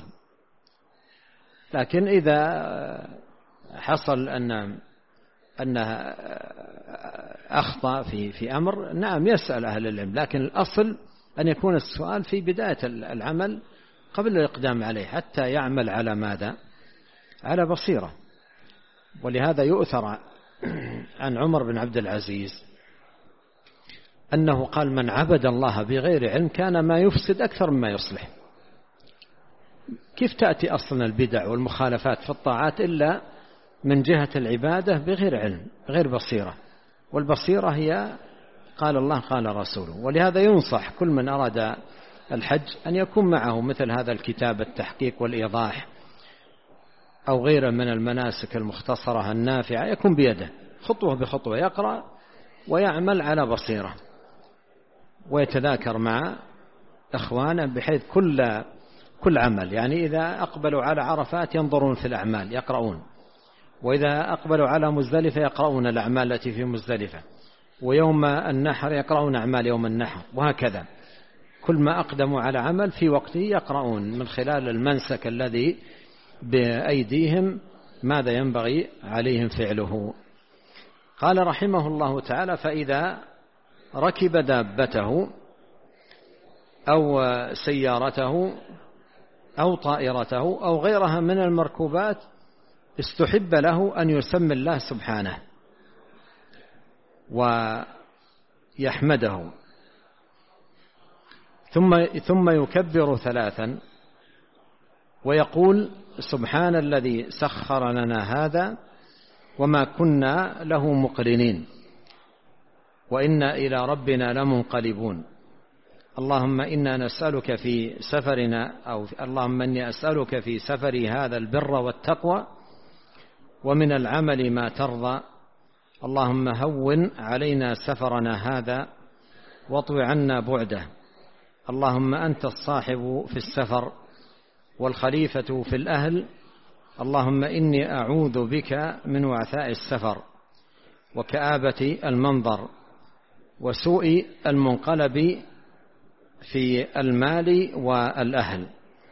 لكن إذا حصل أنه أخطأ في أمر، نعم يسأل أهل العلم، لكن الأصل أن يكون السؤال في بداية العمل قبل الإقدام عليه حتى يعمل على ماذا؟ على بصيرة. ولهذا يؤثر عن عمر بن عبد العزيز أنه قال: من عبد الله بغير علم كان ما يفسد أكثر مما يصلح. كيف تأتي أصلا البدع والمخالفات في الطاعات إلا من جهة العبادة بغير علم غير بصيرة، والبصيرة هي قال الله قال رسوله. ولهذا ينصح كل من أراد الحج أن يكون معه مثل هذا الكتاب التحقيق والإيضاح أو غيره من المناسك المختصرة النافعة، يكون بيده خطوة بخطوة يقرأ ويعمل على بصيرة ويتذاكر مع إخوانه، بحيث كل عمل، يعني إذا أقبلوا على عرفات ينظرون في الأعمال يقرؤون، وإذا أقبلوا على مزدلفة يقرؤون الأعمال التي في مزدلفة، ويوم النحر يقرؤون أعمال يوم النحر، وهكذا كل ما أقدموا على عمل في وقته يقرؤون من خلال المنسك الذي بأيديهم ماذا ينبغي عليهم فعله. قال رحمه الله تعالى: فإذا ركب دابته أو سيارته أو طائرته أو غيرها من المركوبات استحب له أن يسمي الله سبحانه ويحمده، ثم يكبر 3 ويقول: سبحان الذي سخر لنا هذا وما كنا له مقرنين وإنا إلى ربنا لمنقلبون. اللهم إنا نسألك في سفرنا، أو اللهم إني أسألك في سفري هذا البر والتقوى ومن العمل ما ترضى. اللهم هون علينا سفرنا هذا واطو عنا بعده. اللهم أنت الصاحب في السفر والخليفة في الأهل. اللهم إني أعوذ بك من وعثاء السفر وكآبة المنظر وسوء المنقلب في المال والأهل.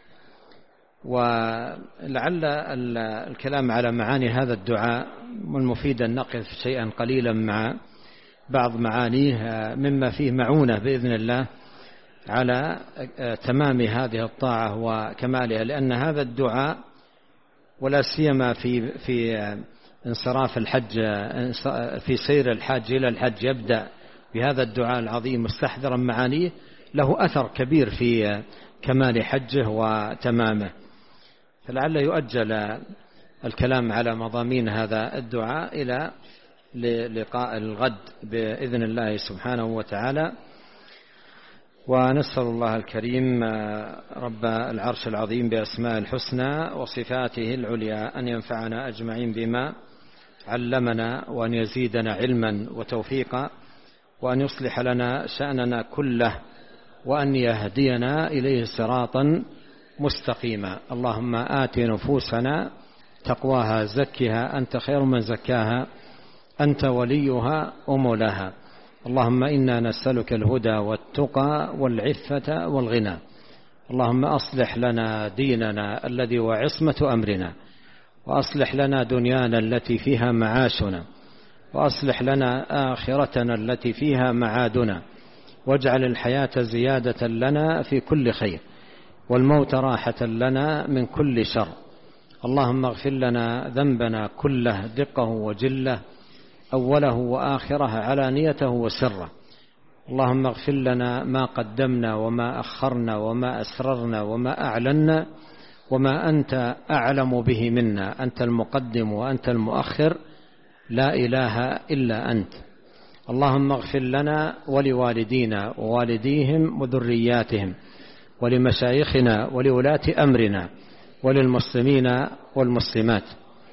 ولعل الكلام على معاني هذا الدعاء والمفيد أن نقف شيئا قليلا مع بعض معانيه مما فيه معونة بإذن الله على تمام هذه الطاعة وكمالها، لأن هذا الدعاء ولا سيما في انصراف الحج، في سير الحاج إلى الحج يبدأ بهذا الدعاء العظيم مستحضرا معانيه، له أثر كبير في كمال حجه وتمامه. فلعل يؤجل الكلام على مضامين هذا الدعاء إلى لقاء الغد بإذن الله سبحانه وتعالى. ونسأل الله الكريم رب العرش العظيم بأسماء الحسنى وصفاته العليا أن ينفعنا أجمعين بما علمنا، وأن يزيدنا علما وتوفيقا، وأن يصلح لنا شأننا كله، وأن يهدينا إليه صراطا مستقيما. اللهم آت نفوسنا تقواها زكها أنت خير من زكاها أنت وليها ومولاها. اللهم إنا نسألك الهدى والتقى والعفة والغنى. اللهم أصلح لنا ديننا الذي هو عصمة أمرنا، وأصلح لنا دنيانا التي فيها معاشنا، وأصلح لنا آخرتنا التي فيها معادنا، واجعل الحياة زيادة لنا في كل خير، والموت راحة لنا من كل شر. اللهم اغفر لنا ذنبنا كله دقه وجله، أوله وآخره علانيته وسره. اللهم اغفر لنا ما قدمنا وما أخرنا وما أسررنا وما أعلنا وما أنت أعلم به منا. أنت المقدم وأنت المؤخر، لا إله إلا أنت. اللهم اغفر لنا ولوالدينا ووالديهم وذرياتهم ولمشايخنا ولولاة أمرنا وللمسلمين والمسلمات.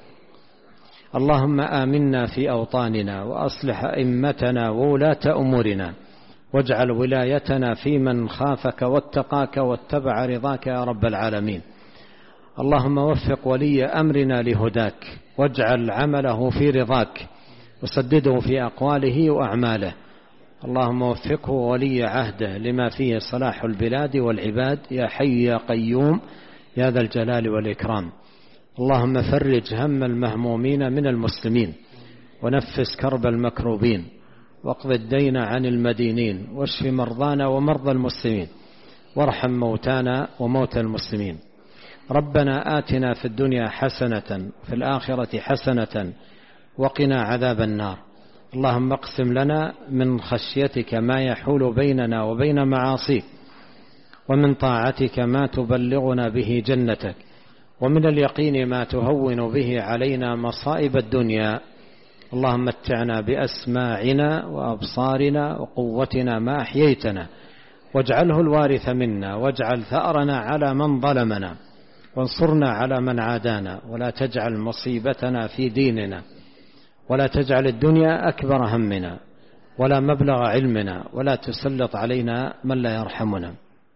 اللهم آمنا في أوطاننا وأصلح أئمتنا وولاة أمورنا، واجعل ولايتنا في من خافك واتقاك واتبع رضاك يا رب العالمين. اللهم وفق ولي أمرنا لهداك، واجعل عمله في رضاك، وسدده في أقواله وأعماله. اللهم وفقه ولي عهده لما فيه صلاح البلاد والعباد، يا حي يا قيوم يا ذا الجلال والإكرام. اللهم فرج هم المهمومين من المسلمين، ونفس كرب المكروبين، واقض الدين عن المدينين، واشف مرضانا ومرضى المسلمين، وارحم موتانا وموتى المسلمين. ربنا آتنا في الدنيا حسنة في الآخرة حسنة وقنا عذاب النار. اللهم اقسم لنا من خشيتك ما يحول بيننا وبين معاصيك، ومن طاعتك ما تبلغنا به جنتك، ومن اليقين ما تهون به علينا مصائب الدنيا. اللهم متعنا بأسماعنا وأبصارنا وقوتنا ما أحييتنا، واجعله الوارث منا، واجعل ثأرنا على من ظلمنا، وانصرنا على من عادانا، ولا تجعل مصيبتنا في ديننا، ولا تجعل الدنيا أكبر همنا ولا مبلغ علمنا، ولا تسلط علينا من لا يرحمنا.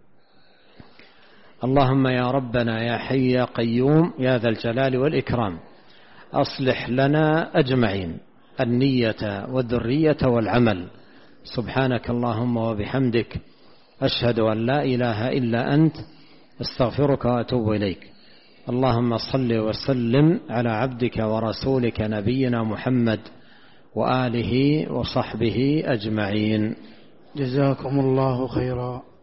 اللهم يا ربنا يا حي يا قيوم يا ذا الجلال والإكرام، أصلح لنا أجمعين النية والذرية والعمل. سبحانك اللهم وبحمدك، أشهد أن لا إله إلا أنت، استغفرك وأتوب إليك. اللهم صل وسلم على عبدك ورسولك نبينا محمد وآله وصحبه أجمعين. جزاكم الله خيرا.